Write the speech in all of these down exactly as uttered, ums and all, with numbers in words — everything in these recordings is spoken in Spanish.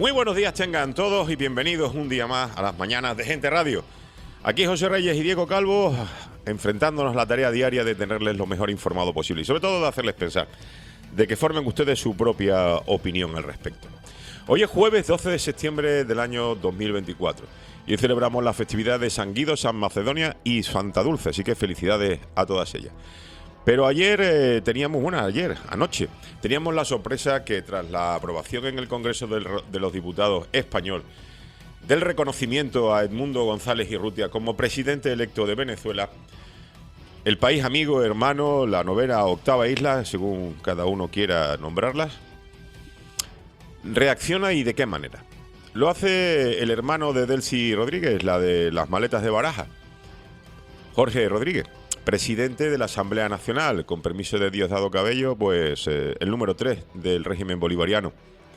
Muy buenos días tengan todos y bienvenidos un día más a las mañanas de Gente Radio. Aquí José Reyes y Diego Calvo, enfrentándonos a la tarea diaria de tenerles lo mejor informado posible y sobre todo de hacerles pensar, de que formen ustedes su propia opinión al respecto. Hoy es jueves doce de septiembre del año dos mil veinticuatro y hoy celebramos la festividad de San Guido, San Macedonia y Santa Dulce, así que felicidades a todas ellas. Pero ayer eh, teníamos, bueno, ayer, anoche, teníamos la sorpresa que tras la aprobación en el Congreso del, de los Diputados español del reconocimiento a Edmundo González Urrutia como presidente electo de Venezuela, el país amigo, hermano, la novena o octava isla, según cada uno quiera nombrarlas, reacciona y de qué manera. Lo hace el hermano de Delcy Rodríguez, la de las maletas de Baraja, Jorge Rodríguez, presidente de la Asamblea Nacional, con permiso de Diosdado Cabello, pues eh, el número tres del régimen bolivariano.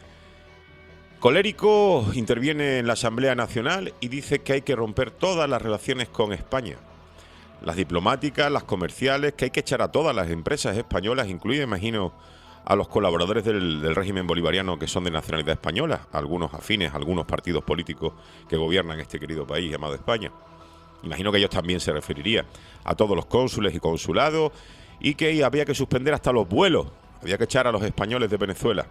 Colérico interviene en la Asamblea Nacional y dice que hay que romper todas las relaciones con España. Las diplomáticas, las comerciales, que hay que echar a todas las empresas españolas, incluido, imagino, a los colaboradores del, del régimen bolivariano que son de nacionalidad española, algunos afines, algunos partidos políticos que gobiernan este querido país llamado España. Imagino que ellos también se referirían a todos los cónsules y consulados y que había que suspender hasta los vuelos, había que echar a los españoles de Venezuela.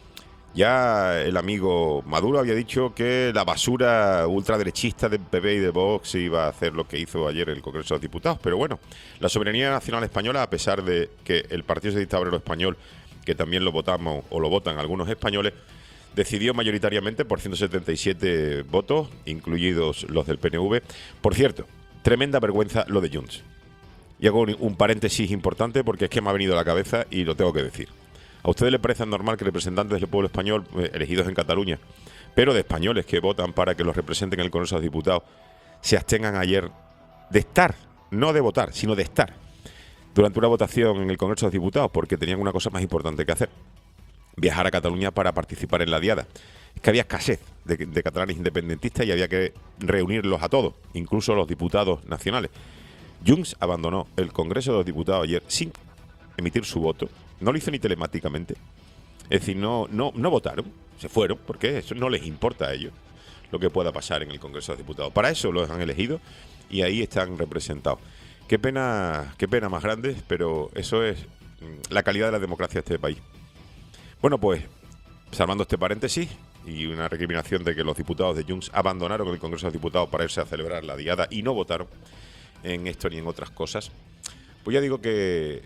Ya el amigo Maduro había dicho que la basura ultraderechista del P P y de Vox iba a hacer lo que hizo ayer el Congreso de los Diputados, pero bueno, la soberanía nacional española, a pesar de que el Partido Socialista Obrero Español, que también lo votamos o lo votan algunos españoles, decidió mayoritariamente por ciento setenta y siete votos, incluidos los del P N V. Por cierto, tremenda vergüenza lo de Junts. Y hago un, un paréntesis importante porque es que me ha venido a la cabeza y lo tengo que decir. ¿A ustedes les parece normal que representantes del pueblo español, eh, elegidos en Cataluña, pero de españoles que votan para que los representen en el Congreso de los Diputados, se abstengan ayer de estar, no de votar, sino de estar, durante una votación en el Congreso de los Diputados, porque tenían una cosa más importante que hacer? Viajar a Cataluña para participar en la diada? Es que había escasez de, de catalanes independentistas y había que reunirlos a todos, incluso los diputados nacionales. Junts abandonó el Congreso de los Diputados ayer sin emitir su voto, no lo hizo ni telemáticamente, es decir, no, no, no votaron, se fueron, porque eso no les importa a ellos lo que pueda pasar en el Congreso de los Diputados. Para eso los han elegido y ahí están representados. Qué pena, qué pena más grande, pero eso es la calidad de la democracia de este país. Bueno, pues, salvando este paréntesis y una recriminación de que los diputados de Junts abandonaron el Congreso de los Diputados para irse a celebrar la diada y no votaron en esto ni en otras cosas, pues ya digo que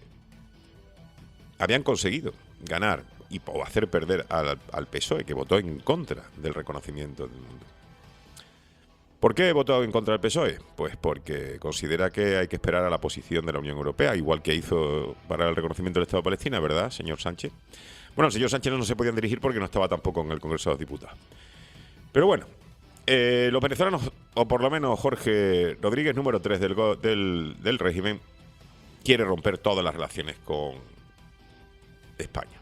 habían conseguido ganar y o hacer perder al, al P S O E, que votó en contra del reconocimiento del mundo. ¿Por qué he votado en contra del P S O E? Pues porque considera que hay que esperar a la posición de la Unión Europea, igual que hizo para el reconocimiento del Estado de Palestina, ¿verdad, señor Sánchez? Bueno, el señor Sánchez no se podían dirigir porque no estaba tampoco en el Congreso de los Diputados. Pero bueno, eh, los venezolanos, o por lo menos Jorge Rodríguez, número tres del, del, del régimen, quiere romper todas las relaciones con España,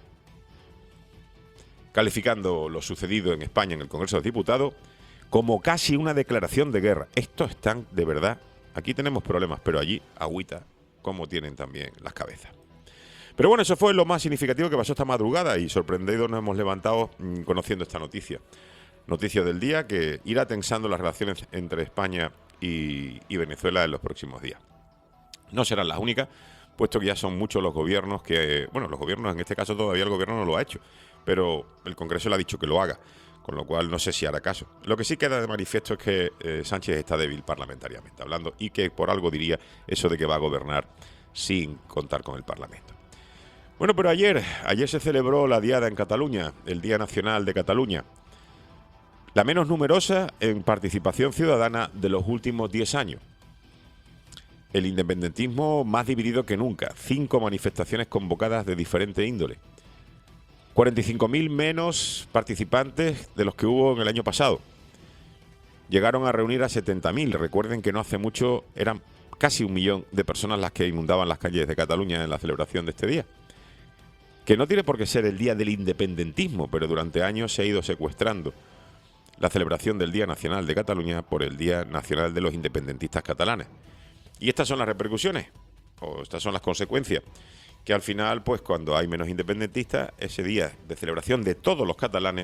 calificando lo sucedido en España en el Congreso de los Diputados como casi una declaración de guerra. Estos están, de verdad, aquí tenemos problemas, pero allí, agüita, como tienen también las cabezas. Pero bueno, eso fue lo más significativo que pasó esta madrugada y sorprendidos nos hemos levantado mmm, conociendo esta noticia. Noticia del día que irá tensando las relaciones entre España y, y Venezuela en los próximos días. No serán las únicas, puesto que ya son muchos los gobiernos que, bueno, los gobiernos, en este caso todavía el gobierno no lo ha hecho, pero el Congreso le ha dicho que lo haga, con lo cual no sé si hará caso. Lo que sí queda de manifiesto es que eh, Sánchez está débil parlamentariamente hablando y que por algo diría eso de que va a gobernar sin contar con el Parlamento. Bueno, pero ayer, ayer se celebró la Diada en Cataluña, el Día Nacional de Cataluña, la menos numerosa en participación ciudadana de los últimos diez años. El independentismo más dividido que nunca, cinco manifestaciones convocadas de diferente índole, cuarenta y cinco mil menos participantes de los que hubo en el año pasado. Llegaron a reunir a setenta mil, recuerden que no hace mucho eran casi un millón de personas las que inundaban las calles de Cataluña en la celebración de este día. Que no tiene por qué ser el día del independentismo, pero durante años se ha ido secuestrando la celebración del Día Nacional de Cataluña por el Día Nacional de los Independentistas Catalanes. Y estas son las repercusiones, o estas son las consecuencias, que al final, pues cuando hay menos independentistas, ese día de celebración de todos los catalanes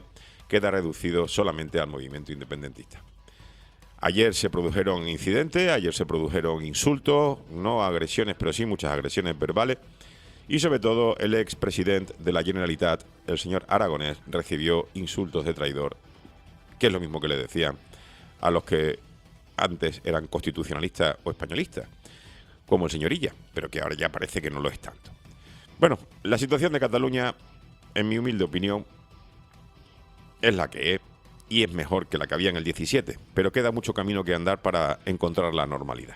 queda reducido solamente al movimiento independentista. Ayer se produjeron incidentes, ayer se produjeron insultos, no agresiones, pero sí muchas agresiones verbales. Y sobre todo el expresidente de la Generalitat, el señor Aragonés, recibió insultos de traidor, que es lo mismo que le decían a los que antes eran constitucionalistas o españolistas, como el señor Illa, pero que ahora ya parece que no lo es tanto. Bueno, la situación de Cataluña, en mi humilde opinión, es la que es y es mejor que la que había en el diecisiete, pero queda mucho camino que andar para encontrar la normalidad.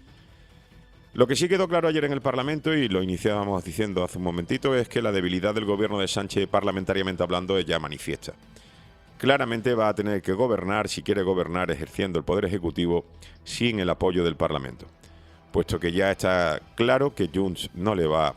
Lo que sí quedó claro ayer en el Parlamento, y lo iniciábamos diciendo hace un momentito, es que la debilidad del gobierno de Sánchez, parlamentariamente hablando, es ya manifiesta. Claramente va a tener que gobernar, si quiere gobernar, ejerciendo el Poder Ejecutivo sin el apoyo del Parlamento, puesto que ya está claro que Junts no le va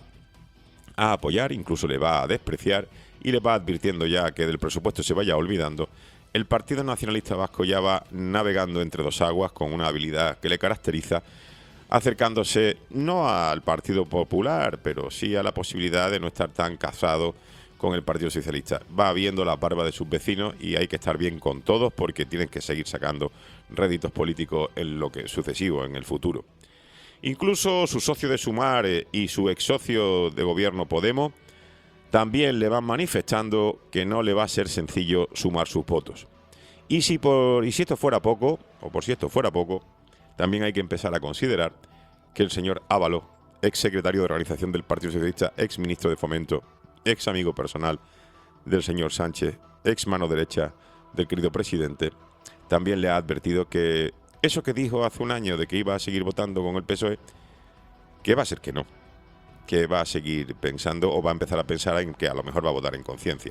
a apoyar, incluso le va a despreciar, y le va advirtiendo ya que del presupuesto se vaya olvidando. El Partido Nacionalista Vasco ya va navegando entre dos aguas con una habilidad que le caracteriza, acercándose no al Partido Popular, pero sí a la posibilidad de no estar tan casado con el Partido Socialista. Va viendo la barba de sus vecinos y hay que estar bien con todos porque tienen que seguir sacando réditos políticos en lo que sucesivo, en el futuro. Incluso su socio de Sumar y su ex socio de gobierno Podemos también le van manifestando que no le va a ser sencillo sumar sus votos. Y si, por, y si esto fuera poco, o por si esto fuera poco, también hay que empezar a considerar que el señor Ábalos, ex secretario de organización del Partido Socialista, ex ministro de Fomento, ex amigo personal del señor Sánchez, ex mano derecha del querido presidente, también le ha advertido que eso que dijo hace un año de que iba a seguir votando con el P S O E, que va a ser que no, que va a seguir pensando o va a empezar a pensar en que a lo mejor va a votar en conciencia.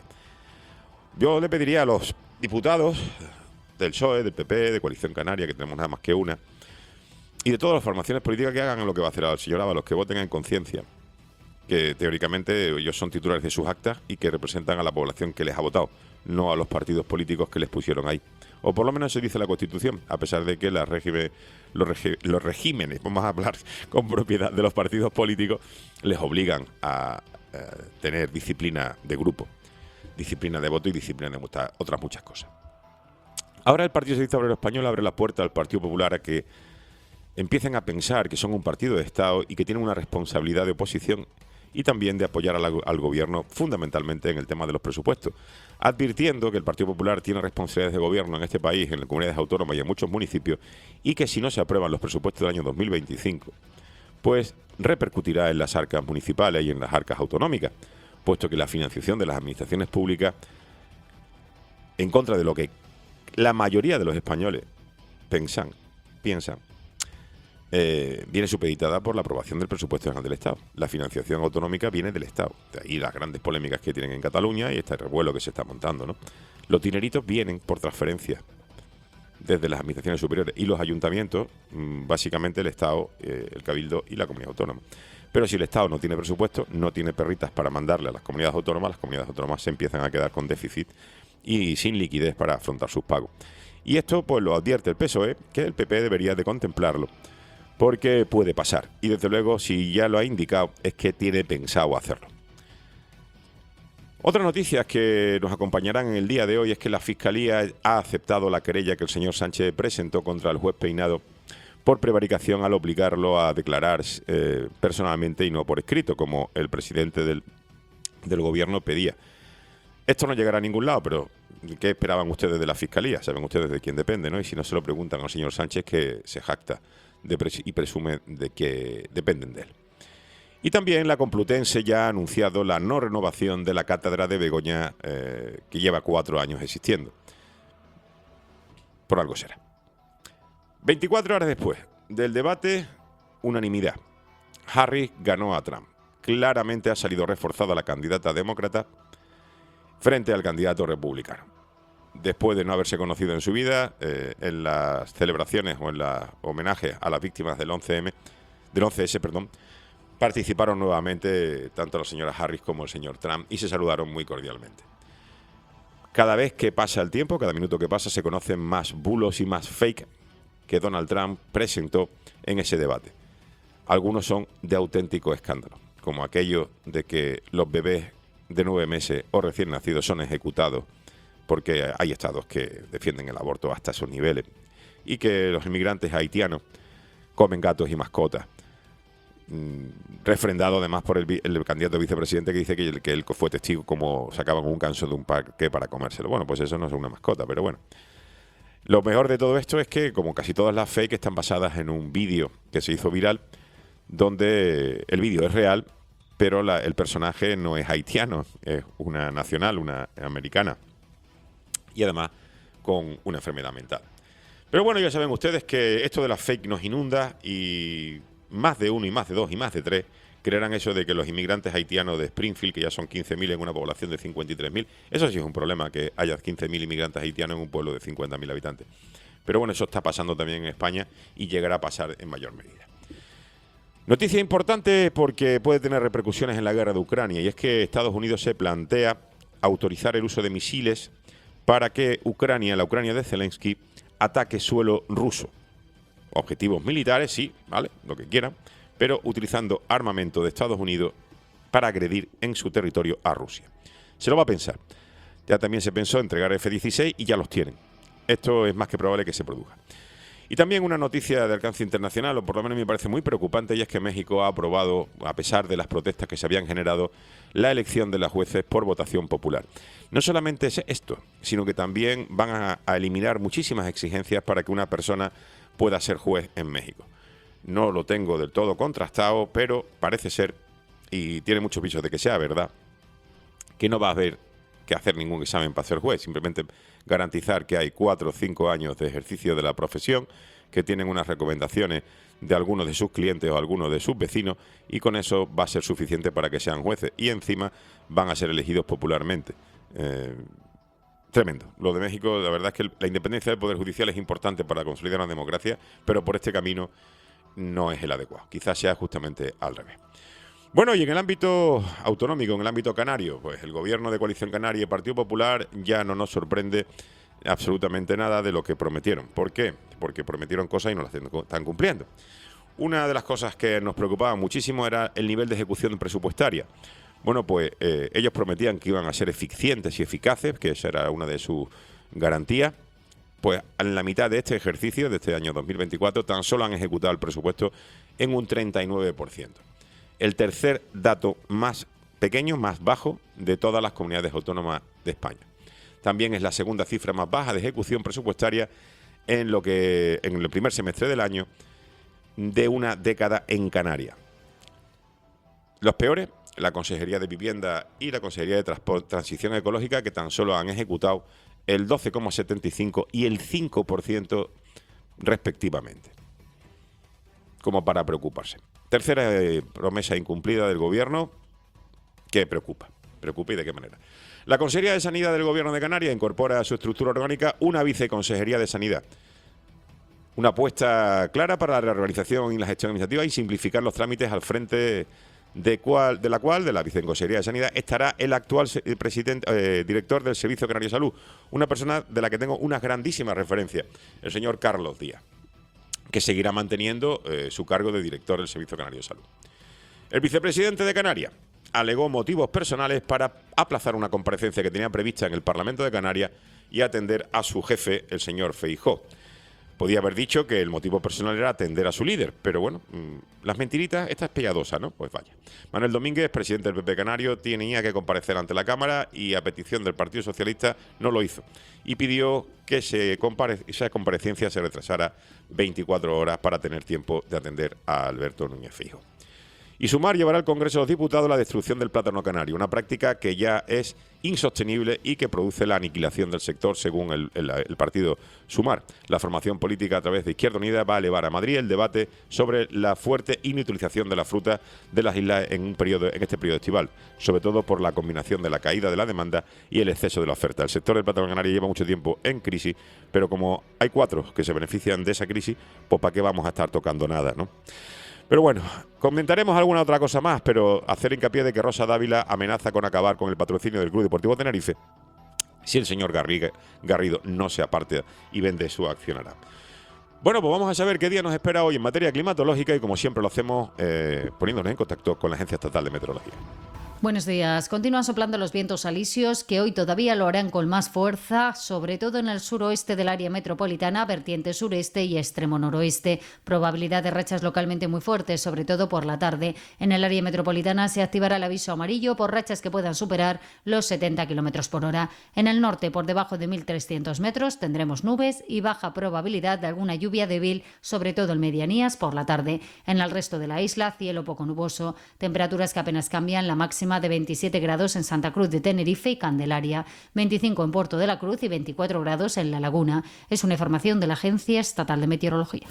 Yo le pediría a los diputados del P S O E, del P P, de Coalición Canaria, que tenemos nada más que una, y de todas las formaciones políticas que hagan lo que va a hacer el señor Ábalos, que voten en conciencia, que teóricamente ellos son titulares de sus actas y que representan a la población que les ha votado, no a los partidos políticos que les pusieron ahí. O por lo menos eso dice la Constitución, a pesar de que la régimen, los, regi, los regímenes, vamos a hablar con propiedad de los partidos políticos, les obligan a, a tener disciplina de grupo, disciplina de voto y disciplina de muchas, otras muchas cosas. Ahora el Partido Socialista Obrero Español abre la puerta al Partido Popular a que empiecen a pensar que son un partido de Estado y que tienen una responsabilidad de oposición y también de apoyar al, al gobierno fundamentalmente en el tema de los presupuestos, advirtiendo que el Partido Popular tiene responsabilidades de gobierno en este país, en las comunidades autónomas y en muchos municipios, y que si no se aprueban los presupuestos del año dos mil veinticinco, pues repercutirá en las arcas municipales y en las arcas autonómicas, puesto que la financiación de las administraciones públicas, en contra de lo que la mayoría de los españoles piensan, piensan Eh, viene supeditada por la aprobación del presupuesto general del Estado. La financiación autonómica viene del Estado. De ahí las grandes polémicas que tienen en Cataluña y este revuelo que se está montando, ¿no? Los dineritos vienen por transferencias desde las administraciones superiores y los ayuntamientos, básicamente el Estado, eh, el Cabildo y la comunidad autónoma. Pero si el Estado no tiene presupuesto, no tiene perritas para mandarle a las comunidades autónomas, las comunidades autónomas se empiezan a quedar con déficit y sin liquidez para afrontar sus pagos. Y esto pues lo advierte el P S O E, que el P P debería de contemplarlo, porque puede pasar. Y desde luego, si ya lo ha indicado, es que tiene pensado hacerlo. Otras noticias que nos acompañarán en el día de hoy es que la Fiscalía ha aceptado la querella que el señor Sánchez presentó contra el juez Peinado por prevaricación al obligarlo a declarar eh, personalmente y no por escrito, como el presidente del, del gobierno pedía. Esto no llegará a ningún lado, pero ¿qué esperaban ustedes de la Fiscalía? Saben ustedes de quién depende, ¿no? Y si no se lo preguntan al señor Sánchez, que se jacta de pres- y presume de que dependen de él. Y también la Complutense ya ha anunciado la no renovación de la cátedra de Begoña, eh, que lleva cuatro años existiendo. Por algo será. veinticuatro horas después del debate, unanimidad. Harris ganó a Trump. Claramente ha salido reforzada la candidata demócrata frente al candidato republicano. Después de no haberse conocido en su vida, eh, en las celebraciones o en los homenajes a las víctimas del once eme, del once ese, perdón, participaron nuevamente tanto la señora Harris como el señor Trump y se saludaron muy cordialmente. Cada vez que pasa el tiempo, cada minuto que pasa, se conocen más bulos y más fake que Donald Trump presentó en ese debate. Algunos son de auténtico escándalo, como aquello de que los bebés de nueve meses o recién nacidos son ejecutados porque hay estados que defienden el aborto hasta esos niveles, y que los inmigrantes haitianos comen gatos y mascotas. Mm, refrendado además por el, el candidato a vicepresidente, que dice que, que él fue testigo como sacaban un ganso de un parque para comérselo. Bueno, pues eso no es una mascota, pero bueno. Lo mejor de todo esto es que, como casi todas las fake, están basadas en un vídeo que se hizo viral, donde el vídeo es real, pero la, el personaje no es haitiano, es una nacional, una americana, y además con una enfermedad mental. Pero bueno, ya saben ustedes que esto de las fake nos inunda, y más de uno y más de dos y más de tres creerán eso de que los inmigrantes haitianos de Springfield, que ya son quince mil en una población de cincuenta y tres mil, eso sí es un problema, que haya quince mil inmigrantes haitianos en un pueblo de cincuenta mil habitantes. Pero bueno, eso está pasando también en España y llegará a pasar en mayor medida. Noticia importante porque puede tener repercusiones en la guerra de Ucrania, y es que Estados Unidos se plantea autorizar el uso de misiles para que Ucrania, la Ucrania de Zelensky, ataque suelo ruso. Objetivos militares, sí, vale, lo que quieran, pero utilizando armamento de Estados Unidos para agredir en su territorio a Rusia. Se lo va a pensar. Ya también se pensó entregar F dieciséis y ya los tienen. Esto es más que probable que se produzca. Y también una noticia de alcance internacional, o por lo menos me parece muy preocupante, y es que México ha aprobado, a pesar de las protestas que se habían generado, la elección de las jueces por votación popular. No solamente es esto, sino que también van a, a eliminar muchísimas exigencias para que una persona pueda ser juez en México. No lo tengo del todo contrastado, pero parece ser, y tiene muchos visos de que sea verdad, que no va a haber que hacer ningún examen para ser juez, simplemente garantizar que hay cuatro o cinco años de ejercicio de la profesión, que tienen unas recomendaciones de algunos de sus clientes o algunos de sus vecinos, y con eso va a ser suficiente para que sean jueces, y encima van a ser elegidos popularmente. Eh, tremendo. Lo de México, la verdad es que la independencia del Poder Judicial es importante para consolidar una democracia, pero por este camino no es el adecuado. Quizás sea justamente al revés. Bueno, y en el ámbito autonómico, en el ámbito canario, pues el gobierno de Coalición Canaria y el Partido Popular ya no nos sorprende absolutamente nada de lo que prometieron. ¿Por qué? Porque prometieron cosas y no las están cumpliendo. Una de las cosas que nos preocupaba muchísimo era el nivel de ejecución presupuestaria. Bueno, pues eh, ellos prometían que iban a ser eficientes y eficaces, que esa era una de sus garantías. Pues en la mitad de este ejercicio, de este año dos mil veinticuatro, tan solo han ejecutado el presupuesto en un treinta y nueve por ciento. El tercer dato más pequeño, más bajo de todas las comunidades autónomas de España. También es la segunda cifra más baja de ejecución presupuestaria en lo que en el primer semestre del año de una década en Canarias. Los peores, la Consejería de Vivienda y la Consejería de Transport, Transición Ecológica, que tan solo han ejecutado el doce coma setenta y cinco y el cinco por ciento respectivamente. Como para preocuparse. Tercera eh, promesa incumplida del gobierno que preocupa. Preocupa y de qué manera. La Consejería de Sanidad del Gobierno de Canarias incorpora a su estructura orgánica una viceconsejería de Sanidad. Una apuesta clara para la reorganización y la gestión administrativa y simplificar los trámites, al frente de, cual, de la cual, de la viceconsejería de Sanidad, estará el actual presidente, eh, director del Servicio Canario de Salud. Una persona de la que tengo unas grandísimas referencias, el señor Carlos Díaz, que seguirá manteniendo eh, su cargo de director del Servicio Canario de Salud. El vicepresidente de Canarias alegó motivos personales para aplazar una comparecencia que tenía prevista en el Parlamento de Canarias y atender a su jefe, el señor Feijóo. Podía haber dicho que el motivo personal era atender a su líder, pero bueno, mmm, las mentiritas, esta es piadosa, ¿no? Pues vaya. Manuel Domínguez, presidente del P P Canario, tenía que comparecer ante la Cámara y a petición del Partido Socialista no lo hizo. Y pidió que se compare esa comparecencia se retrasara veinticuatro horas para tener tiempo de atender a Alberto Núñez Feijóo. Y Sumar llevará al Congreso de los Diputados la destrucción del plátano canario, una práctica que ya es insostenible y que produce la aniquilación del sector, según el, el, el partido Sumar. La formación política, a través de Izquierda Unida, va a elevar a Madrid el debate sobre la fuerte inutilización de la fruta de las islas en, un periodo, en este periodo estival, sobre todo por la combinación de la caída de la demanda y el exceso de la oferta. El sector del plátano canario lleva mucho tiempo en crisis, pero como hay cuatro que se benefician de esa crisis, pues ¿para qué vamos a estar tocando nada, no? Pero bueno, comentaremos alguna otra cosa más, pero hacer hincapié de que Rosa Dávila amenaza con acabar con el patrocinio del Club Deportivo Tenerife si el señor Garrido no se aparta y vende su accionariado. Bueno, pues vamos a saber qué día nos espera hoy en materia climatológica y como siempre lo hacemos eh, poniéndonos en contacto con la Agencia Estatal de Meteorología. Buenos días. Continúan soplando los vientos alisios que hoy todavía lo harán con más fuerza, sobre todo en el suroeste del área metropolitana, vertiente sureste y extremo noroeste. Probabilidad de rachas localmente muy fuertes, sobre todo por la tarde. En el área metropolitana se activará el aviso amarillo por rachas que puedan superar los setenta kilómetros por hora. En el norte, por debajo de mil trescientos metros, tendremos nubes y baja probabilidad de alguna lluvia débil, sobre todo en medianías por la tarde. En el resto de la isla, cielo poco nuboso. Temperaturas que apenas cambian, la máxima de veintisiete grados en Santa Cruz de Tenerife y Candelaria, veinticinco en Puerto de la Cruz y veinticuatro grados en La Laguna. Es una información de la Agencia Estatal de Meteorología.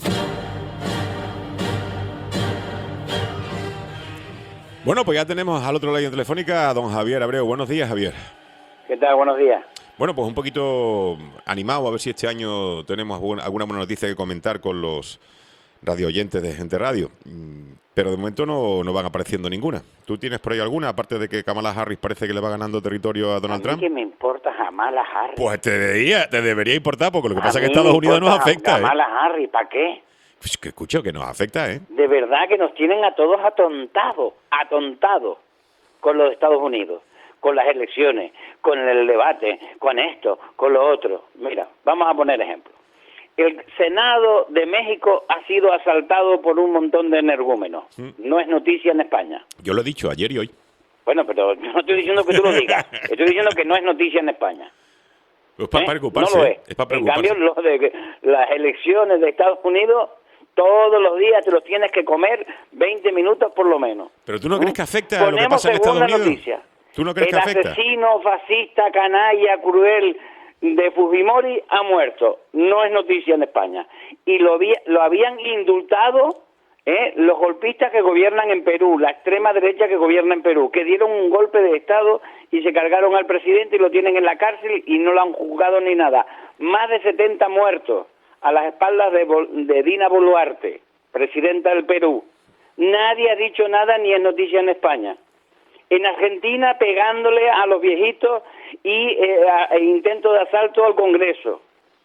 Bueno, pues ya tenemos al otro lado en telefónica a don Javier Abreu. Buenos días, Javier. ¿Qué tal? Buenos días. Bueno, pues un poquito animado a ver si este año tenemos alguna buena noticia que comentar con los radio oyentes de Gente Radio. Pero de momento no, no van apareciendo ninguna. ¿Tú tienes por ahí alguna? Aparte de que Kamala Harris parece que le va ganando territorio a Donald ¿A mí Trump. qué me importa Kamala Harris? Pues te debería, te debería importar, porque lo que A pasa es que mí Estados me Unidos nos importa afecta, ¿eh? Kamala Harris, ¿para qué? Pues que escucho que nos afecta, ¿eh? De verdad que nos tienen a todos atontados, atontados con los Estados Unidos, con las elecciones, con el debate, con esto, con lo otro. Mira, vamos a poner ejemplos. El Senado de México ha sido asaltado por un montón de energúmenos. Mm. No es noticia en España. Yo lo he dicho ayer y hoy. Bueno, pero yo no estoy diciendo que tú lo digas. Estoy diciendo que no es noticia en España. Es para ¿Eh? preocuparse. No lo es. Es para preocuparse. En cambio, lo de que las elecciones de Estados Unidos, todos los días te los tienes que comer veinte minutos por lo menos. Pero tú no crees que afecta Ponemos a lo que pasa en Estados Unidos. Noticia. ¿Tú no crees el que afecta? asesino, fascista, canalla, cruel de Fujimori ha muerto. No es noticia en España. Y lo, vi, lo habían indultado ¿eh? los golpistas que gobiernan en Perú, la extrema derecha que gobierna en Perú, que dieron un golpe de Estado y se cargaron al presidente y lo tienen en la cárcel y no lo han juzgado ni nada. Más de setenta muertos a las espaldas de, de Dina Boluarte, presidenta del Perú. Nadie ha dicho nada ni es noticia en España. En Argentina pegándole a los viejitos y eh, a, a intento de asalto al Congreso.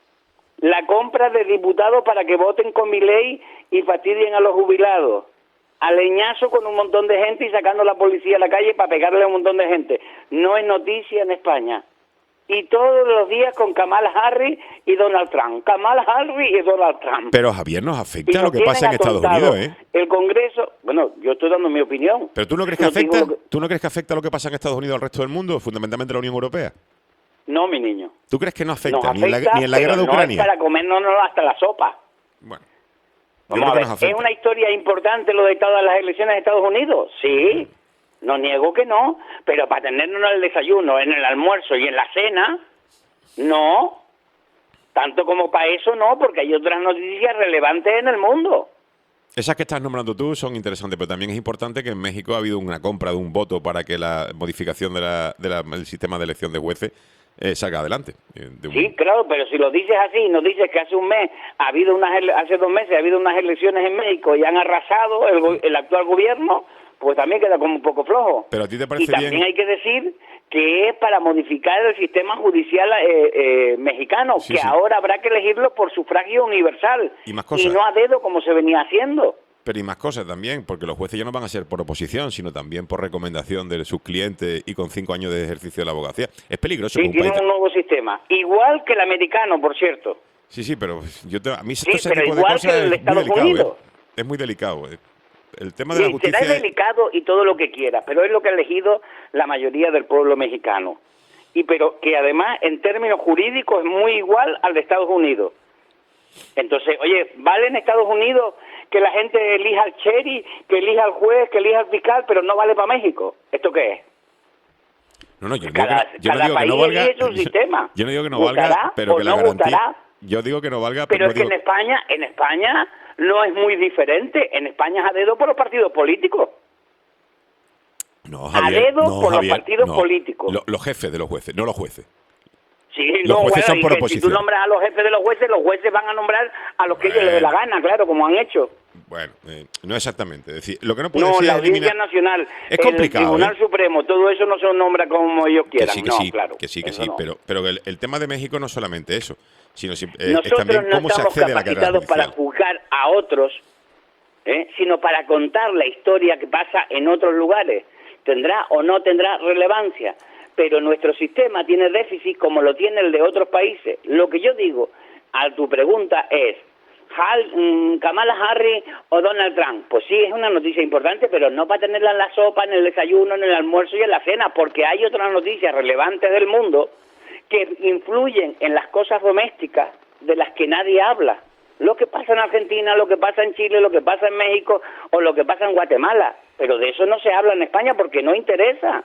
La compra de diputados para que voten con Milei y fastidien a los jubilados. A leñazo con un montón de gente y sacando a la policía a la calle para pegarle a un montón de gente. No es noticia en España. Y todos los días con Kamala Harris y Donald Trump. Kamala Harris y Donald Trump. Pero Javier, nos afecta lo que pasa en Estados Unidos, ¿eh? El Congreso, bueno, yo estoy dando mi opinión. Pero tú no crees que afecta, que... ¿tú no crees que afecta lo que pasa en Estados Unidos al resto del mundo, fundamentalmente la Unión Europea? No, mi niño. ¿Tú crees que no afecta, afecta ni, en la, ni en la guerra de Ucrania? No es para comernos hasta la sopa. Bueno, vamos a ver, ¿es una historia importante lo de todas las elecciones de Estados Unidos? Sí. Mm. No niego que no, pero para tenernos en el desayuno, en el almuerzo y en la cena, no. Tanto como para eso no, porque hay otras noticias relevantes en el mundo. Esas que estás nombrando tú son interesantes, pero también es importante que en México ha habido una compra de un voto para que la modificación del de de la, el sistema de elección de jueces eh, salga adelante. Eh, de un... Sí, claro, pero si lo dices así, nos dices que hace un mes, ha habido unas hace dos meses ha habido unas elecciones en México y han arrasado el, el actual gobierno, pues también queda como un poco flojo. Pero a ti te parece y también bien... hay que decir que es para modificar el sistema judicial eh, eh, mexicano, sí, que sí. ahora habrá que elegirlo por sufragio universal y, más cosas. y no a dedo como se venía haciendo. Pero y más cosas también, porque los jueces ya no van a ser por oposición, sino también por recomendación de sus clientes y con cinco años de ejercicio de la abogacía. Es peligroso. Sí, tiene un nuevo sistema, igual que el americano, por cierto. Sí, sí, pero yo te, a mí sí, ese pero tipo igual de cosas que el de Estados es muy delicado. Unidos. ¿eh? Es muy delicado. ¿eh? El tema de sí, la justicia será delicado y todo lo que quiera, pero es lo que ha elegido la mayoría del pueblo mexicano. Y pero que además en términos jurídicos es muy igual al de Estados Unidos. Entonces, oye, ¿vale en Estados Unidos que la gente elija al sheriff, que elija al juez, que elija al fiscal, pero no vale para México? ¿Esto qué es? No, no, yo, cada, digo que, yo no digo que no valga. Un sistema. Yo no digo que no valga, pero que la no garantía. Gustará, yo digo que no valga, pero, pero no es que digo... en España, en España no es muy diferente. En España es a dedo por los partidos políticos. No, Javier, a dedo no, por Javier, los partidos no. políticos. Lo, los jefes de los jueces, no los jueces. Sí, los no, jueces bueno, son por que oposición. Si tú nombras a los jefes de los jueces, los jueces van a nombrar a los que bueno. ellos les dé la gana, claro, como han hecho. Bueno, eh, no exactamente. Es decir, lo que no puede no, decir la es Audiencia eliminar... Nacional, es complicado, el Tribunal ¿eh? Supremo, todo eso no se nombra como ellos quieran. Que sí, que no, sí, claro, que sí, que sí. no. Pero, pero el, el tema de México no es solamente eso, sino si, eh, Nosotros es también no cómo se estamos accede a la carrera capacitados para juzgar a otros, ¿eh? sino para contar la historia que pasa en otros lugares. tendrá o no tendrá relevancia, pero nuestro sistema tiene déficit como lo tiene el de otros países. Lo que yo digo a tu pregunta es, ¿Kamala Harris o Donald Trump? Pues sí, es una noticia importante, pero no para tenerla en la sopa, en el desayuno, en el almuerzo y en la cena, porque hay otras noticias relevantes del mundo que influyen en las cosas domésticas de las que nadie habla. Lo que pasa en Argentina, lo que pasa en Chile, lo que pasa en México o lo que pasa en Guatemala. Pero de eso no se habla en España porque no interesa.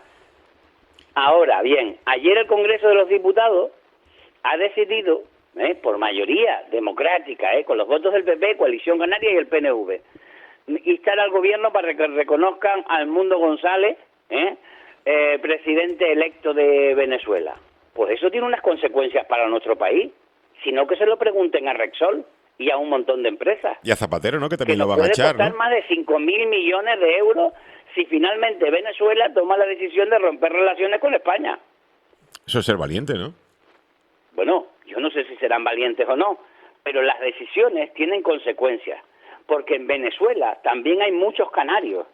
Ahora, bien, ayer el Congreso de los Diputados ha decidido, eh, por mayoría democrática, eh, con los votos del P P, Coalición Canaria y el P N V, instar al gobierno para que reconozcan al Mundo González, eh, eh, presidente electo de Venezuela. Pues eso tiene unas consecuencias para nuestro país, sino que se lo pregunten a Repsol y a un montón de empresas. Y a Zapatero, ¿no? Que también que lo van a echar, ¿no? Puede costar más de cinco mil millones de euros si finalmente Venezuela toma la decisión de romper relaciones con España. Eso es ser valiente, ¿no? Bueno, yo no sé si serán valientes o no, pero las decisiones tienen consecuencias, porque en Venezuela también hay muchos canarios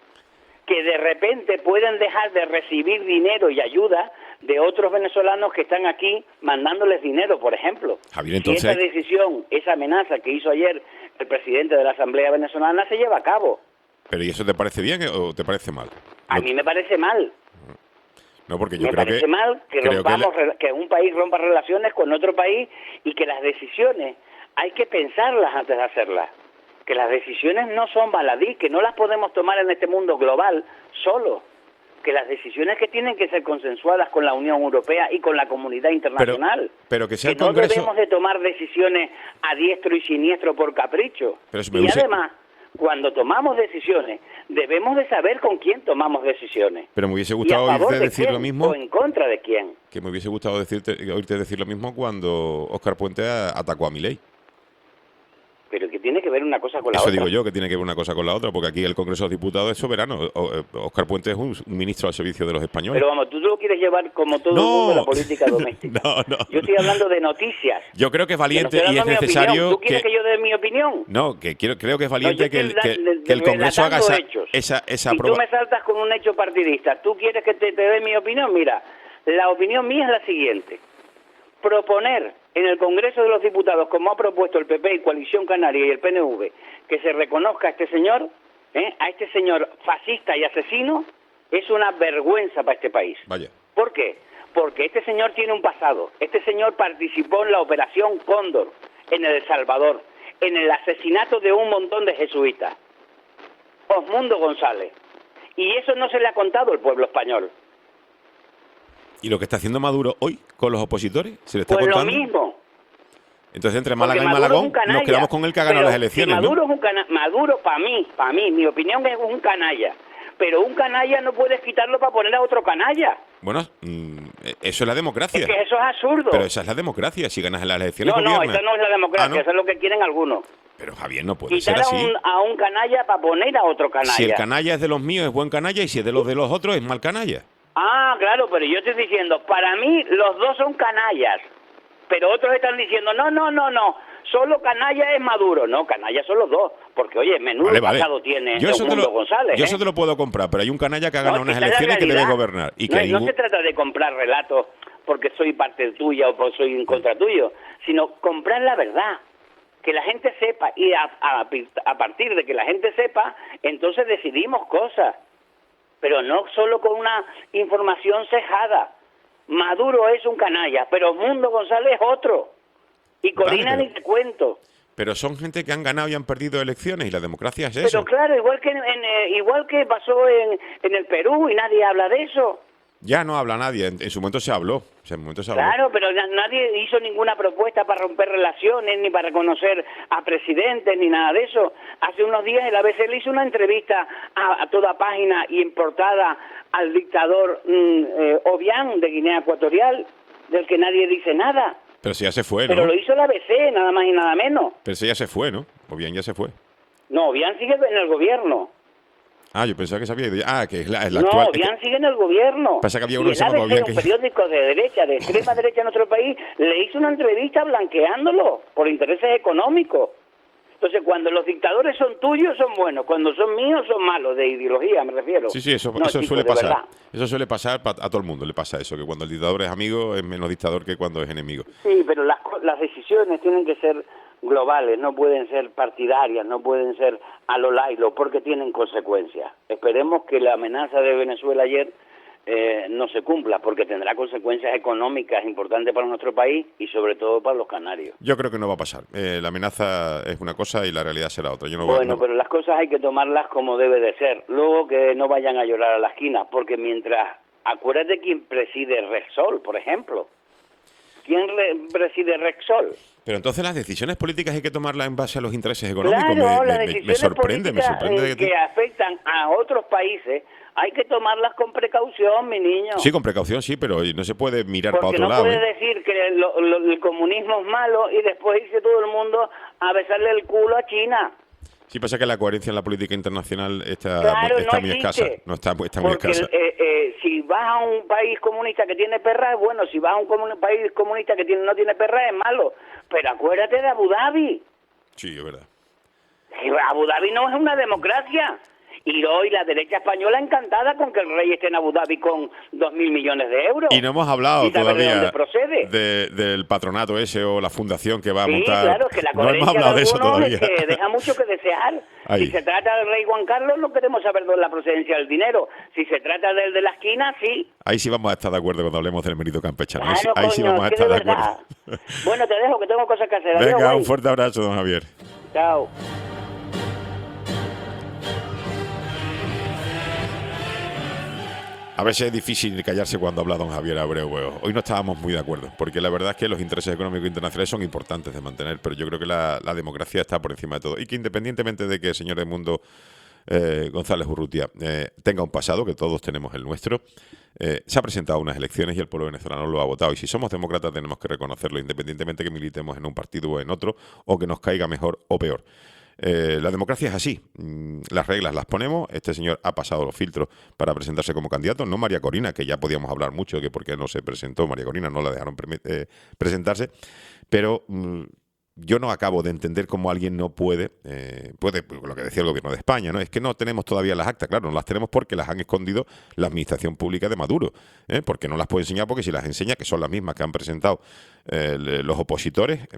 que de repente pueden dejar de recibir dinero y ayuda de otros venezolanos que están aquí mandándoles dinero, por ejemplo. Javier, entonces... Si esa decisión, esa amenaza que hizo ayer el presidente de la Asamblea Venezolana se lleva a cabo. ¿Pero y eso te parece bien o te parece mal? A Lo... mí me parece mal. No, porque yo me creo parece que, mal que, rompamos, que, la... que un país rompa relaciones con otro país y que las decisiones hay que pensarlas antes de hacerlas. Que las decisiones no son baladí, que no las podemos tomar en este mundo global solo. Que las decisiones que tienen que ser consensuadas con la Unión Europea y con la comunidad internacional. Pero, pero que sea el que no Congreso... debemos de tomar decisiones a diestro y siniestro por capricho. Pero si y hubiese... además, cuando tomamos decisiones, debemos de saber con quién tomamos decisiones. Pero me hubiese gustado oírte de decir quién, lo mismo... o en contra de quién. Que me hubiese gustado decirte, oírte decir lo mismo cuando Óscar Puente atacó a Milei. Pero que tiene que ver una cosa con la Eso otra. digo yo, que tiene que ver una cosa con la otra, porque aquí el Congreso de los Diputados es soberano. Óscar Puente es un, un ministro al servicio de los españoles. Pero vamos, tú lo quieres llevar como todo no, el mundo la política doméstica. No, no. Yo estoy hablando de noticias. Yo creo que es valiente que y es necesario ¿Tú quieres que... que yo dé mi opinión? No, que quiero, creo que es valiente no, que, el, que, de, de, que el Congreso haga esa, hechos. esa, esa y prueba. tú me saltas con un hecho partidista. ¿Tú quieres que te, te dé mi opinión? Mira, la opinión mía es la siguiente. Proponer en el Congreso de los Diputados, como ha propuesto el P P y Coalición Canaria y el P N V, que se reconozca a este señor, ¿eh? a este señor fascista y asesino, es una vergüenza para este país. Vaya. ¿Por qué? Porque este señor tiene un pasado. Este señor participó en la Operación Cóndor, en El Salvador, en el asesinato de un montón de jesuitas. Osmundo González. Y eso no se le ha contado al pueblo español. ¿Y lo que está haciendo Maduro hoy con los opositores? ¿Se le está pues contando? lo mismo. Entonces, entre Málaga Porque y Maduro Malagón, es un canalla, nos quedamos con el que ha ganado pero las elecciones, si Maduro ¿no? es un cana Maduro, para mí, para mí, mi opinión es un canalla. Pero un canalla no puedes quitarlo para poner a otro canalla. Bueno, mmm, eso es la democracia. Es que eso es absurdo. Pero esa es la democracia. Si ganas en las elecciones, No, no, gobiernas. esa no es la democracia, Ah, ¿no? eso es lo que quieren algunos. Pero Javier, no puede Quitar ser así. a un, a un canalla para poner a otro canalla. Si el canalla es de los míos, es buen canalla, y si es de los de los otros, es mal canalla. Ah, claro, pero yo estoy diciendo, para mí los dos son canallas. Pero otros están diciendo, no, no, no, no, solo canalla es Maduro. No, canalla son los dos. Porque, oye, menudo Vale, vale. pasado tiene Yo eso, te Osmundo lo, González. yo ¿eh? eso te lo puedo comprar, pero hay un canalla que ha ganado No, unas esta es la elecciones y que debe realidad. gobernar. Y no, que no ningún- se trata de comprar relatos porque soy parte tuya o porque soy en contra tuyo, sino comprar la verdad. Que la gente sepa, y a, a, a partir de que la gente sepa, entonces decidimos cosas. Pero no solo con una información cejada. Maduro es un canalla, pero Osmundo González es otro. Y Corina Vale, ni te cuento. Pero son gente que han ganado y han perdido elecciones, y la democracia es Pero eso. claro, igual que en, en, eh, igual que pasó en, en el Perú y nadie habla de eso. Ya no habla nadie, en, en su momento se habló. O sea, en su momento se habló. Claro, pero na- nadie hizo ninguna propuesta para romper relaciones, ni para reconocer a presidentes, ni nada de eso. Hace unos días el A B C le hizo una entrevista a, a toda página y en portada al dictador mm, eh, Obiang de Guinea Ecuatorial, del que nadie dice nada. Pero si ya se fue, ¿no? Pero lo hizo el A B C, nada más y nada menos. Pero si ya se fue, ¿no? O bien ya se fue. No, Obiang sigue en el gobierno. Ah, yo pensaba que sabía. Ah, que es la, es la No, actual. Obiang sigue en el gobierno. Pasa que había Y uno que el se llamaba A B C, Obiang un que- periódico de derecha, de extrema derecha en nuestro país, le hizo una entrevista blanqueándolo por intereses económicos. Entonces, cuando los dictadores son tuyos, son buenos. Cuando son míos, son malos, de ideología, me refiero. Sí, sí, eso, no, eso chicos, suele de pasar. verdad. Eso suele pasar a todo el mundo, le pasa eso, que cuando el dictador es amigo es menos dictador que cuando es enemigo. Sí, pero las, las decisiones tienen que ser globales, no pueden ser partidarias, no pueden ser a lo lailo, porque tienen consecuencias. Esperemos que la amenaza de Venezuela ayer eh, no se cumpla, porque tendrá consecuencias económicas importantes para nuestro país y sobre todo para los canarios. Yo creo que no va a pasar. Eh, la amenaza es una cosa y la realidad será otra. Yo no bueno, voy, no... pero las cosas hay que tomarlas como debe de ser. Luego que no vayan a llorar a la esquina, porque mientras... Acuérdate quién preside Repsol, por ejemplo. ¿Quién re preside Repsol? Pero entonces las decisiones políticas hay que tomarlas en base a los intereses económicos. Claro, me, las me, decisiones me sorprende, me sorprende eh, que, que afectan a otros países hay que tomarlas con precaución, mi niño. Sí, con precaución, sí, pero no se puede mirar Porque para otro no lado. Porque no ¿eh? puede decir que lo, lo, el comunismo es malo y después irse todo el mundo a besarle el culo a China. Sí, pasa que la coherencia en la política internacional está, claro, está no muy existe. escasa. No está, está muy Porque escasa. Eh, eh, si vas a un país comunista que tiene perra, es bueno. Si vas a un comun país comunista que tiene, no tiene perra, es malo. Pero acuérdate de Abu Dhabi. Sí, es verdad. Abu Dhabi no es una democracia. Y hoy la derecha española encantada con que el rey esté en Abu Dhabi con dos mil millones de euros. Y no hemos hablado todavía de, dónde procede. De, del patronato ese o la fundación que va a sí, montar. Claro, que la no hemos hablado de eso todavía. Es que deja mucho que desear. Ahí. Si se trata del rey Juan Carlos, no queremos saber de la procedencia del dinero. Si se trata del de la esquina, sí. Ahí sí vamos a estar de acuerdo cuando hablemos del mérito campechano. Claro, ahí sí, ahí coño, sí vamos a estar de, de acuerdo. Bueno, te dejo, que tengo cosas que hacer. Venga, Adiós, un fuerte abrazo, don Javier. Chao. A veces es difícil callarse cuando habla don Javier Abreu. Hoy no estábamos muy de acuerdo, porque la verdad es que los intereses económicos internacionales son importantes de mantener, pero yo creo que la, la democracia está por encima de todo. Y que independientemente de que el señor Edmundo eh, González Urrutia eh, tenga un pasado, que todos tenemos el nuestro, eh, se ha presentado a unas elecciones y el pueblo venezolano lo ha votado. Y si somos demócratas tenemos que reconocerlo, independientemente que militemos en un partido o en otro, o que nos caiga mejor o peor. Eh, la democracia es así, las reglas las ponemos. Este señor ha pasado los filtros para presentarse como candidato, no María Corina, que ya podíamos hablar mucho de que por qué no se presentó María Corina, no la dejaron pre eh, presentarse, pero mm, yo no acabo de entender cómo alguien no puede, eh, puede, lo que decía el gobierno de España, ¿no? Es que no tenemos todavía las actas, claro, no las tenemos porque las han escondido la administración pública de Maduro, ¿eh? Porque no las puede enseñar, porque si las enseña, que son las mismas que han presentado eh, los opositores, eh,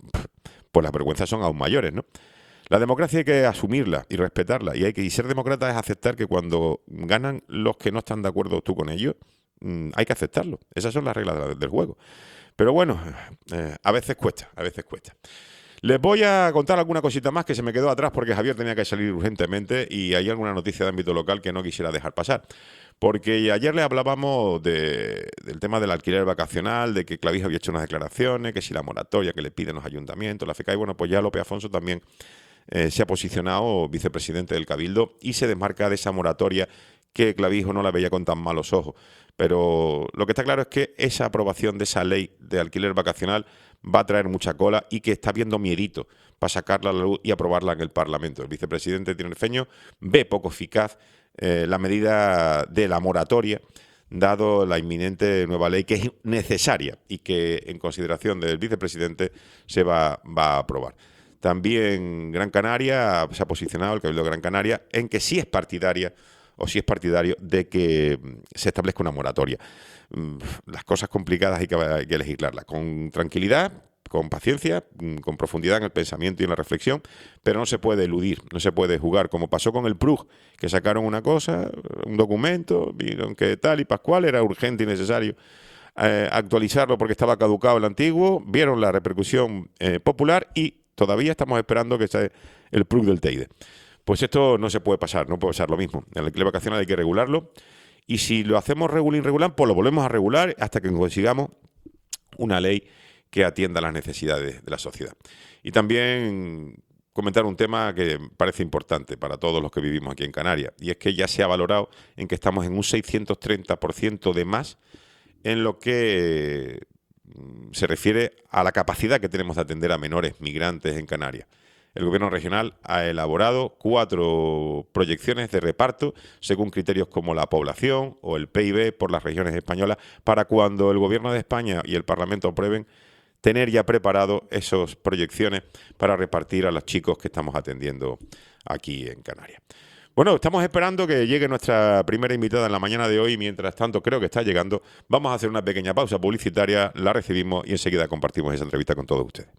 pues las vergüenzas son aún mayores, ¿no? La democracia hay que asumirla y respetarla, y hay que y ser demócrata es aceptar que cuando ganan los que no están de acuerdo tú con ellos, mmm, hay que aceptarlo. Esas son las reglas de la, del juego. Pero bueno, eh, a veces cuesta, a veces cuesta. Les voy a contar alguna cosita más que se me quedó atrás porque Javier tenía que salir urgentemente y hay alguna noticia de ámbito local que no quisiera dejar pasar. Porque ayer le hablábamos de, del tema del alquiler vacacional, de que Clavijo había hecho unas declaraciones, que si la moratoria que le piden los ayuntamientos, la FECA, y bueno, pues ya López Afonso también Eh, se ha posicionado vicepresidente del Cabildo y se desmarca de esa moratoria que Clavijo no la veía con tan malos ojos. Pero lo que está claro es que esa aprobación de esa ley de alquiler vacacional va a traer mucha cola y que está viendo miedito para sacarla a la luz y aprobarla en el Parlamento. El vicepresidente tinerfeño ve poco eficaz eh, la medida de la moratoria, dado la inminente nueva ley que es necesaria y que en consideración del vicepresidente se va, va a aprobar. También Gran Canaria se ha posicionado, el Cabildo de Gran Canaria, en que sí es partidaria o sí es partidario de que se establezca una moratoria. Las cosas complicadas hay que, hay que legislarlas con tranquilidad, con paciencia, con profundidad en el pensamiento y en la reflexión, pero no se puede eludir, no se puede jugar, como pasó con el P R U G, que sacaron una cosa, un documento, vieron que tal y pascual, era urgente y necesario eh, actualizarlo porque estaba caducado el antiguo, vieron la repercusión eh, popular y todavía estamos esperando que sea el P R U G del Teide. Pues esto no se puede pasar, no puede pasar lo mismo. En el alquiler vacacional hay que regularlo y si lo hacemos regular, regular, pues lo volvemos a regular hasta que consigamos una ley que atienda las necesidades de la sociedad. Y también comentar un tema que parece importante para todos los que vivimos aquí en Canarias, y es que ya se ha valorado en que estamos en un seiscientos treinta por ciento de más en lo que se refiere a la capacidad que tenemos de atender a menores migrantes en Canarias. El Gobierno regional ha elaborado cuatro proyecciones de reparto según criterios como la población o el P I B por las regiones españolas para cuando el Gobierno de España y el Parlamento aprueben tener ya preparados esas proyecciones para repartir a los chicos que estamos atendiendo aquí en Canarias. Bueno, estamos esperando que llegue nuestra primera invitada en la mañana de hoy. Mientras tanto, creo que está llegando. Vamos a hacer una pequeña pausa publicitaria, la recibimos y enseguida compartimos esa entrevista con todos ustedes.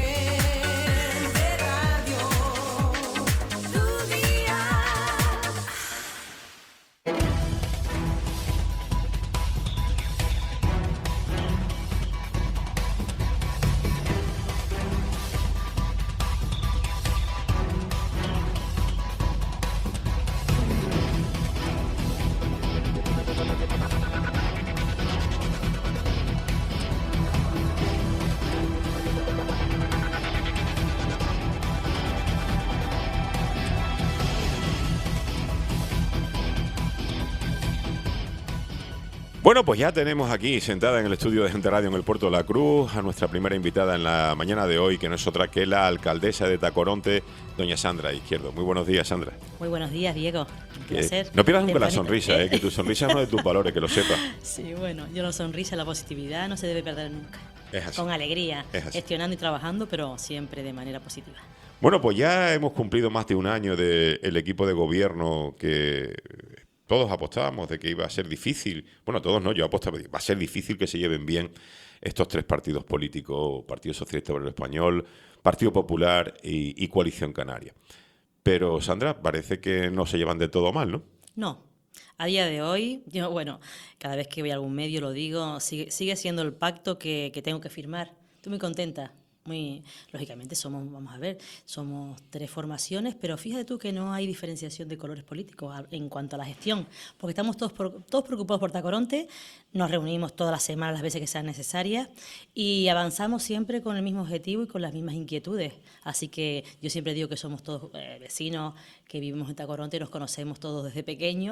Bueno, pues ya tenemos aquí sentada en el estudio de Gente Radio en el Puerto de la Cruz a nuestra primera invitada en la mañana de hoy, que no es otra que la alcaldesa de Tacoronte, doña Sandra Izquierdo. Muy buenos días, Sandra. Muy buenos días, Diego. Un placer. No pierdas nunca la sonrisa, eh, que tu sonrisa es uno de tus valores, que lo sepas. Sí, bueno, yo la sonrisa, la positividad no se debe perder nunca. Es así. Con alegría, Es así. gestionando y trabajando, pero siempre de manera positiva. Bueno, pues ya hemos cumplido más de un año del equipo de gobierno que todos apostábamos de que iba a ser difícil. Bueno, todos no, yo apostaba, va a ser difícil que se lleven bien estos tres partidos políticos, Partido Socialista Obrero Español, Partido Popular y, y Coalición Canaria. Pero, Sandra, parece que no se llevan de todo mal, ¿no? No. A día de hoy, yo, bueno, cada vez que voy a algún medio lo digo, sigue, sigue siendo el pacto que, que tengo que firmar. Estoy muy contenta. Muy, lógicamente somos, vamos a ver, somos tres formaciones, pero fíjate tú que no hay diferenciación de colores políticos en cuanto a la gestión, porque estamos todos, por, todos preocupados por Tacoronte, nos reunimos todas las semanas las veces que sean necesarias y avanzamos siempre con el mismo objetivo y con las mismas inquietudes. Así que yo siempre digo que somos todos eh, vecinos que vivimos en Tacoronte, nos conocemos todos desde pequeños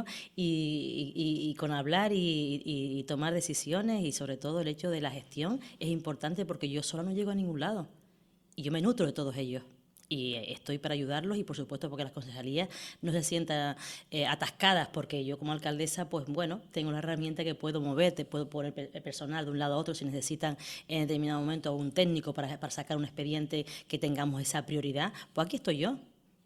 y, y, y con hablar y, y, y tomar decisiones y sobre todo el hecho de la gestión es importante porque yo sola no llego a ningún lado. Y yo me nutro de todos ellos y estoy para ayudarlos y, por supuesto, porque las concejalías no se sientan eh, atascadas, porque yo como alcaldesa, pues bueno, tengo la herramienta que puedo mover, te puedo poner el personal de un lado a otro si necesitan en determinado momento un técnico para, para sacar un expediente que tengamos esa prioridad, pues aquí estoy yo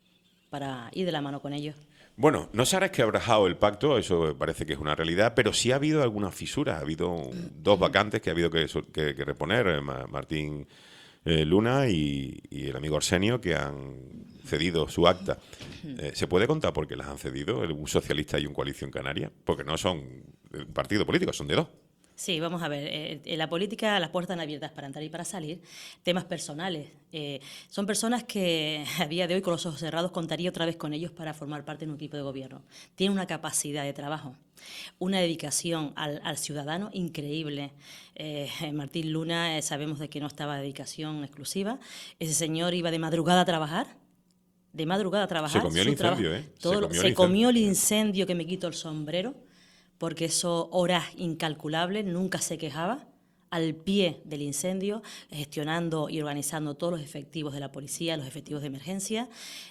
para ir de la mano con ellos. Bueno, no se ha resquebrajado el pacto, eso parece que es una realidad, pero sí ha habido algunas fisuras, ha habido dos vacantes que ha habido que, que, que reponer, Martín Eh, Luna y, y el amigo Arsenio, que han cedido su acta. Eh, ¿Se puede contar por qué las han cedido un socialista y un Coalición Canaria? Porque no son de un partido político, son de dos. Sí, vamos a ver, eh, en la política las puertas están abiertas para entrar y para salir. Temas personales. Eh, son personas que a día de hoy con los ojos cerrados contaría otra vez con ellos para formar parte de un equipo de gobierno. Tienen una capacidad de trabajo, una dedicación al, al ciudadano increíble. Eh, Martín Luna, eh, sabemos de que no estaba de dedicación exclusiva. Ese señor iba de madrugada a trabajar. De madrugada a trabajar. Se comió el incendio, ¿eh? Todo, se comió, se el, comió incendio. el incendio que me quito el sombrero, porque eso horas incalculables, nunca se quejaba, al pie del incendio, gestionando y organizando todos los efectivos de la policía, los efectivos de emergencia,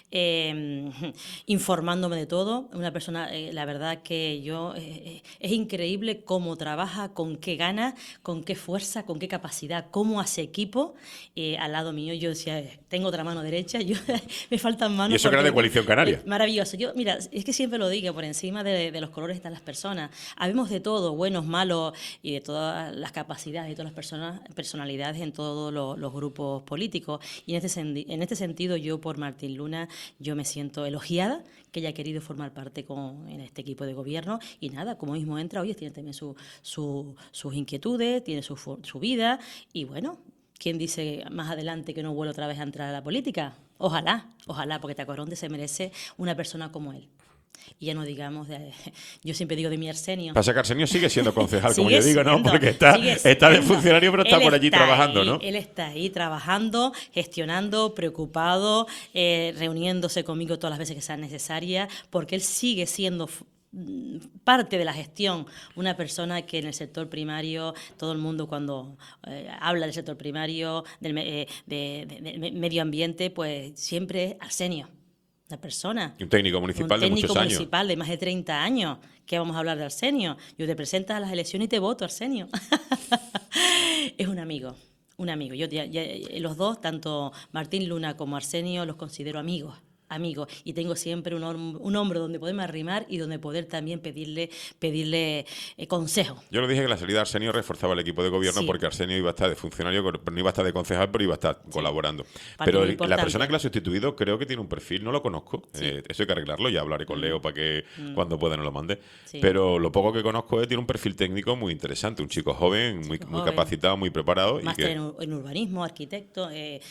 eh, informándome de todo. Una persona, eh, la verdad que yo, eh, es increíble cómo trabaja, con qué ganas, con qué fuerza, con qué capacidad, cómo hace equipo. Eh, al lado mío yo decía, tengo otra mano derecha, yo me faltan manos. Y eso que era de Coalición Canaria. Eh, maravilloso. Yo, mira, es que siempre lo digo, por encima de, de los colores están las personas. Habemos de todo, buenos, malos, y de todas las capacidades, de todas las personas, personalidades en todos los, los grupos políticos. Y en este, en este sentido, yo por Martín Luna, yo me siento elogiada que haya querido formar parte con, en este equipo de gobierno. Y nada, como mismo entra, oye, tiene también su, su, sus inquietudes, tiene su, su vida. Y bueno, ¿quién dice más adelante que no vuelve otra vez a entrar a la política? Ojalá, ojalá, porque Tacoronte se merece una persona como él. Y ya no digamos, de, yo siempre digo de mi Arsenio. Pasa que Arsenio sigue siendo concejal, como Sigue yo digo, ¿no? siendo, Porque está, sigue está de siendo. funcionario, pero está Él por allí está trabajando, ahí, ¿no? Él está ahí trabajando, gestionando, preocupado, eh, reuniéndose conmigo todas las veces que sean necesarias, porque él sigue siendo parte de la gestión, una persona que en el sector primario, todo el mundo cuando eh, habla del sector primario, del eh, de, de, de medio ambiente, pues siempre es Arsenio. Una persona. Un técnico municipal un técnico de muchos años. municipal de más de treinta años. ¿Qué vamos a hablar de Arsenio? Yo te presentas a las elecciones y te voto, Arsenio. Es un amigo, un amigo. Yo ya, ya, los dos, tanto Martín Luna como Arsenio, los considero amigos. amigos y tengo siempre un, un hombro donde poderme arrimar y donde poder también pedirle pedirle eh, consejo. Yo lo dije que la salida de Arsenio reforzaba el equipo de gobierno sí. porque Arsenio iba a estar de funcionario, no iba a estar de concejal, pero iba a estar sí. colaborando. Parte pero la persona que lo ha sustituido creo que tiene un perfil, no lo conozco, sí. eh, eso hay que arreglarlo, ya hablaré con Leo para que mm. cuando pueda nos lo mande, sí. pero lo poco que conozco es tiene un perfil técnico muy interesante, un chico joven, chico muy, joven. muy capacitado, muy preparado. Máster que... en, en urbanismo, arquitecto, eh,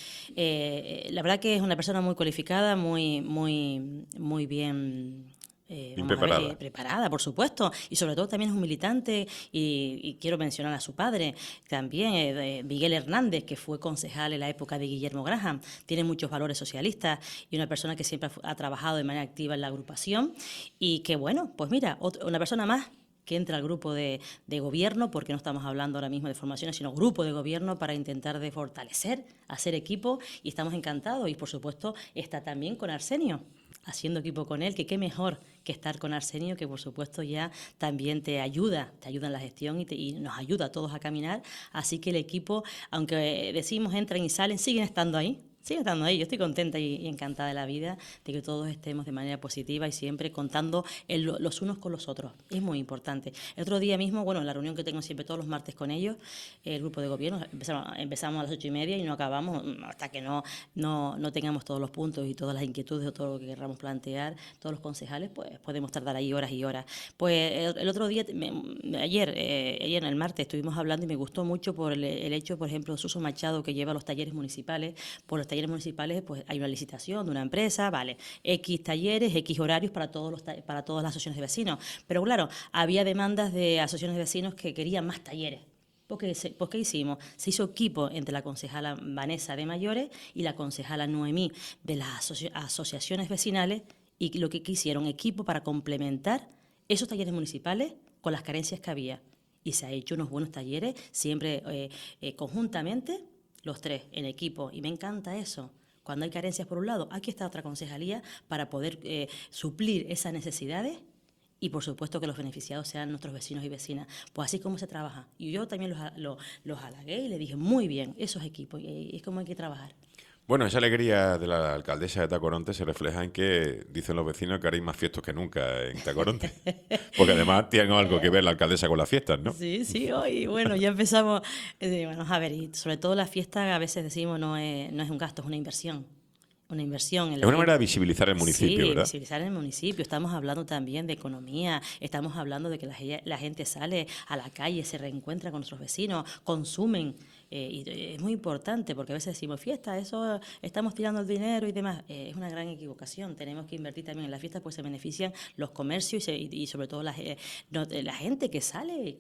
eh, la verdad que es una persona muy cualificada, muy muy muy bien eh, bien preparada. Ver, eh, preparada, por supuesto, y sobre todo también es un militante y, y quiero mencionar a su padre también, eh, Miguel Hernández, que fue concejal en la época de Guillermo Graham, tiene muchos valores socialistas y una persona que siempre ha, ha trabajado de manera activa en la agrupación y que bueno, pues mira, otra, una persona más que entra al grupo de, de gobierno, porque no estamos hablando ahora mismo de formaciones, sino grupo de gobierno para intentar de fortalecer, hacer equipo, y estamos encantados. Y, por supuesto, está también con Arsenio, haciendo equipo con él, que qué mejor que estar con Arsenio, que, por supuesto, ya también te ayuda, te ayuda en la gestión y, te, y nos ayuda a todos a caminar. Así que el equipo, aunque decimos entran y salen, siguen estando ahí. Sigue estando ahí. Yo estoy contenta y, y encantada de la vida de que todos estemos de manera positiva y siempre contando el, los unos con los otros. Es muy importante. El otro día mismo, bueno, en la reunión que tengo siempre todos los martes con ellos, el grupo de gobierno, empezamos, empezamos a las ocho y media y no acabamos hasta que no, no, no tengamos todos los puntos y todas las inquietudes o todo lo que queramos plantear, todos los concejales, pues podemos tardar ahí horas y horas. Pues el, el otro día, me, ayer, eh, ayer en el martes estuvimos hablando y me gustó mucho por el, el hecho, por ejemplo, Suso Machado, que lleva los talleres municipales, por los talleres municipales, pues hay una licitación de una empresa, vale, X talleres, X horarios para todos los para todas las asociaciones de vecinos. Pero claro, había demandas de asociaciones de vecinos que querían más talleres. ¿Por qué, ¿Por qué hicimos? Se hizo equipo entre la concejala Vanessa de Mayores y la concejala Noemí de las asoci asociaciones vecinales, y lo que quisieron, equipo para complementar esos talleres municipales con las carencias que había. Y se ha hecho unos buenos talleres, siempre eh, eh, conjuntamente, los tres en equipo, y me encanta eso. Cuando hay carencias por un lado, aquí está otra concejalía para poder eh, suplir esas necesidades y, por supuesto, que los beneficiados sean nuestros vecinos y vecinas. Pues así como se trabaja. Y yo también los, los, los halagué y le dije, muy bien, esos equipos, y es como hay que trabajar. Bueno, esa alegría de la alcaldesa de Tacoronte se refleja en que dicen los vecinos que ahora hay más fiestos que nunca en Tacoronte. Porque además tiene algo que ver la alcaldesa con las fiestas, ¿no? Sí, sí, hoy, bueno, ya empezamos. Eh, bueno, a ver, y sobre todo las fiestas a veces decimos no es, no es un gasto, es una inversión. Una inversión. En la es una manera de visibilizar el municipio, sí, ¿verdad? visibilizar el municipio. Estamos hablando también de economía, estamos hablando de que la, la gente sale a la calle, se reencuentra con nuestros vecinos, consumen. Eh, y es muy importante porque a veces decimos fiesta, eso estamos tirando el dinero y demás. Eh, es una gran equivocación. Tenemos que invertir también en las fiestas, pues se benefician los comercios y, se, y, y sobre todo la, eh, no, la gente que sale y,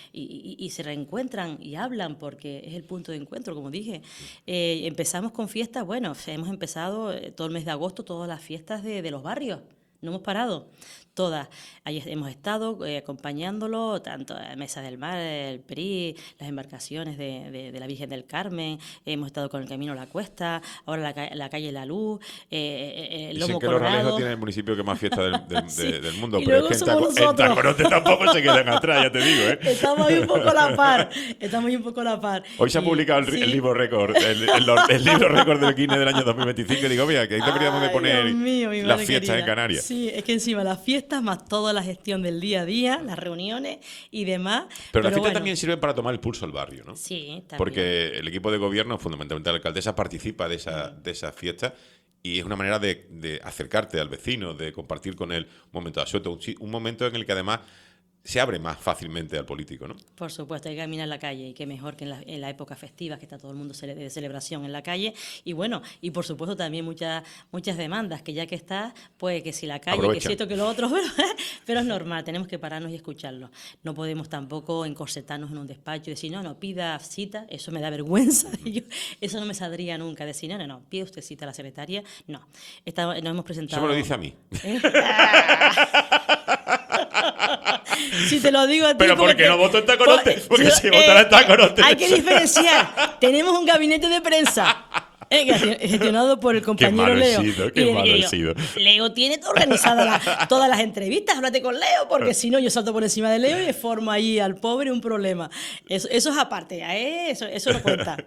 y, y se reencuentran y hablan, porque es el punto de encuentro, como dije. Eh, empezamos con fiestas, bueno, hemos empezado todo el mes de agosto, todas las fiestas de, de los barrios. No hemos parado, todas. Ahí hemos estado eh, acompañándolo, tanto a Mesa del Mar, el P R I, las embarcaciones de, de, de la Virgen del Carmen, hemos estado con el Camino a la Cuesta, ahora la, la calle La Luz, eh, el Lomo Dicen que Colorado. Los Realejos tiene el municipio que más fiesta del, del, sí. de, del mundo, Y pero es que en Tacoronte tampoco se quedan atrás, ya te digo, ¿eh? Estamos ahí un poco a la par, estamos ahí un poco a la par. Hoy se ha y, publicado el, sí. el libro récord, el, el, el, el libro récord del Guinness del año dos mil veinticinco, y digo, mira, que ahí deberíamos de poner mío, las fiestas querida. en Canarias. Sí, es que encima las fiestas, más toda la gestión del día a día, las reuniones y demás. Pero, pero las fiestas bueno. también sirven para tomar el pulso al barrio, ¿no? Sí, también. Porque el equipo de gobierno, fundamentalmente la alcaldesa, participa de esa, de esas fiestas y es una manera de, de acercarte al vecino, de compartir con él un momento de asueto, un, un momento en el que además se abre más fácilmente al político, ¿no? Por supuesto, hay que caminar en la calle, y qué mejor que en la, en la época festiva, que está todo el mundo cele de celebración en la calle, y bueno, y por supuesto también muchas muchas demandas, que ya que está, pues que si la calle, Aprovecha. que si esto, que lo otro, pero, pero es normal, tenemos que pararnos y escucharlo. No podemos tampoco encorsetarnos en un despacho y decir, no, no, pida cita, eso me da vergüenza, yo, eso no me saldría nunca, decir, no, no, no, pide usted cita a la secretaria, no. Está, nos hemos presentado... Eso me lo dice a mí. Si te lo digo a ti. Pero ¿por qué no voto en Tacoronte? Por, porque yo, si eh, votara en Tacoronte. Hay que diferenciar. Tenemos un gabinete de prensa Eh, gestionado por el compañero Qué Leo. malo he sido, qué Y le malo he digo, sido. Leo tiene organizadas la, todas las entrevistas, háblate con Leo, porque si no yo salto por encima de Leo y le formo ahí al pobre un problema. Eso, eso es aparte, ¿eh? eso, eso no cuenta.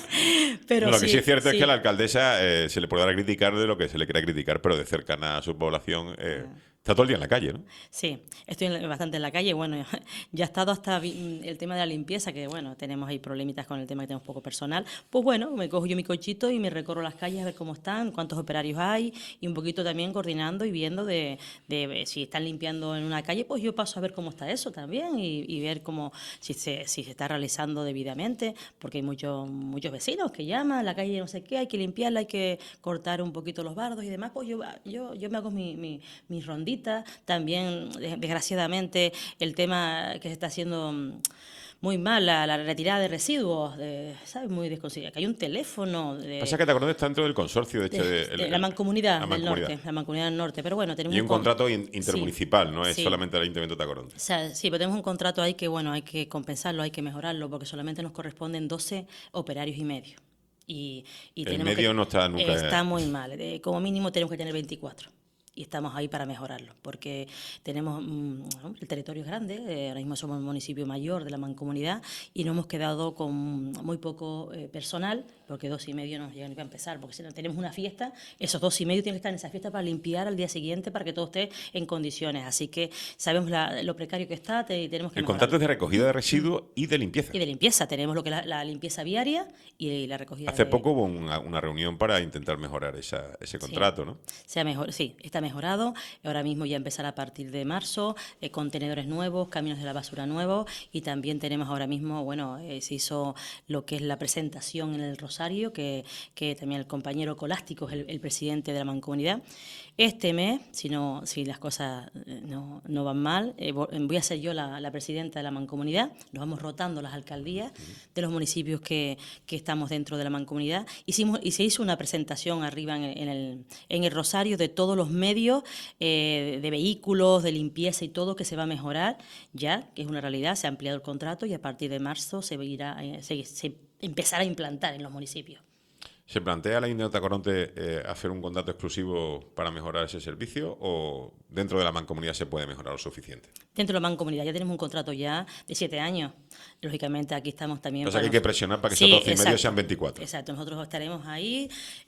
Pero No, lo sí, que sí es cierto sí. es que a la alcaldesa eh, se le podrá criticar de lo que se le quiera criticar, pero de cercana a su población eh, está todo el día en la calle, ¿no? Sí, estoy en- bastante en la calle. Bueno, ya ha estado hasta vi- el tema de la limpieza, que bueno, tenemos ahí problemitas con el tema que tenemos poco personal. Pues bueno, me cojo yo mi cochito y me recorro las calles a ver cómo están, cuántos operarios hay y un poquito también coordinando y viendo de, de si están limpiando en una calle, pues yo paso a ver cómo está eso también y, y ver cómo si se, si se está realizando debidamente, porque hay muchos muchos vecinos que llaman, la calle no sé qué, hay que limpiarla, hay que cortar un poquito los bardos y demás, pues yo, yo, yo me hago mi, mi, mis ronditas. También, desgraciadamente, el tema que se está haciendo mm, muy mal, la, la retirada de residuos, de, ¿sabes? Muy desconsiderada. Que hay un teléfono de, Pasa que te acordás, está dentro del consorcio de, de- este, de- de el- la mancomunidad la del mancomunidad. norte, la mancomunidad del norte. Pero bueno, tenemos Y un con- contrato in- Sí, intermunicipal, no es sí. solamente el Ayuntamiento de Tacoronte. O sea, sí, pero tenemos un contrato ahí que, bueno, hay que compensarlo, hay que mejorarlo, porque solamente nos corresponden doce operarios y medio. Y, y El tenemos medio que- no está nunca- Está muy mal. Eh, como mínimo tenemos que tener veinticuatro. Y estamos ahí para mejorarlo, porque tenemos mm, ¿no? el territorio es grande, eh, ahora mismo somos el municipio mayor de la mancomunidad y nos hemos quedado con muy poco eh, personal, porque dos y medio no nos llegan ni para empezar, porque si no tenemos una fiesta, esos dos y medio tienen que estar en esa fiesta para limpiar al día siguiente, para que todo esté en condiciones. Así que sabemos la- lo precario que está te- y tenemos que El mejorarlo. contrato es de recogida de residuos y de limpieza. Y de limpieza, tenemos lo que es la, la limpieza viaria y la recogida. Hace de- poco hubo una, una reunión para intentar mejorar esa- ese contrato, ¿no? Se ha mejor, sí, está mejorado. Ahora mismo ya empezará a partir de marzo, eh, contenedores nuevos, caminos de la basura nuevos y también tenemos ahora mismo, bueno, eh, se hizo lo que es la presentación en el Rosario, que, que también el compañero Colástico es el, el presidente de la mancomunidad. Este mes, si, no, si las cosas eh, no, no van mal, eh, vo- voy a ser yo la, la presidenta de la mancomunidad, nos vamos rotando las alcaldías de los municipios que, que estamos dentro de la mancomunidad. Hicimos, y se hizo una presentación arriba en el, en el, en el Rosario de todos los medios eh, de vehículos, de limpieza y todo que se va a mejorar ya, que es una realidad, se ha ampliado el contrato y a partir de marzo se, irá, eh, se, se empezará a implantar en los municipios. ¿Se plantea la Ayuntamiento de Tacoronte eh, hacer un contrato exclusivo para mejorar ese servicio o dentro de la mancomunidad se puede mejorar lo suficiente? Dentro de la mancomunidad ya tenemos un contrato ya de siete años. Lógicamente aquí estamos también... O sea que hay para que nosotros- presionar para que Sí, esos doce y medio exacto, sean veinticuatro. Exacto, nosotros estaremos ahí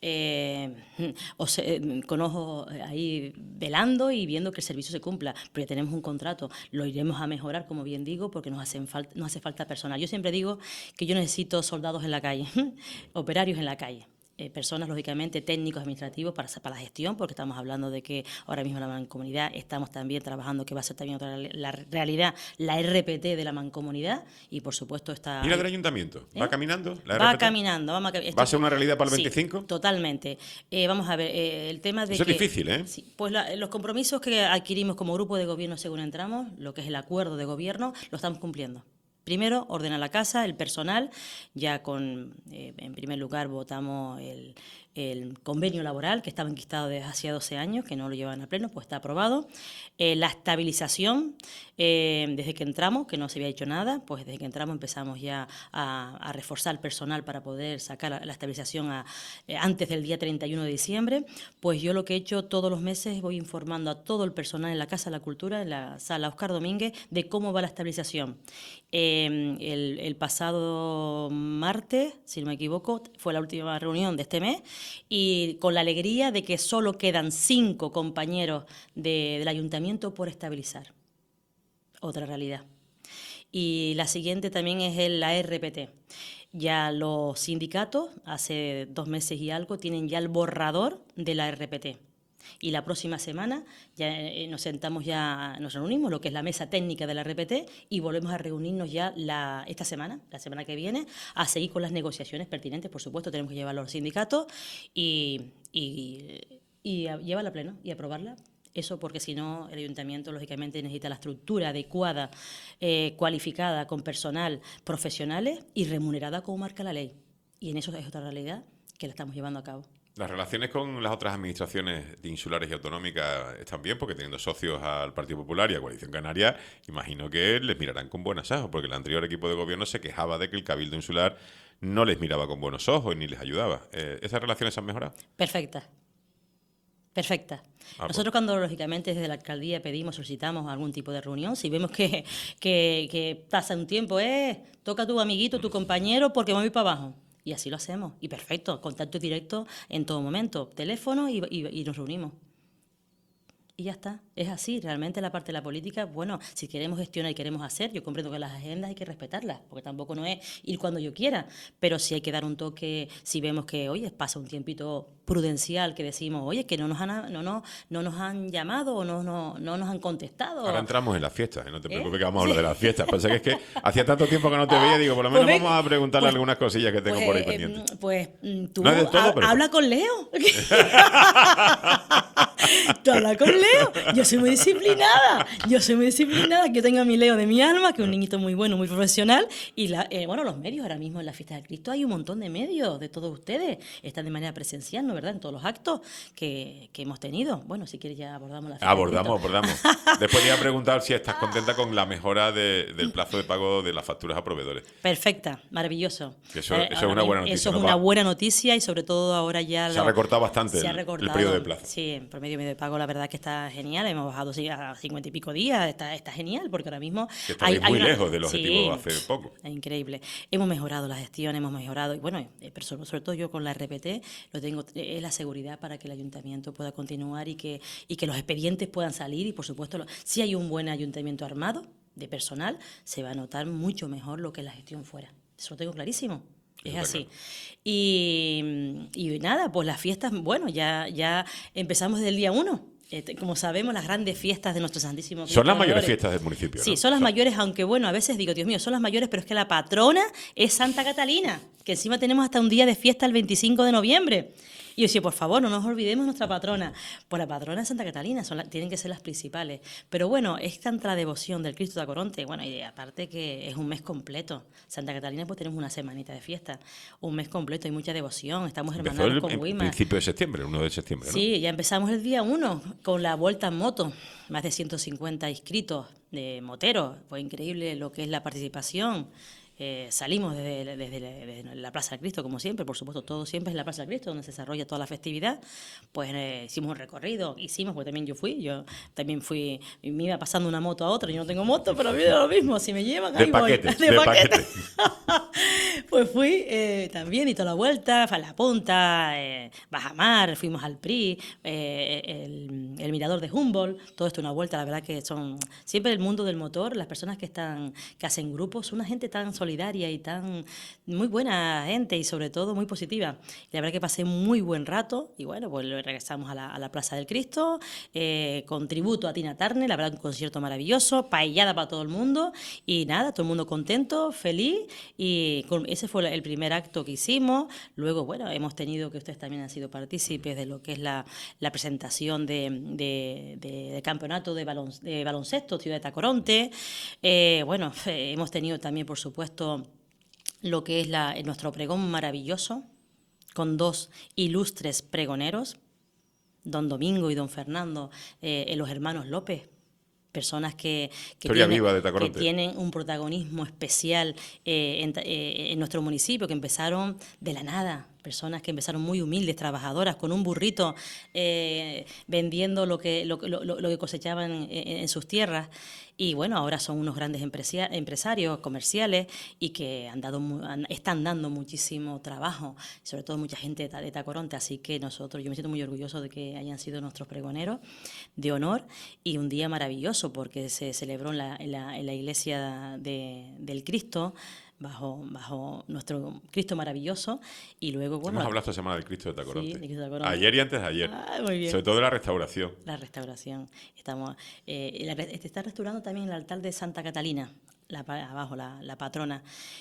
eh, o se- eh, con ojos ahí velando y viendo que el servicio se cumpla, pero ya tenemos un contrato, lo iremos a mejorar, como bien digo, porque nos, hacen falta, nos hace falta personal. Yo siempre digo que yo necesito soldados en la calle, operarios en la calle. Eh, personas, lógicamente, técnicos, administrativos para, para la gestión, porque estamos hablando de que ahora mismo en la mancomunidad estamos también trabajando, que va a ser también otra la realidad, la R P T de la mancomunidad, y por supuesto está... ¿Y la del Ayuntamiento? ¿Va ¿Eh? caminando? ¿La Va R P T? caminando. Vamos a, cam- esto- ¿Va a ser una realidad para el Sí, veinticinco? totalmente. Eh, vamos a ver, eh, el tema de Eso es que- difícil, ¿eh? Sí, pues la- los compromisos que adquirimos como grupo de gobierno según entramos, lo que es el acuerdo de gobierno, lo estamos cumpliendo. Primero, ordenar la casa, el personal, ya con, eh, en primer lugar, votamos el, el convenio laboral, que estaba enquistado desde hacía doce años, que no lo llevan a pleno, pues está aprobado. Eh, la estabilización, eh, desde que entramos, que no se había hecho nada, pues desde que entramos empezamos ya a, a reforzar el personal para poder sacar la, la estabilización a, eh, antes del día treinta y uno de diciembre. Pues yo lo que he hecho todos los meses, voy informando a todo el personal en la Casa de la Cultura, en la sala Óscar Domínguez, de cómo va la estabilización. Eh, el, el pasado martes, si no me equivoco, fue la última reunión de este mes y con la alegría de que solo quedan cinco compañeros de- del ayuntamiento por estabilizar. Otra realidad. Y la siguiente también es el- la R P T. Ya los sindicatos, hace dos meses y algo, tienen ya el borrador de la R P T. Y la próxima semana ya eh, nos sentamos ya, nos reunimos, lo que es la mesa técnica de la R P T, y volvemos a reunirnos ya la, esta semana, la semana que viene, a seguir con las negociaciones pertinentes. Por supuesto, tenemos que llevarlo a los sindicatos y, y, y a- llevarla a pleno y aprobarla. Eso porque si no, el ayuntamiento, lógicamente, necesita la estructura adecuada, eh, cualificada, con personal profesionales y remunerada como marca la ley. Y en eso es otra realidad que la estamos llevando a cabo. Las relaciones con las otras administraciones insulares y autonómicas están bien, porque teniendo socios al Partido Popular y a Coalición Canaria, imagino que les mirarán con buenos ojos, porque el anterior equipo de gobierno se quejaba de que el Cabildo Insular no les miraba con buenos ojos ni les ayudaba. Eh, ¿Esas relaciones se han mejorado? Perfecta. Perfecta. Ah, Nosotros pues. cuando, lógicamente, desde la alcaldía pedimos, solicitamos algún tipo de reunión, si vemos que, que, que pasa un tiempo, eh, toca a tu amiguito, tu compañero, porque me voy para abajo. Y así lo hacemos. Y perfecto, contacto directo en todo momento, teléfono y, y, y nos reunimos. Y ya está, es así, realmente la parte de la política, bueno, si queremos gestionar y queremos hacer, yo comprendo que las agendas hay que respetarlas, porque tampoco no es ir cuando yo quiera, pero sí hay que dar un toque, si vemos que, oye, pasa un tiempito prudencial, que decimos, oye, que no nos han, no, no, no nos han llamado o no, no, no nos han contestado. Ahora entramos en las fiestas, ¿eh? No te preocupes ¿Eh? que vamos a hablar de las fiestas. Pasa que es que hacía tanto tiempo que no te veía, digo, por lo menos Pues vamos a preguntarle pues, algunas cosillas que tengo pues, por ahí eh, pendientes. Pues tú No es del todo, ha- pero- habla con Leo. Tú habla con Leo. Yo soy muy disciplinada. Yo soy muy disciplinada. Yo tengo a mi Leo de mi alma, que es un niñito muy bueno, muy profesional. Y la, eh, bueno, los medios ahora mismo en la fiesta de Cristo hay un montón de medios de todos ustedes. Están de manera presencial, ¿no verdad? En todos los actos que, que hemos tenido. Bueno, si quieres ya abordamos la fiesta Abordamos, de Cristo. abordamos. Después te iba a preguntar si estás contenta con la mejora de- del plazo de pago de las facturas a proveedores. Perfecta, maravilloso. Que eso- Eh, eso es ahora una buena mismo- noticia, Eso es ¿no? una Va- buena noticia y sobre todo ahora ya... Se ha lo- recortado bastante se ha el- el recortado, periodo de plazo. Sí, en promedio medio de pago la verdad que está genial. Hemos bajado sí, a cincuenta y pico días. Está, está genial porque ahora mismo... Que estabais muy una- lejos del objetivo Sí, hace poco. es increíble. Hemos mejorado la gestión, hemos mejorado... Y bueno, eh, pero sobre, sobre todo yo con la R P T lo tengo, eh, es la seguridad para que el ayuntamiento pueda continuar y que, y que los expedientes puedan salir. Y por supuesto, lo- si hay un buen ayuntamiento armado de personal, se va a notar mucho mejor lo que es la gestión fuera. Eso lo tengo clarísimo. Es Está así. claro. Y, y nada, pues las fiestas, bueno, ya, ya empezamos desde el día uno. Eh, como sabemos, las grandes fiestas de nuestro Santísimo Cristo Son las de mayores Dolores. fiestas del municipio, Sí, ¿no? son las Son- mayores, aunque bueno, a veces digo, Dios mío, son las mayores, pero es que la patrona es Santa Catalina, que encima tenemos hasta un día de fiesta el veinticinco de noviembre. Y yo decía, por favor, no nos olvidemos nuestra patrona. Pues la patrona es Santa Catalina, son la- tienen que ser las principales. Pero bueno, es tanta la devoción del Cristo de Acoronte, bueno, y aparte que es un mes completo. Santa Catalina, pues tenemos una semanita de fiesta, un mes completo, hay mucha devoción, estamos Empezó hermanados el, con en Weimar. principio de septiembre, el uno de septiembre, ¿no? Sí, ya empezamos el día uno con la vuelta en moto, más de ciento cincuenta inscritos de moteros, fue increíble lo que es la participación. Eh, salimos desde, desde- desde la Plaza del Cristo, como siempre, por supuesto, todo siempre es en la Plaza del Cristo, donde se desarrolla toda la festividad. Pues eh, hicimos un recorrido, hicimos, porque también yo fui, yo también fui, me iba pasando una moto a otra, yo no tengo moto, pero a mí da lo mismo, si me llevan, De ahí voy. paquete, de paquete. Pues fui eh, también y toda la vuelta, fue a La Punta, eh, Bajamar, fuimos al P R I, eh, el, el Mirador de Humboldt, todo esto una vuelta, la verdad que son siempre el mundo del motor, las personas que están que hacen grupos, una gente tan solidaria y tan muy buena gente y sobre todo muy positiva. Y la verdad que pasé muy buen rato y bueno, pues luego regresamos a la, a la Plaza del Cristo, eh, con tributo a Tina Turner, la verdad un concierto maravilloso, paellada para todo el mundo y nada, todo el mundo contento, feliz y con- ese fue el primer acto que hicimos. Luego, bueno, hemos tenido, que ustedes también han sido partícipes de lo que es la, la presentación de, de- de- del campeonato de, balon, de baloncesto Ciudad de Tacoronte. Eh, bueno, eh, hemos tenido también, por supuesto, lo que es la, nuestro pregón maravilloso, con dos ilustres pregoneros, don Domingo y don Fernando, eh, los hermanos López. Personas que, que, Historia tienen, viva de que Tacoronte. tienen un protagonismo especial eh, en, eh, en nuestro municipio, que empezaron de la nada, personas que empezaron muy humildes, trabajadoras, con un burrito, eh, vendiendo lo que, lo, lo- lo que cosechaban en, en sus tierras. Y bueno, ahora son unos grandes empresia- empresarios comerciales y que han dado, mu- han- están dando muchísimo trabajo, sobre todo mucha gente de, Ta- de Tacoronte. Así que nosotros, yo me siento muy orgulloso de que hayan sido nuestros pregoneros de honor y un día maravilloso porque se celebró en la, en la, en la iglesia de- del Cristo, bajo, bajo nuestro Cristo maravilloso. Y luego, bueno, Hemos hablado esta semana del Cristo de Tacoronte. Sí, del Cristo de Tacoronte. Ayer y antes de ayer. Ah, muy bien. Sobre todo de la restauración. La restauración. Estamos, eh, la re- está restaurando también el altar de Santa Catalina, la, pa- abajo, la, la patrona.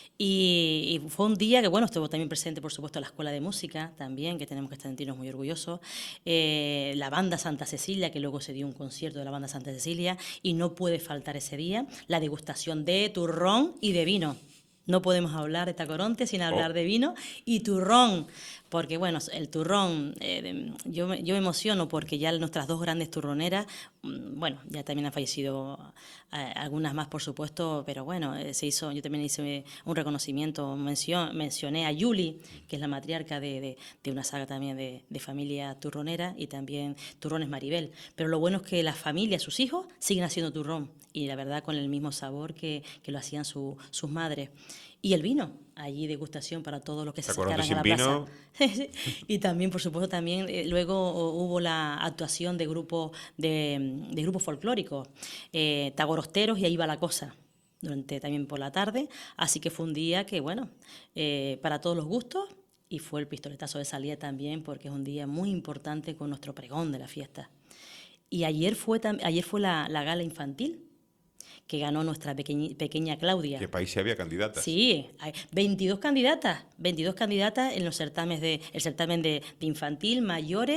Y, y fue un día que, bueno, estuvo también presente, por supuesto, la Escuela de Música también, que tenemos que sentirnos muy orgullosos. Eh, la banda Santa Cecilia, que luego se dio un concierto de la banda Santa Cecilia, y no puede faltar ese día la degustación de turrón y de vino. No podemos hablar de Tacoronte sin hablar Oh. de vino y turrón, porque bueno, el turrón, eh, yo, me- yo me emociono porque ya nuestras dos grandes turroneras, mm, bueno, ya también han fallecido eh, algunas más por supuesto, pero bueno, eh, se hizo, yo también hice un reconocimiento, mención, mencioné a Yuli, que es la matriarca de, de- de una saga también de, de familia turronera y también Turrones Maribel, pero lo bueno es que las familias, sus hijos, siguen haciendo turrón y la verdad con el mismo sabor que, que lo hacían su- sus madres. Y el vino, allí degustación para todos los que se Tacoronte acercaran a sin la plaza. vino. Y también, por supuesto, también eh, luego o- hubo la actuación de grupos de, de grupos folclóricos, eh, tagorosteros, y ahí va la cosa, durante también por la tarde. Así que fue un día que, bueno, eh, para todos los gustos, y fue el pistoletazo de salida también, porque es un día muy importante con nuestro pregón de la fiesta. Y ayer fue, tam- ayer fue la, la gala infantil, que ganó nuestra pequeñi- pequeña Claudia. ¿Qué país había candidatas? Sí, hay veintidós candidatas, veintidós candidatas en los certámenes de, el certamen de, de infantil, mayores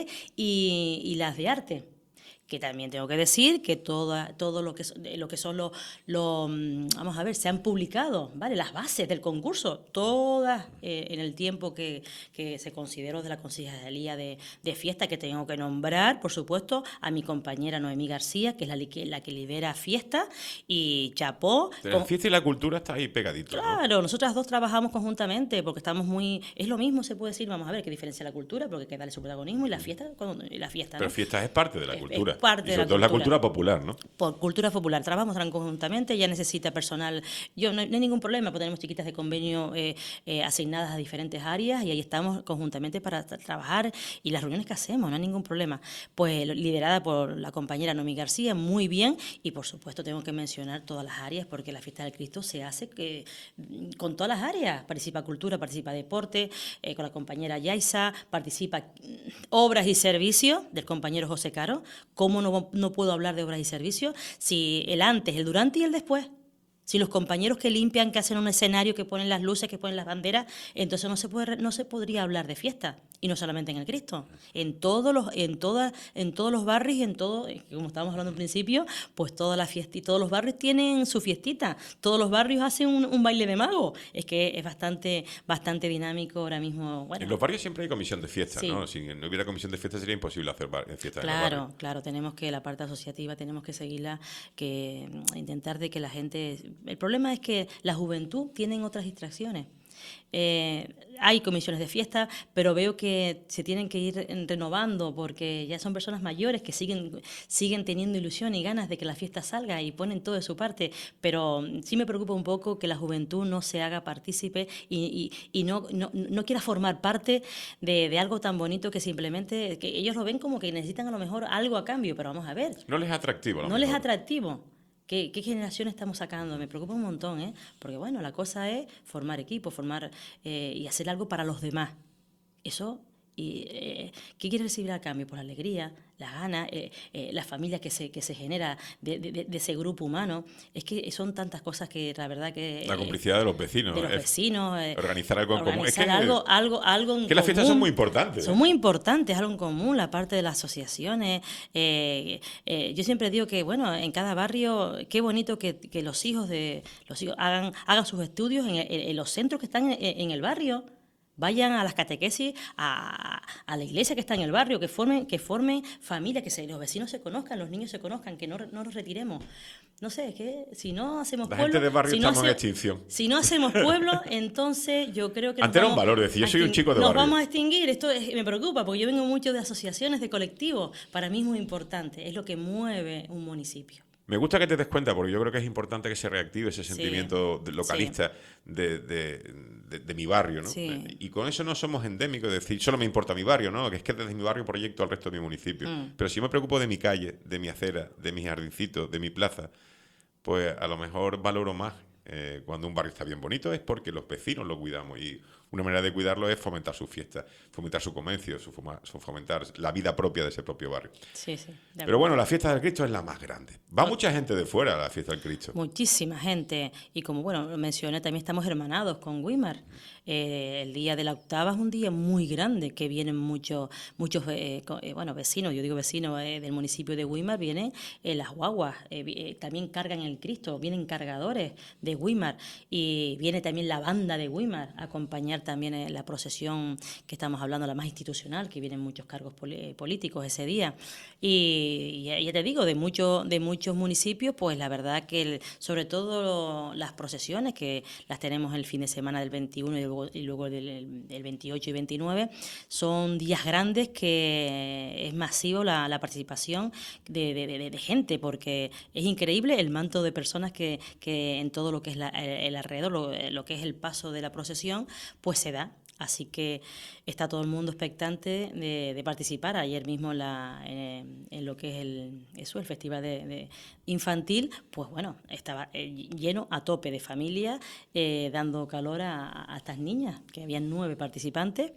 y, y las de arte. Que también tengo que decir que toda, todo lo que, so- de lo que son los, los, mm, vamos a ver, se han publicado, ¿vale? Las bases del concurso, todas eh, en el tiempo que, que se consideró de la Consejería de, de Fiesta, que tengo que nombrar, por supuesto, a mi compañera Noemí García, que es la, li- que, la que lidera Fiesta, y chapó. La con- fiesta y la cultura está ahí pegadito, ¿no? Claro, nosotras dos trabajamos conjuntamente porque estamos muy... Es lo mismo, se puede decir, vamos a ver, qué diferencia la cultura, porque hay que darle su protagonismo y la fiesta, cuando- y la fiesta, ¿no? Pero fiestas es parte de la Es- es cultura. parte y de sobre la todo la cultura. cultura popular, ¿no? Por cultura popular, trabajamos tan conjuntamente, ella necesita personal. Yo no, no hay ningún problema, pues tenemos chiquitas de convenio eh, eh, asignadas a diferentes áreas y ahí estamos conjuntamente para tra- trabajar y las reuniones que hacemos, no hay ningún problema. Pues liderada por la compañera Noemí García, muy bien, y por supuesto tengo que mencionar todas las áreas porque la fiesta del Cristo se hace que, mm, con todas las áreas. Participa cultura, participa deporte, eh, con la compañera Yaisa, participa mm, obras y servicios del compañero José Caro. ¿Cómo no, no puedo hablar de obras y servicios? Si el antes, el durante y el después. Si los compañeros que limpian, que hacen un escenario, que ponen las luces, que ponen las banderas, entonces no se puede, no se podría hablar de fiesta. Y no solamente en el Cristo, en todos los, en todas, en todos los barrios y en todo, como estábamos hablando al principio, pues toda la fiesta y todos los barrios tienen su fiestita. Todos los barrios hacen un, un baile de mago. Es que es bastante, bastante dinámico ahora mismo. Bueno, En los barrios siempre hay comisión de fiesta, Sí. ¿no? Si no hubiera comisión de fiesta sería imposible hacer bar- fiestas en los Claro, barrios. claro, tenemos que la parte asociativa tenemos que seguirla, que mm, intentar de que la gente. El problema es que la juventud tienen otras distracciones. Eh, hay comisiones de fiesta, pero veo que se tienen que ir renovando porque ya son personas mayores que siguen, siguen teniendo ilusión y ganas de que la fiesta salga y ponen todo de su parte, pero sí me preocupa un poco que la juventud no se haga partícipe y, y, y no, no, no quiera formar parte de, de algo tan bonito que simplemente, que ellos lo ven como que necesitan a lo mejor algo a cambio, pero vamos a ver, No les es atractivo, a lo no les es mejor. atractivo. ¿Qué, qué generación estamos sacando? Me preocupa un montón, ¿eh? Porque bueno, la cosa es formar equipo, formar eh, y hacer algo para los demás. Eso, y, eh, ¿qué quieres recibir a cambio? Por la alegría, la gana, eh, eh, la familia que se, que se genera de, de- de ese grupo humano. Es que son tantas cosas que la verdad que... La eh, complicidad de los vecinos. de los es vecinos. eh, organizar algo en común. Es organizar que, algo, algo, algo en que las fiestas común. son muy importantes. Son ¿eh? muy importantes, algo en común, la parte de las asociaciones. eh, eh, yo siempre digo que, bueno, en cada barrio, qué bonito que, que los hijos de los hijos hagan, hagan sus estudios en, en- en los centros que están en, en el barrio. Vayan a las catequesis, a, a la iglesia que está en el barrio, que formen, que formen familia, que se, los vecinos se conozcan, los niños se conozcan, que no, no nos retiremos. No sé, es que si no hacemos La pueblo... gente de barrio si no estamos en hace- extinción. Si no hacemos pueblo, entonces yo creo que... nos Antes era un vamos valor decir, yo a soy un extin- chico de Nos barrio. vamos a extinguir, esto es- me preocupa, porque yo vengo mucho de asociaciones, de colectivos. Para mí es muy importante, es lo que mueve un municipio. Me gusta que te des cuenta, porque yo creo que es importante que se reactive ese Sí. sentimiento de- localista de, de- de- de mi barrio, ¿no? Sí. Y con eso no somos endémicos, es decir, solo me importa mi barrio, ¿no? Que es que desde mi barrio proyecto al resto de mi municipio. Mm. Pero si yo me preocupo de mi calle, de mi acera, de mis jardincitos, de mi plaza, pues a lo mejor valoro más eh, cuando un barrio está bien bonito, es porque los vecinos lo cuidamos. Y una manera de cuidarlo es fomentar su fiesta, fomentar su comercio, su, foma, su fomentar la vida propia de ese propio barrio. Sí, sí. Pero bueno, la fiesta del Cristo es la más grande. Va mucha gente de fuera a la fiesta del Cristo. Muchísima gente. Y como bueno, lo mencioné, también estamos hermanados con Weimar. Eh, el día de la octava es un día muy grande, que vienen muchos, muchos eh, eh, bueno, vecinos, yo digo vecinos eh, del municipio de Weimar, vienen eh, las guaguas, eh, eh, también cargan el Cristo, vienen cargadores de Weimar, y viene también la banda de Weimar a acompañar también eh, la procesión que estamos hablando, la más institucional, que vienen muchos cargos pol- políticos ese día. Y, y ya te digo, de, mucho, de muchos municipios, pues la verdad que el, sobre todo las procesiones, que las tenemos el fin de semana del veintiuno y luego, y luego del, del veintiocho y veintinueve, son días grandes que es masivo la, la participación de, de, de, de gente, porque es increíble el manto de personas que, que en todo lo que es la, el, el alrededor, lo, lo que es el paso de la procesión, pues se da. Así que está todo el mundo expectante de, de participar. Ayer mismo la, eh, en lo que es el, eso, el festival de, de infantil, pues bueno, estaba eh, lleno a tope de familias, eh, dando calor a, a estas niñas, que habían nueve participantes.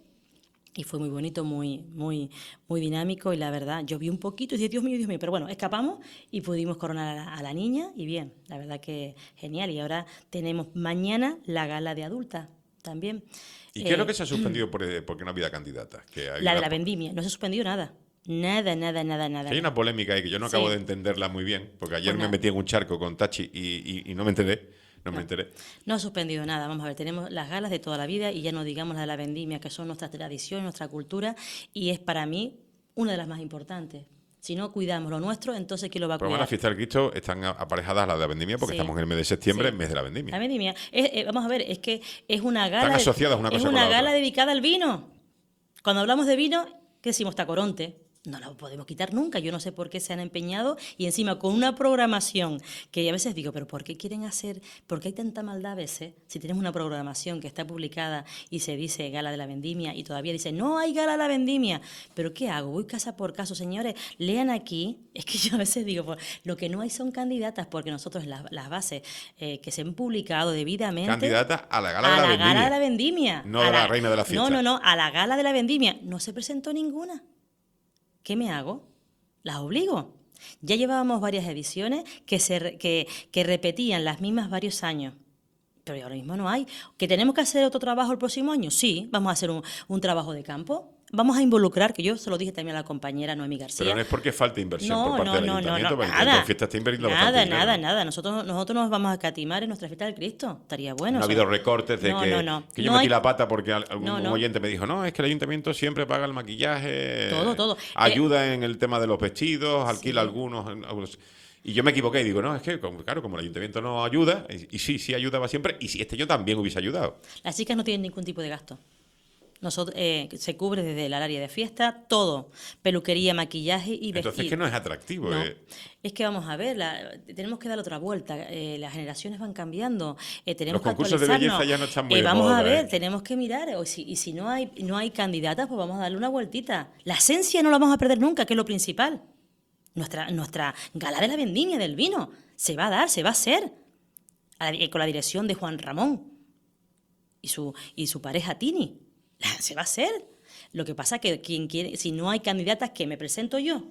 Y fue muy bonito, muy, muy, muy dinámico, y la verdad, yo vi un poquito y dije, Dios mío, Dios mío, pero bueno, escapamos y pudimos coronar a la, a la niña, y bien, la verdad que genial. Y ahora tenemos mañana la gala de adultas también. ¿Y qué eh, es lo que se ha suspendido por, porque no había candidatas? Que hay La una, de la vendimia, no se ha suspendido nada. Nada, nada, nada, nada. que hay una polémica ahí que yo no acabo Sí. de entenderla muy bien, porque ayer Pues me nada. metí en un charco con Tachi y, y, y no me enteré. No, no me enteré. No ha suspendido nada. Vamos a ver, tenemos las galas de toda la vida, y ya no digamos la de la vendimia, que son nuestra tradición, nuestra cultura, y es para mí una de las más importantes. Si no cuidamos lo nuestro, entonces ¿quién lo va a Pero cuidar? bueno, la fiesta del Cristo están aparejadas a las de la vendimia porque Sí. estamos en el mes de septiembre, Sí. el mes de la vendimia. La vendimia. Es- eh, vamos a ver, es que es una gala. Están asociadas una es cosa con una la gala otra. dedicada al vino. Cuando hablamos de vino, ¿qué decimos? Tacoronte. No la podemos quitar nunca. Yo no sé por qué se han empeñado, y encima con una programación que a veces digo, pero ¿por qué quieren hacer? ¿Por qué hay tanta maldad a veces? Si tenemos una programación que está publicada y se dice Gala de la Vendimia, y todavía dice, no hay Gala de la Vendimia. ¿Pero qué hago? Voy casa por caso, señores. Lean aquí. Es que yo a veces digo, pues, lo que no hay son candidatas, porque nosotros las, las bases eh, que se han publicado debidamente... Candidatas a la gala a de la la vendimia. Gala de la Vendimia. No A de la reina de la fiesta. No, no, no, a la Gala de la Vendimia. No se presentó ninguna. ¿Qué me hago? Las obligo. Ya llevábamos varias ediciones que, se, re- que, que repetían las mismas varios años. Pero ahora mismo no hay. ¿Que tenemos que hacer otro trabajo el próximo año? Sí, vamos a hacer un, un trabajo de campo. Vamos a involucrar, que yo se lo dije también a la compañera Noemí García. Pero no es porque falte inversión No, por parte no, del no, no, ayuntamiento, no, porque nada. la fiesta está invirtiendo Nada, bastante dinero. nada, nada. Nosotros, nosotros nos vamos a catimar en nuestra fiesta del Cristo. Estaría bueno. No ha o sea, habido recortes de no, que, no, no. que yo No metí hay- la pata porque al- algún No, un no. oyente me dijo, no, es que el ayuntamiento siempre paga el maquillaje, Todo, todo. ayuda en el tema de los vestidos, alquila Sí. algunos, algunos- Y yo me equivoqué y digo, no, es que, como- claro, como el ayuntamiento no ayuda, y, y sí, sí ayudaba siempre, y si este año también hubiese ayudado. Las chicas no tienen ningún tipo de gasto. Nosotros, eh, se cubre desde el área de fiesta, todo. Peluquería, maquillaje y vestir. Entonces, que no es atractivo. No. eh. Es que vamos a ver, la- tenemos que dar otra vuelta. Eh, las generaciones van cambiando. Eh, tenemos Los que concursos de actualizarnos. belleza ya no están muy Eh, de Vamos a moda, ver, eh. tenemos que mirar. O si, y si no hay, no hay candidatas, pues vamos a darle una vueltita. La esencia no la vamos a perder nunca, que es lo principal. Nuestra, nuestra gala de la vendimia del vino se va a dar, se va a hacer. A la- eh, con la dirección de Juan Ramón y su, y su pareja Tini. Se va a hacer. Lo que pasa que quien quiere, si no hay candidatas, ¿qué me presento yo?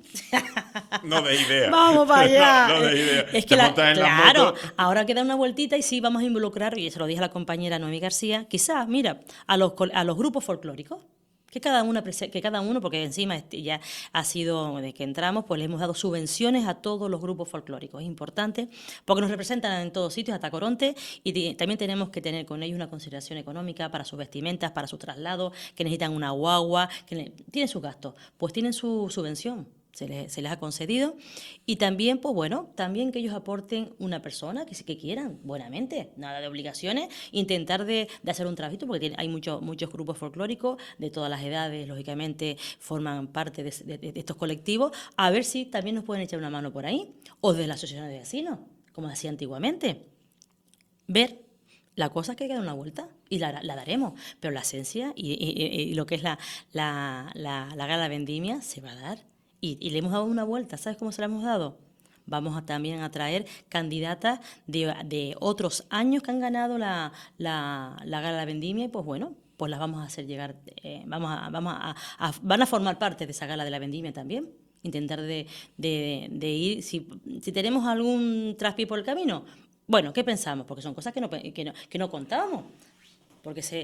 No de idea. Vamos para allá. no, no de idea. Es Te que la- montas en la claro, moto. ahora queda una vueltita y sí vamos a involucrar, y se lo dije a la compañera Noemí García, quizás, mira, a los, col- a los grupos folclóricos. Que cada, una, prese- que cada uno, porque encima este ya ha sido, desde que entramos, pues le hemos dado subvenciones a todos los grupos folclóricos. Es importante, porque nos representan en todos sitios, hasta Coronte, y te- también tenemos que tener con ellos una consideración económica para sus vestimentas, para su traslado, que necesitan una guagua, que ne- tienen sus gastos, pues tienen su subvención. Se les, se les ha concedido, y también, pues bueno, también que ellos aporten una persona que, sí que quieran, buenamente, nada de obligaciones, intentar de, de hacer un trabajito, porque tiene- hay muchos muchos grupos folclóricos de todas las edades, lógicamente forman parte de, de- de estos colectivos, a ver si también nos pueden echar una mano por ahí, o de la asociación de vecinos, como hacía antiguamente. Ver la cosa que queda una vuelta y la, la daremos, pero la esencia y, y- y- y lo que es la, la, la, la gala vendimia se va a dar. Y, y le hemos dado una vuelta. ¿Sabes cómo se la hemos dado? Vamos a también a traer candidatas de, de otros años que han ganado la, la, la gala vendimia, y pues bueno, pues las vamos a hacer llegar, eh, vamos a, vamos a, a, van a formar parte de esa gala de la vendimia también. Intentar de, de, de ir, si, si tenemos algún traspié por el camino, bueno, ¿qué pensamos? Porque son cosas que no, que no, que no contábamos. Porque se,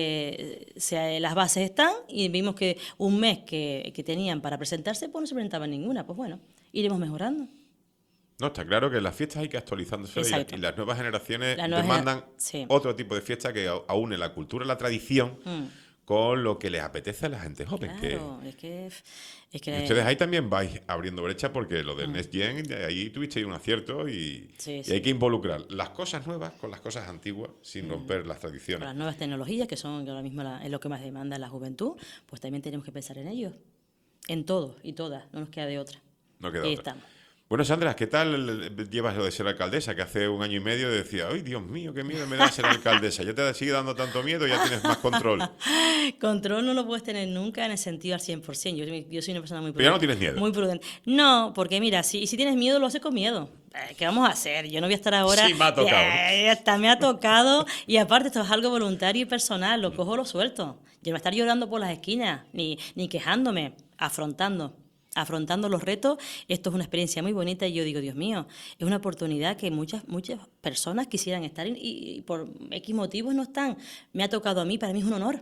se, se, las bases están y vimos que un mes que, que tenían para presentarse, pues no se presentaban ninguna. Pues bueno, iremos mejorando. No, está claro que las fiestas hay que actualizándose y, la, y las nuevas generaciones la nueva demandan gener sí. otro tipo de fiesta que aúne la cultura, la tradición mm. con lo que les apetece a la gente joven. Claro, que, es que... Es que y ustedes ahí también vais abriendo brecha porque lo del mm. Next Gen, ahí tuvisteis un acierto y, sí, sí. y hay que involucrar las cosas nuevas con las cosas antiguas sin mm. romper las tradiciones. Con las nuevas tecnologías, que son que ahora mismo la, es lo que más demanda la juventud, pues también tenemos que pensar en ellos, en todos y todas, no nos queda de otra. No queda ahí otra. Estamos. Bueno, Sandra, ¿qué tal llevas lo de ser alcaldesa? Que hace un año y medio decía, ¡ay, Dios mío, qué miedo me da ser alcaldesa! ¿Ya te sigue dando tanto miedo o ya tienes más control? Control no lo puedes tener nunca en el sentido al cien por ciento. Yo, yo soy una persona muy prudente. Pero ya no tienes miedo. Muy prudente. No, porque mira, si, si tienes miedo, lo haces con miedo. ¿Qué vamos a hacer? Yo no voy a estar ahora... Sí, me ha tocado. Ya, hasta me ha tocado. Y aparte, esto es algo voluntario y personal. Lo cojo, lo suelto. Yo no voy a estar llorando por las esquinas, ni, ni quejándome, afrontando. afrontando los retos. Esto es una experiencia muy bonita y yo digo, Dios mío, es una oportunidad que muchas muchas personas quisieran estar y, y por X motivos no están. Me ha tocado a mí, para mí es un honor.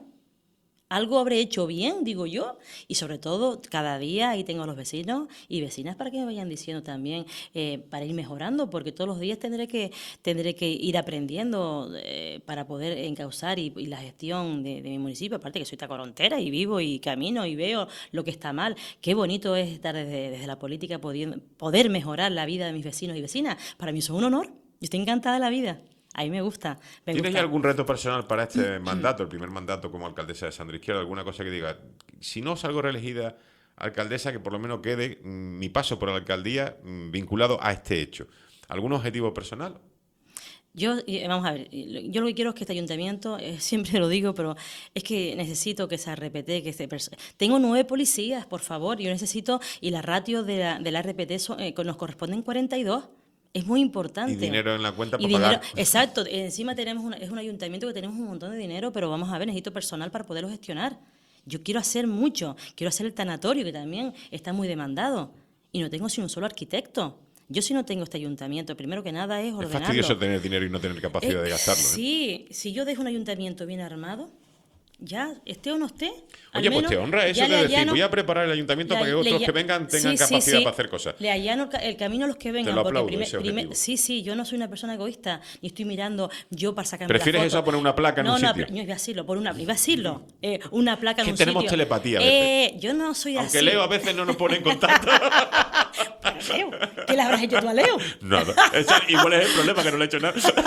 Algo habré hecho bien, digo yo, y sobre todo cada día ahí tengo a los vecinos y vecinas para que me vayan diciendo también, eh, para ir mejorando, porque todos los días tendré que tendré que ir aprendiendo eh, para poder encauzar y, y la gestión de, de mi municipio, aparte que soy tacorontera y vivo y camino y veo lo que está mal. Qué bonito es estar desde, desde la política pudiendo, poder mejorar la vida de mis vecinos y vecinas. Para mí eso es un honor, yo estoy encantada de la vida. A mí me gusta. Me ¿Tienes gusta. ya algún reto personal para este mandato, el primer mandato como alcaldesa de Sandra Izquierdo? ¿Alguna cosa que diga, si no salgo reelegida alcaldesa, que por lo menos quede mmm, mi paso por la alcaldía mmm, vinculado a este hecho? ¿Algún objetivo personal? Yo, vamos a ver, yo lo que quiero es que este ayuntamiento, eh, siempre lo digo, pero es que necesito que se R P T, que este tengo nueve policías, por favor, yo necesito, y la ratio de la, de la R P T son, eh, nos corresponden cuarenta y dos. Es muy importante. Y dinero en la cuenta para dinero, pagar. Exacto. Encima tenemos una, es un ayuntamiento que tenemos un montón de dinero, pero vamos a ver, necesito personal para poderlo gestionar. Yo quiero hacer mucho. Quiero hacer el tanatorio, que también está muy demandado. Y no tengo sino un solo arquitecto. Yo si no tengo este ayuntamiento, primero que nada es ordenarlo. Es fastidioso tener dinero y no tener capacidad eh, de gastarlo. ¿eh? Sí, si yo dejo un ayuntamiento bien armado, ya, esté o no esté. Oye, pues te honra eso de decir, allano, voy a preparar el ayuntamiento le, para que otros le, que vengan tengan sí, capacidad sí, sí. para hacer cosas. Le allano el camino a los que vengan. Te lo aplaudo, porque primer, ese primer, sí, sí, yo no soy una persona egoísta, ni estoy mirando yo para sacarme ¿Prefieres la foto. eso a poner una placa en no, un no, sitio? No, iba a decirlo, por una, iba a decirlo, eh, una placa en que un tenemos sitio. telepatía a veces. Eh, yo no soy Aunque así. Leo a veces no nos pone en contacto. Leo, ¿qué le habrás hecho tú a Leo? Nada. Ese, igual es el problema, que no le he hecho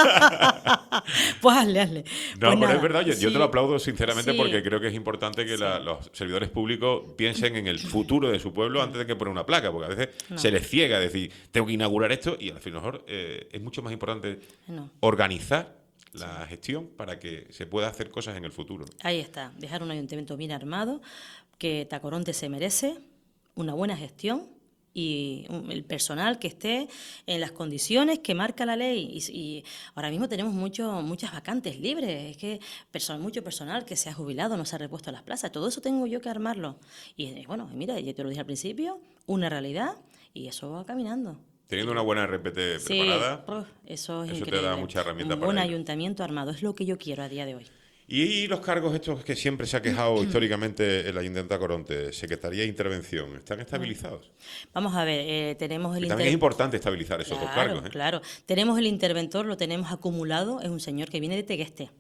nada. Pues hazle, hazle. No, pues pero nada, es verdad, yo, sí. yo te lo aplaudo sinceramente Sí. porque creo que es importante que Sí. la, los servidores públicos piensen en el futuro de su pueblo antes de que poner una placa, porque a veces No. se les ciega decir, tengo que inaugurar esto y al fin mejor eh, es mucho más importante No. organizar la gestión para que se pueda hacer cosas en el futuro. Ahí está, dejar un ayuntamiento bien armado, que Tacoronte se merece, una buena gestión y el personal que esté en las condiciones que marca la ley. Y, y ahora mismo tenemos mucho, muchas vacantes libres, es que personal, mucho personal que se ha jubilado, no se ha repuesto a las plazas, todo eso tengo yo que armarlo. Y bueno, mira, ya te lo dije al principio, una realidad y eso va caminando. Teniendo una buena R P T Sí, preparada, pues, eso es eso increíble. te da mucha herramienta Un para buen ello. ayuntamiento armado, es lo que yo quiero a día de hoy. Y los cargos estos que siempre se ha quejado históricamente el Ayuntamiento de Tacoronte, Secretaría de Intervención, ¿están estabilizados? Vamos a ver, eh, tenemos el Y también inter- es importante estabilizar esos claro, dos cargos. ¿eh? Claro, tenemos el interventor, lo tenemos acumulado, es un señor que viene de Tegueste.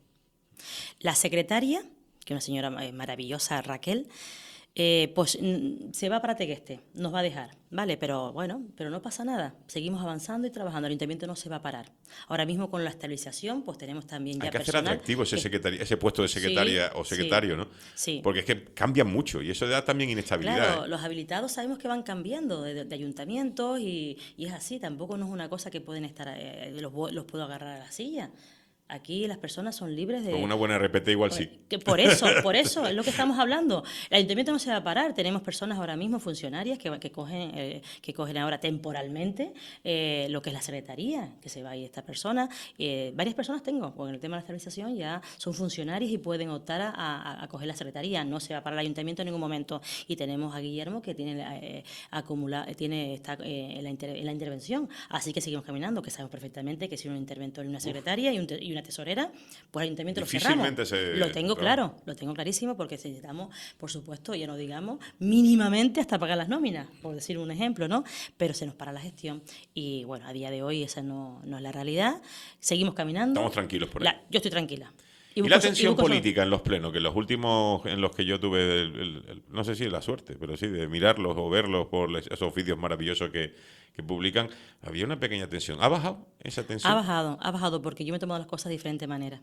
La secretaria, que es una señora maravillosa, Raquel, eh, pues mm, se va para Tegueste, nos va a dejar, ¿vale? Pero bueno, pero no pasa nada, seguimos avanzando y trabajando, el ayuntamiento no se va a parar. Ahora mismo con la estabilización, pues tenemos también ya Hay que hacer personal atractivo ese, que- secretaria, ese puesto de secretaria Sí, o secretario, sí, ¿no? sí. Porque es que cambian mucho y eso da también inestabilidad. Claro, ¿eh? los habilitados sabemos que van cambiando de, de- de ayuntamientos y, y es así, tampoco no es una cosa que pueden estar, eh, los, los puedo agarrar a la silla. Aquí las personas son libres de... Con una buena R P T igual sí. Que por eso, por eso, es lo que estamos hablando. El ayuntamiento no se va a parar. Tenemos personas ahora mismo, funcionarias, que, que, cogen, eh, que cogen ahora temporalmente eh, lo que es la secretaría, que se va a ir esta persona. Eh, varias personas tengo, porque en el tema de la estabilización ya son funcionarios y pueden optar a, a, a coger la secretaría. No se va a parar el ayuntamiento en ningún momento. Y tenemos a Guillermo, que tiene eh, acumula, tiene está eh, en, la inter, en la intervención. Así que seguimos caminando, que sabemos perfectamente que si un interventor y una secretaria y, un, y una tesorera, pues el ayuntamiento lo cerramos. Se, lo tengo claro, lo tengo clarísimo, porque necesitamos, por supuesto, ya no digamos, mínimamente hasta pagar las nóminas, por decir un ejemplo, ¿no? Pero se nos para la gestión y, bueno, a día de hoy esa no, no es la realidad. Seguimos caminando. Estamos tranquilos por ahí. La, yo estoy tranquila. Y, y la tensión política en los plenos, que en los últimos en los que yo tuve, el, el, el, no sé si la suerte, pero sí, de mirarlos o verlos por esos oficios maravillosos que, que publican, había una pequeña tensión. ¿Ha bajado esa tensión? Ha bajado, ha bajado, porque yo me he tomado las cosas de diferente manera.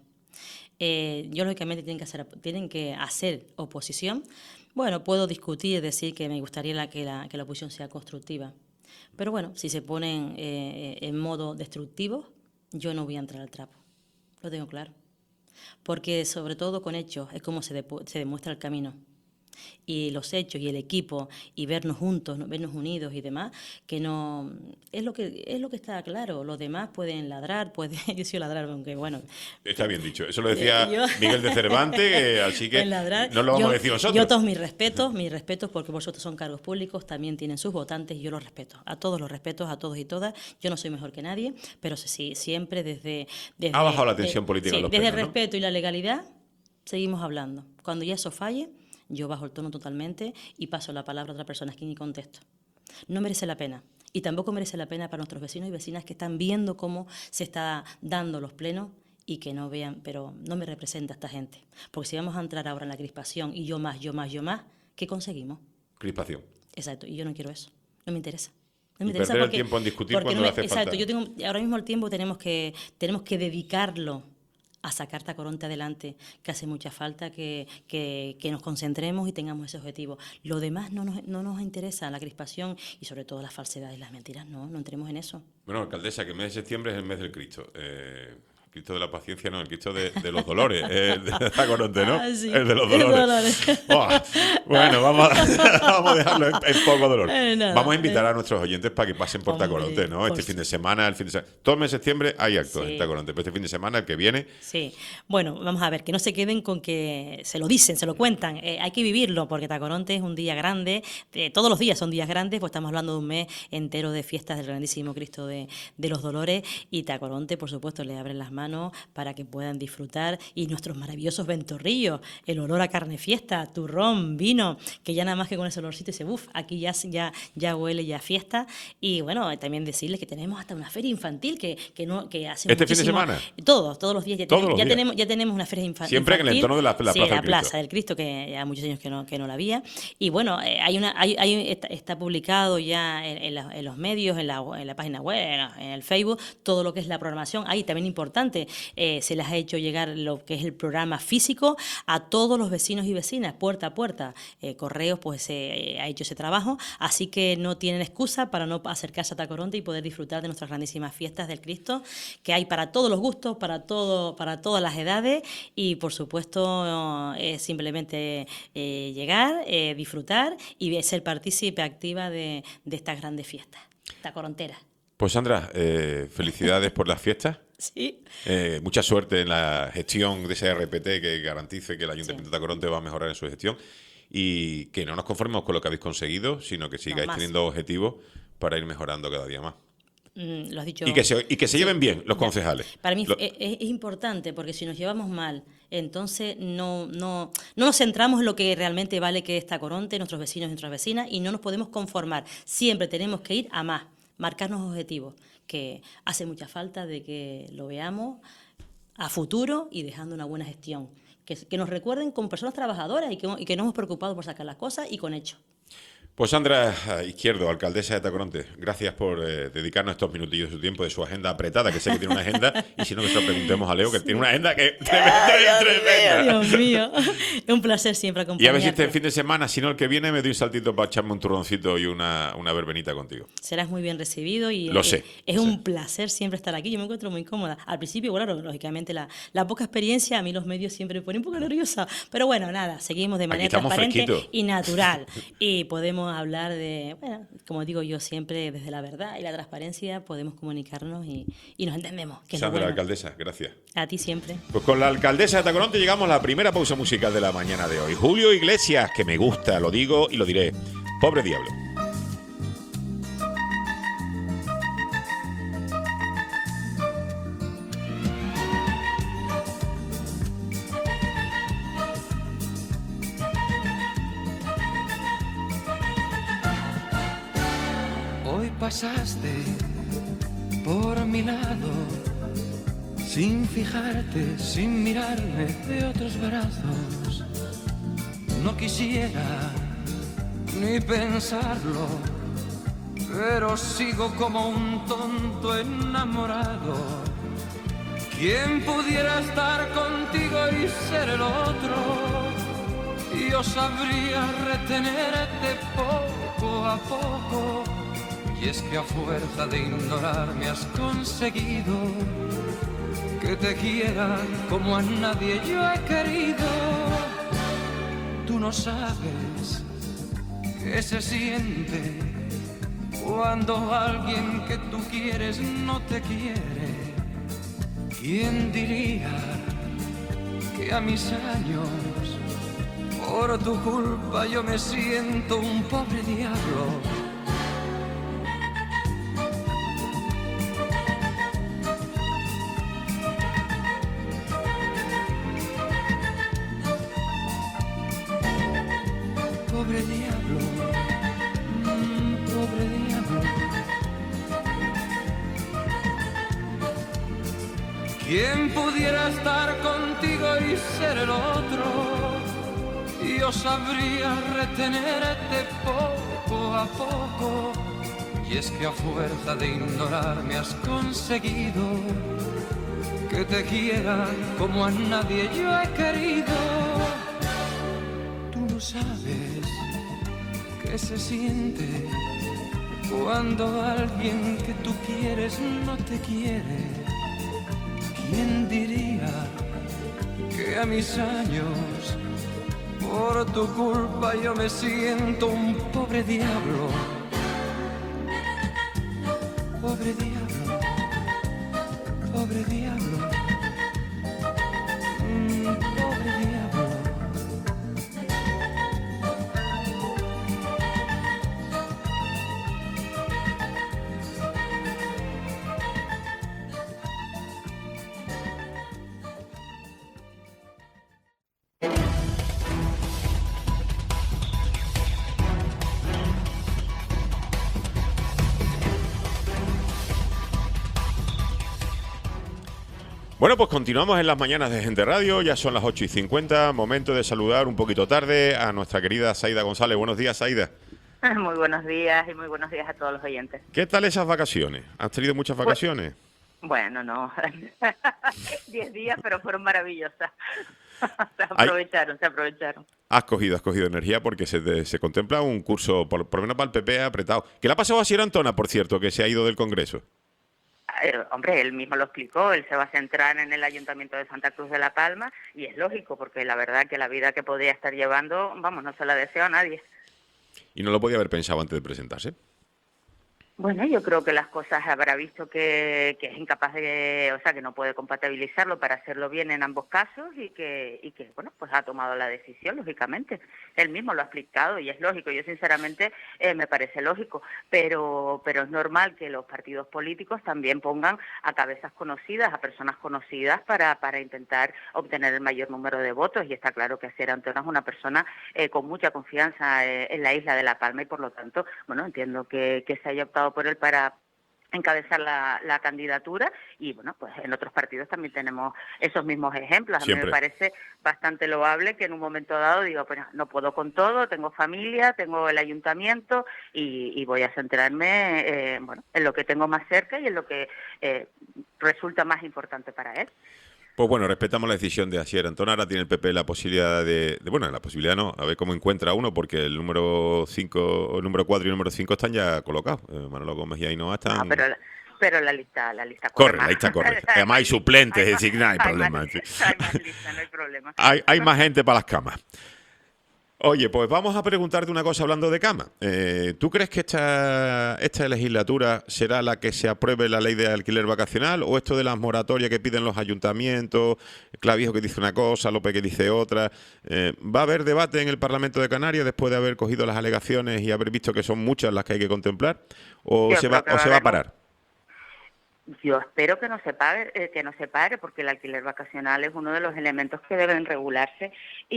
Eh, yo, lógicamente, tienen que, hacer, tienen que hacer oposición. Bueno, puedo discutir, decir que me gustaría la, que, la, que la oposición sea constructiva. Pero bueno, si se ponen eh, en modo destructivo, yo no voy a entrar al trapo. Lo tengo claro. Porque sobre todo con hechos es como se, de, se demuestra el camino. Y los hechos y el equipo y vernos juntos, vernos unidos y demás, que no es lo que es lo que está claro. Los demás pueden ladrar, pueden yo sí ladrar, aunque bueno. Está bien dicho. Eso lo decía yo, Miguel de Cervantes, así que ladrar, no lo vamos yo, a decir nosotros. Yo todos mis respetos, mis respetos, porque vosotros son cargos públicos, también tienen sus votantes y yo los respeto. A todos los respetos, a todos y todas. Yo no soy mejor que nadie, pero sí, siempre desde, desde ha bajado la tensión de, política sí, en los desde plenos, el ¿no? respeto y la legalidad seguimos hablando. Cuando ya eso falle, yo bajo el tono totalmente y paso la palabra a otra persona, es que ni contesto. No merece la pena. Y tampoco merece la pena para nuestros vecinos y vecinas que están viendo cómo se está dando los plenos y que no vean, pero no me representa esta gente. Porque si vamos a entrar ahora en la crispación y yo más, yo más, yo más, ¿qué conseguimos? Crispación. Exacto, y yo no quiero eso. No me interesa. No me y interesa perder porque, el tiempo en discutir porque cuando no me, hace exacto, falta. Yo tengo, ahora mismo el tiempo tenemos que, tenemos que dedicarlo a sacar Tacoronte adelante, que hace mucha falta que, que, que nos concentremos y tengamos ese objetivo. Lo demás no nos, no nos interesa, la crispación y sobre todo las falsedades y las mentiras, no, no entremos en eso. Bueno, alcaldesa, que el mes de septiembre es el mes del Cristo. Eh, Cristo de la paciencia, no, el Cristo de, de los dolores, eh, de Tacoronte, ¿no? Ah, sí. El de los dolores. dolores. Oh, bueno, vamos a, vamos a dejarlo en, en poco dolor. Eh, nada, vamos a invitar eh. a nuestros oyentes para que pasen por Hombre, Tacoronte, ¿no? Este por fin de semana, el fin de semana. Todo el mes de septiembre hay actos sí. en Tacoronte, pero este fin de semana, el que viene. Sí, bueno, vamos a ver, que no se queden con que se lo dicen, se lo cuentan. Eh, hay que vivirlo, porque Tacoronte es un día grande. Eh, todos los días son días grandes, pues estamos hablando de un mes entero de fiestas del grandísimo Cristo de, de los Dolores. Y Tacoronte, por supuesto, le abren las manos para que puedan disfrutar, y nuestros maravillosos ventorrillos, el olor a carne fiesta, turrón, vino, que ya nada más que con ese olorcito dice, uff, aquí ya, ya, ya huele ya fiesta. Y bueno, también decirles que tenemos hasta una feria infantil que, que, no, que hace ¿Este muchísimo, fin de semana? Todos, todos los días ya, ¿Todos tenemos, los ya, días? tenemos, ya tenemos una feria infa- Siempre infantil. en el entorno de la, la sí, Plaza la del Cristo. Plaza del Cristo, que ya muchos años que no, que no la había. Y bueno, eh, hay una, hay, hay, está, está publicado ya en, en, la, en los medios, en la, en la página web, en el Facebook, todo lo que es la programación. Ahí también importante, eh, se les ha hecho llegar lo que es el programa físico a todos los vecinos y vecinas, puerta a puerta. Eh, Correos pues eh, ha hecho ese trabajo, así que no tienen excusa para no acercarse a Tacoronte y poder disfrutar de nuestras grandísimas fiestas del Cristo, que hay para todos los gustos, para todo, para todas las edades, y por supuesto es simplemente eh, llegar, eh, disfrutar y ser partícipe activa de, de estas grandes fiestas tacoronteras. Pues Sandra, eh, felicidades por las fiestas. Sí. Eh, mucha suerte en la gestión de ese R P T que garantice que el Ayuntamiento sí. de Tacoronte va a mejorar en su gestión, y que no nos conformemos con lo que habéis conseguido, sino que sigáis no, teniendo objetivos para ir mejorando cada día más. Mm, lo has dicho. Y que se, y que se sí. lleven bien los concejales. Para mí lo... es, es importante, porque si nos llevamos mal, entonces no, no, no nos centramos en lo que realmente vale que es Tacoronte, nuestros vecinos y nuestras vecinas, y no nos podemos conformar. Siempre tenemos que ir a más, marcarnos objetivos, que hace mucha falta de que lo veamos a futuro y dejando una buena gestión. Que, que nos recuerden como personas trabajadoras y que, y que nos hemos preocupado por sacar las cosas y con hechos. Pues Sandra Izquierdo, alcaldesa de Tacoronte, gracias por eh, dedicarnos estos minutillos de su tiempo, de su agenda apretada, que sé que tiene una agenda, y si no, que se lo preguntemos a Leo, que sí. tiene una agenda que tremenda, tremenda. Dios mío, es un placer siempre acompañarte. Y a ver si este fin de semana, si no el que viene, me doy un saltito para echarme un turroncito y una, una verbenita contigo. Serás muy bien recibido y lo es, sé, es lo un sé. placer siempre estar aquí. Yo me encuentro muy cómoda. Al principio, claro, lógicamente la, la poca experiencia, a mí los medios siempre me ponen un poco nerviosa, pero bueno, nada, seguimos de manera transparente fresquitos. y natural y podemos hablar de bueno, como digo yo siempre, desde la verdad y la transparencia podemos comunicarnos y, y nos entendemos. Que Sandra, bueno. alcaldesa, gracias. A ti siempre. Pues con la alcaldesa de Tacoronte llegamos a la primera pausa musical de la mañana de hoy. Julio Iglesias, que me gusta, lo digo y lo diré. Pobre diablo. Pasaste por mi lado, sin fijarte, sin mirarme de otros brazos. No quisiera ni pensarlo, pero sigo como un tonto enamorado. ¿Quién pudiera estar contigo y ser el otro? Yo sabría retenerte poco a poco. Y es que a fuerza de ignorarme has conseguido que te quiera como a nadie yo he querido. Tú no sabes qué se siente cuando alguien que tú quieres no te quiere. ¿Quién diría que a mis años por tu culpa yo me siento un pobre diablo? Pobre diablo, mmm, pobre diablo. ¿Quién pudiera estar contigo y ser el otro? Yo sabría retenerte poco a poco. Y es que a fuerza de ignorarme has conseguido que te quiera como a nadie yo he querido. Tú no sabes qué se siente cuando alguien que tú quieres no te quiere. ¿Quién diría que a mis años por tu culpa yo me siento un pobre diablo? Pobre diablo, pobre diablo, mm, pobre diablo. Bueno, pues continuamos en las mañanas de Gente Radio, ya son las ocho y cincuenta, momento de saludar un poquito tarde a nuestra querida Saida González. Buenos días, Saida. Muy buenos días y muy buenos días a todos los oyentes. ¿Qué tal esas vacaciones? ¿Has tenido muchas vacaciones? Bueno, no, diez días, pero fueron maravillosas. Se aprovecharon, Ay, se aprovecharon. Has cogido, has cogido energía porque se, de, se contempla un curso, por, por lo menos para el P P, apretado. ¿Qué le ha pasado a Sierra Antona, por cierto, que se ha ido del Congreso? Eh, hombre, él mismo lo explicó, él se va a centrar en el Ayuntamiento de Santa Cruz de la Palma y es lógico porque la verdad que la vida que podría estar llevando, vamos, no se la deseo a nadie. ¿Y no lo podía haber pensado antes de presentarse? Bueno, yo creo que las cosas habrá visto que, que es incapaz de, o sea, que no puede compatibilizarlo para hacerlo bien en ambos casos y que, y que bueno, pues ha tomado la decisión, lógicamente. Él mismo lo ha explicado y es lógico. Yo, sinceramente, eh, me parece lógico, pero, pero es normal que los partidos políticos también pongan a cabezas conocidas, a personas conocidas para, para intentar obtener el mayor número de votos y está claro que Sierra Antona es una persona eh, con mucha confianza eh, en la isla de La Palma y, por lo tanto, bueno, entiendo que, que se haya optado por él para encabezar la, la candidatura y bueno, pues en otros partidos también tenemos esos mismos ejemplos. A Siempre. mí me parece bastante loable que en un momento dado digo, pues no puedo con todo, tengo familia, tengo el ayuntamiento y, y voy a centrarme eh, bueno, en lo que tengo más cerca y en lo que eh, resulta más importante para él. Pues bueno, respetamos la decisión de Asier Antón. Ahora tiene el P P la posibilidad de, de... Bueno, la posibilidad no, a ver cómo encuentra uno, porque el número cinco, el número cuatro y el número cinco están ya colocados. Eh, Manolo Gómez y Ainhoa están... No, pero, la, pero la lista la lista corre, más. la lista corre. Además hay suplentes, Hay es decir, no hay más- problema. Hay más, hay más lista, no hay problema. Hay, hay más gente para las camas. Oye, pues vamos a preguntarte una cosa hablando de cama. Eh, ¿Tú crees que esta, esta legislatura será la que se apruebe la ley de alquiler vacacional o esto de las moratorias que piden los ayuntamientos, Clavijo que dice una cosa, López que dice otra? Eh, ¿Va a haber debate en el Parlamento de Canarias después de haber cogido las alegaciones y haber visto que son muchas las que hay que contemplar? ¿O Yo se creo va, que o va se a va a haber parar? Yo espero que no se pague, eh, que no se pare, porque el alquiler vacacional es uno de los elementos que deben regularse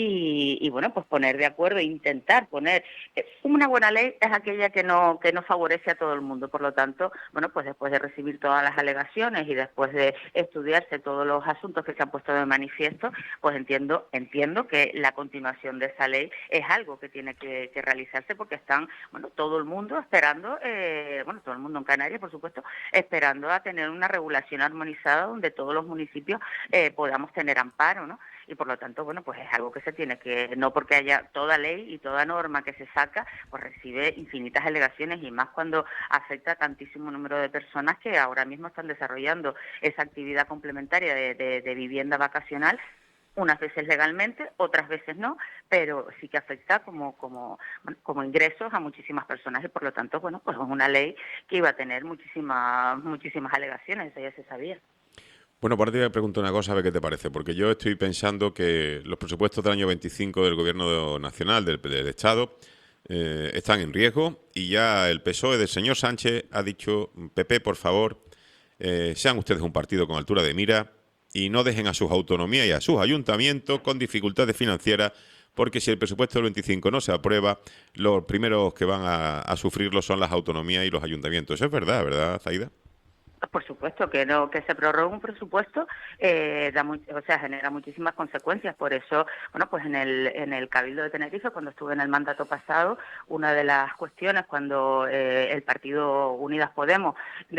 y, y bueno, pues poner de acuerdo, intentar poner eh, una buena ley es aquella que no que no favorece a todo el mundo. Por lo tanto, bueno, pues después de recibir todas las alegaciones y después de estudiarse todos los asuntos que se han puesto de manifiesto, pues entiendo entiendo que la continuación de esa ley es algo que tiene que, que realizarse, porque están, bueno, todo el mundo esperando, eh, bueno, todo el mundo en Canarias, por supuesto, esperando a tener una regulación armonizada donde todos los municipios eh, podamos tener amparo, ¿no? Y por lo tanto, bueno, pues es algo que se tiene que, no porque haya toda ley y toda norma que se saca, pues recibe infinitas alegaciones, y más cuando afecta a tantísimo número de personas que ahora mismo están desarrollando esa actividad complementaria de, de, de vivienda vacacional, unas veces legalmente, otras veces no, pero sí que afecta como como bueno, como ingresos a muchísimas personas, y por lo tanto, bueno, pues es una ley que iba a tener muchísimas muchísimas alegaciones, eso ya se sabía. Bueno, por ahora te pregunto una cosa, a ver qué te parece, porque yo estoy pensando que los presupuestos del año veinticinco del Gobierno Nacional, del, del Estado, eh, están en riesgo, y ya el P S O E del señor Sánchez ha dicho: P P, por favor, eh, sean ustedes un partido con altura de mira y no dejen a sus autonomías y a sus ayuntamientos con dificultades financieras, porque si el presupuesto del veinticinco no se aprueba, los primeros que van a, a sufrirlo son las autonomías y los ayuntamientos. Eso es verdad, ¿verdad, Zaida? Por supuesto que no, que se prorrogue un presupuesto eh, da muy, o sea, genera muchísimas consecuencias. Por eso, bueno, pues en el en el Cabildo de Tenerife, cuando estuve en el mandato pasado, una de las cuestiones cuando eh, el partido Unidas Podemos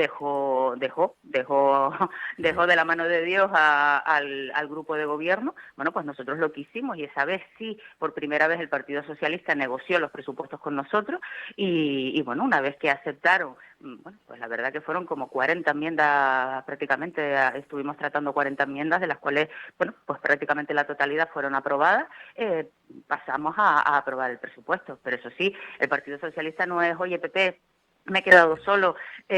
dejó dejó dejó dejó de la mano de Dios a, al, al grupo de gobierno, bueno, pues nosotros lo que hicimos, y esa vez sí, por primera vez el Partido Socialista negoció los presupuestos con nosotros, y, y bueno, una vez que aceptaron, bueno, pues la verdad que fueron como cuarenta enmiendas, prácticamente estuvimos tratando cuarenta enmiendas, de las cuales, bueno, pues prácticamente la totalidad fueron aprobadas, eh, pasamos a, a aprobar el presupuesto. Pero eso sí, el Partido Socialista no es, oye, P P, me he quedado solo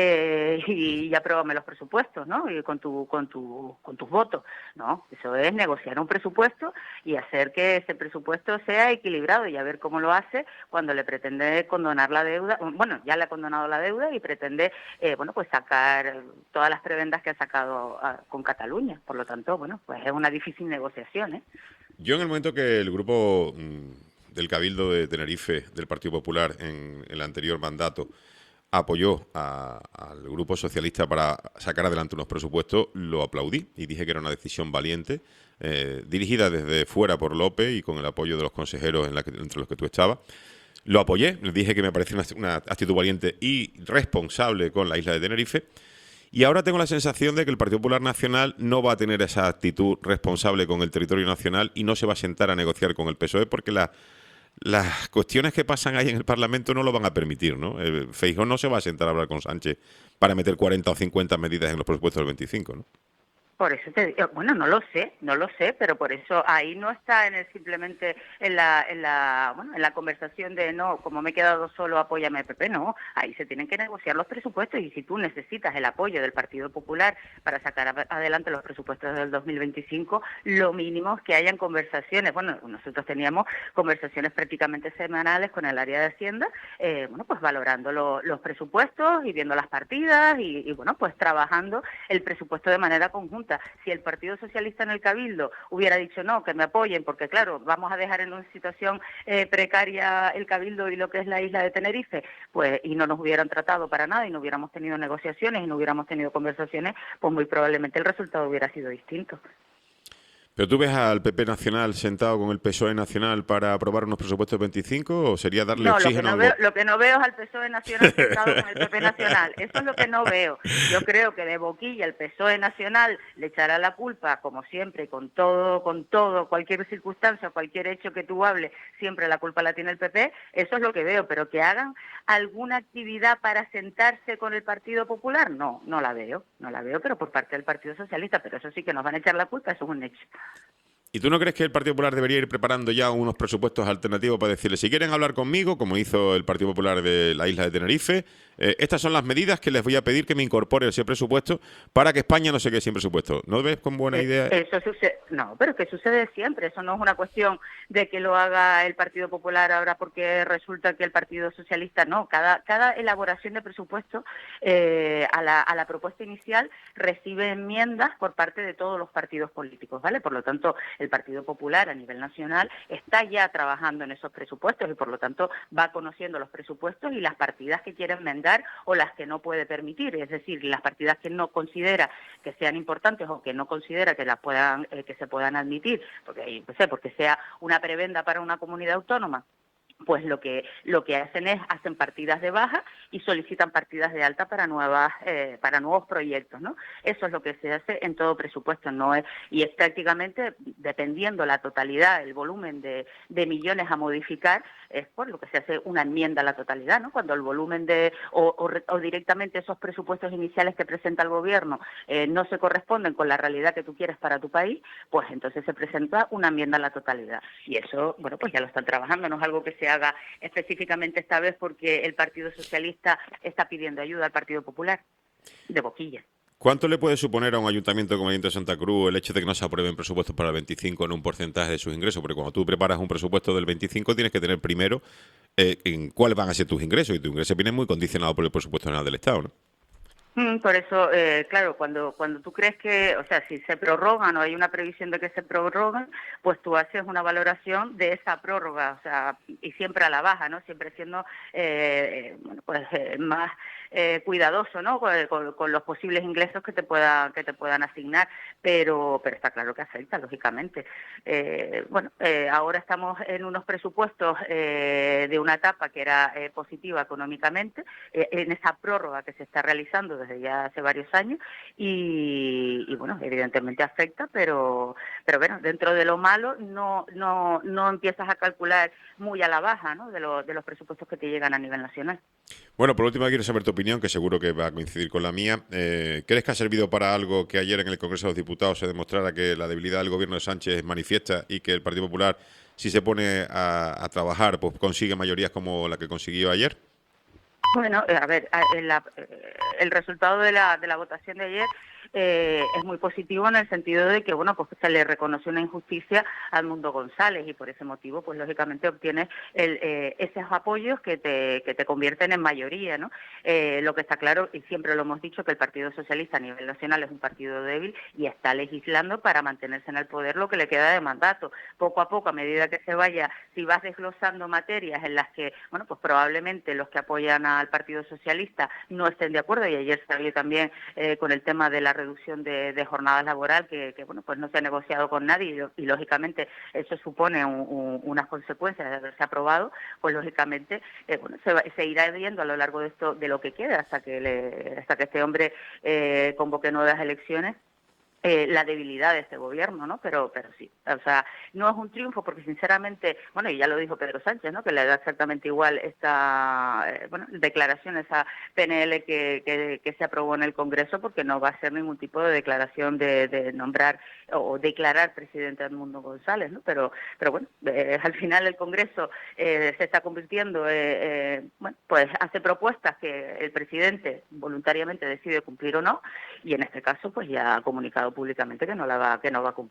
eh, y, y apróbame los presupuestos, ¿no? Y con tu, con tu, con tus votos, ¿no? Eso es negociar un presupuesto y hacer que ese presupuesto sea equilibrado, y a ver cómo lo hace cuando le pretende condonar la deuda. Bueno, ya le ha condonado la deuda y pretende, eh, bueno, pues sacar todas las prebendas que ha sacado a, con Cataluña. Por lo tanto, bueno, pues es una difícil negociación, ¿eh? Yo, en el momento que el grupo mmm, del Cabildo de Tenerife del Partido Popular en el anterior mandato apoyó a, al Grupo Socialista para sacar adelante unos presupuestos, lo aplaudí y dije que era una decisión valiente, eh, dirigida desde fuera por López y con el apoyo de los consejeros en la que, entre los que tú estabas. Lo apoyé, les dije que me parecía una, una actitud valiente y responsable con la isla de Tenerife. Y ahora tengo la sensación de que el Partido Popular Nacional no va a tener esa actitud responsable con el territorio nacional y no se va a sentar a negociar con el P S O E, porque la las cuestiones que pasan ahí en el Parlamento no lo van a permitir, ¿no? Eh, Feijóo no se va a sentar a hablar con Sánchez para meter cuarenta o cincuenta medidas en los presupuestos del veinticinco, ¿no? Por eso te digo, bueno, no lo sé, no lo sé, pero por eso ahí no está en el, simplemente en la, en la, bueno, en la conversación de no, como me he quedado solo, apóyame P P, no, ahí se tienen que negociar los presupuestos, y si tú necesitas el apoyo del Partido Popular para sacar adelante los presupuestos del dos mil veinticinco, lo mínimo es que hayan conversaciones. Bueno, nosotros teníamos conversaciones prácticamente semanales con el área de Hacienda, eh, bueno, pues valorando lo, los presupuestos y viendo las partidas y, y bueno, pues trabajando el presupuesto de manera conjunta. pregunta, si el Partido Socialista en el Cabildo hubiera dicho no, que me apoyen, porque claro, vamos a dejar en una situación eh, precaria el Cabildo y lo que es la isla de Tenerife, pues y no nos hubieran tratado para nada y no hubiéramos tenido negociaciones y no hubiéramos tenido conversaciones, pues muy probablemente el resultado hubiera sido distinto. ¿Pero tú ves al P P Nacional sentado con el P S O E Nacional para aprobar unos presupuestos veinticinco o sería darle No, lo que oxígeno no, al veo, go- lo que no veo es al P S O E Nacional sentado con el P P Nacional. Eso es lo que no veo. Yo creo que de boquilla el P S O E Nacional le echará la culpa, como siempre, con todo, con todo, cualquier circunstancia, cualquier hecho que tú hables, siempre la culpa la tiene el P P. Eso es lo que veo, pero que hagan alguna actividad para sentarse con el Partido Popular, no, no la veo, no la veo, pero por parte del Partido Socialista, pero eso sí que nos van a echar la culpa, eso es un hecho. ¿Y tú no crees que el Partido Popular debería ir preparando ya unos presupuestos alternativos para decirle, si quieren hablar conmigo, como hizo el Partido Popular de la isla de Tenerife, eh, estas son las medidas que les voy a pedir que me incorpore ese presupuesto para que España no se quede sin presupuesto? ¿No ves con buena Eh, idea? Eso sucede, no, pero que sucede siempre. Eso no es una cuestión de que lo haga el Partido Popular ahora porque resulta que el Partido Socialista no. Cada cada elaboración de presupuesto eh, a la a la propuesta inicial recibe enmiendas por parte de todos los partidos políticos, ¿vale? Por lo tanto, el Partido Popular a nivel nacional está ya trabajando en esos presupuestos y por lo tanto va conociendo los presupuestos y las partidas que quiere enmendar o las que no puede permitir, es decir, las partidas que no considera que sean importantes o que no considera que las puedan eh, que se puedan admitir, porque no sé, porque sea una prebenda para una comunidad autónoma. Pues lo que lo que hacen es hacen partidas de baja y solicitan partidas de alta para nuevas eh, para nuevos proyectos, ¿no? Eso es lo que se hace en todo presupuesto, no es y es prácticamente dependiendo la totalidad, el volumen de, de millones a modificar, es por lo que se hace una enmienda a la totalidad, ¿no? Cuando el volumen de o, o, o directamente esos presupuestos iniciales que presenta el gobierno eh, no se corresponden con la realidad que tú quieres para tu país, pues entonces se presenta una enmienda a la totalidad y eso, bueno, pues ya lo están trabajando, no es algo que se haga específicamente esta vez porque el Partido Socialista está pidiendo ayuda al Partido Popular, de boquilla. ¿Cuánto le puede suponer a un ayuntamiento como el Ayuntamiento de Santa Cruz el hecho de que no se aprueben presupuestos para el veinticinco en un porcentaje de sus ingresos? Porque cuando tú preparas un presupuesto del veinticinco tienes que tener primero eh, en cuáles van a ser tus ingresos y tus ingresos vienen muy condicionados por el presupuesto general del Estado, ¿no? Mm, Por eso, eh, claro, cuando cuando tú crees que, o sea, si se prorrogan o hay una previsión de que se prorrogan, pues tú haces una valoración de esa prórroga, o sea, y siempre a la baja, ¿no? Siempre siendo, eh, bueno, pues eh, más eh, cuidadoso, ¿no? Con, con- con los posibles ingresos que te puedan que te puedan asignar, pero pero está claro que afecta, lógicamente. Eh, bueno, eh, ahora estamos en unos presupuestos eh, de una etapa que era eh, positiva económicamente, eh, en esa prórroga que se está realizando desde ya hace varios años y, y, bueno, evidentemente afecta, pero pero bueno, dentro de lo malo no no no empiezas a calcular muy a la baja, ¿no? De, lo- de los presupuestos que te llegan a nivel nacional. Bueno, por último quiero saber tu opinión, que seguro que va a coincidir con la mía. Eh, ¿Crees que ha servido para algo que ayer en el Congreso de los Diputados se demostrara que la debilidad del gobierno de Sánchez es manifiesta y que el Partido Popular, si se pone a, a trabajar, pues consigue mayorías como la que consiguió ayer? Bueno, eh, a ver, a- el, la- eh, el resultado de la, de la votación de ayer eh, es muy positivo en el sentido de que, bueno, pues se le reconoció una injusticia al Mundo González y por ese motivo, pues lógicamente obtienes el, eh, esos apoyos que te, que te convierten en mayoría, ¿no? Eh, lo que está claro, y siempre lo hemos dicho, que el Partido Socialista a nivel nacional es un partido débil y está legislando para mantenerse en el poder lo que le queda de mandato. Poco a poco, a medida que se vaya, si vas desglosando materias en las que, bueno, pues probablemente los que apoyan al Partido Socialista no estén de acuerdo, y ayer salió también eh, con el tema de la reducción de, de jornada laboral, que, que, bueno, pues no se ha negociado con nadie y, y lógicamente eso supone un, un, unas consecuencias de haberse aprobado, pues lógicamente eh, bueno, se, va, se irá viendo a lo largo de esto de lo que queda hasta que le, hasta que este hombre eh, convoque nuevas elecciones. Eh, la debilidad de este gobierno, ¿no? Pero pero sí, o sea, no es un triunfo porque sinceramente, bueno, y ya lo dijo Pedro Sánchez, ¿no? Que le da exactamente igual esta, eh, bueno, declaración, esa P N L que, que, que se aprobó en el Congreso, porque no va a ser ningún tipo de declaración de, de nombrar o declarar presidente Edmundo González, ¿no? Pero pero bueno, eh, al final el Congreso eh, se está convirtiendo, eh, eh, bueno, pues hace propuestas que el presidente voluntariamente decide cumplir o no, y en este caso pues ya ha comunicado públicamente que no la va que no va a cumplir.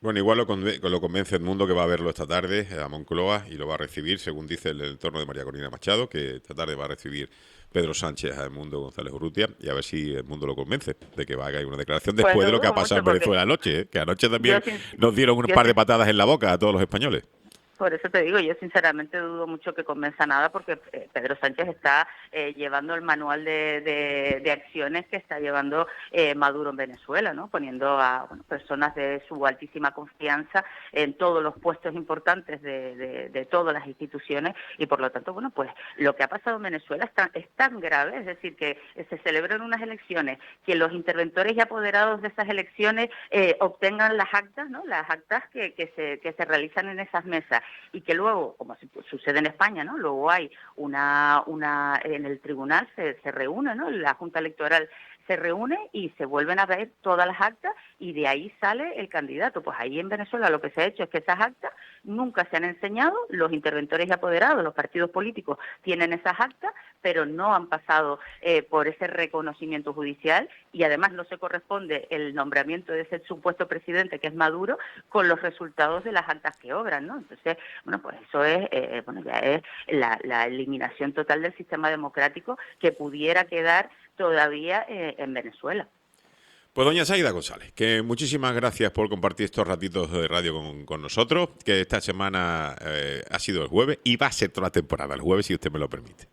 Bueno, igual lo, conve lo convence Edmundo, que va a verlo esta tarde a Moncloa y lo va a recibir, según dice el entorno de María Corina Machado, que esta tarde va a recibir Pedro Sánchez a Edmundo González Urrutia, y a ver si Edmundo lo convence de que va a hacer una declaración después Pues de no lo que ha dudo pasado en mucho Venezuela anoche, ¿eh? Que anoche también Yo sin- nos dieron un yo par de sin- patadas en la boca a todos los españoles. Por eso te digo, yo sinceramente dudo mucho que convenza nada, porque eh, Pedro Sánchez está eh, llevando el manual de, de, de acciones que está llevando eh, Maduro en Venezuela, ¿no? Poniendo a bueno, personas de su altísima confianza en todos los puestos importantes de, de, de todas las instituciones, y por lo tanto, bueno, pues lo que ha pasado en Venezuela es tan, es tan grave, es decir, que se celebran unas elecciones, que los interventores y apoderados de esas elecciones eh, obtengan las actas, ¿no? Las actas que, que, se, que se realizan en esas mesas, y que luego, como sucede en España, ¿no? Luego hay una, una en el tribunal se, se reúne, ¿no? La Junta Electoral se reúne y se vuelven a ver todas las actas, y de ahí sale el candidato. Pues ahí en Venezuela lo que se ha hecho es que esas actas nunca se han enseñado, los interventores y apoderados, los partidos políticos tienen esas actas, pero no han pasado eh, por ese reconocimiento judicial, y además no se corresponde el nombramiento de ese supuesto presidente, que es Maduro, con los resultados de las actas que obran, ¿no? Entonces, bueno, pues eso es, eh, bueno, ya es la, la eliminación total del sistema democrático que pudiera quedar todavía eh, en Venezuela. Pues doña Saida González, que muchísimas gracias por compartir estos ratitos de radio con, con nosotros, que esta semana eh, ha sido el jueves y va a ser toda la temporada el jueves, si usted me lo permite.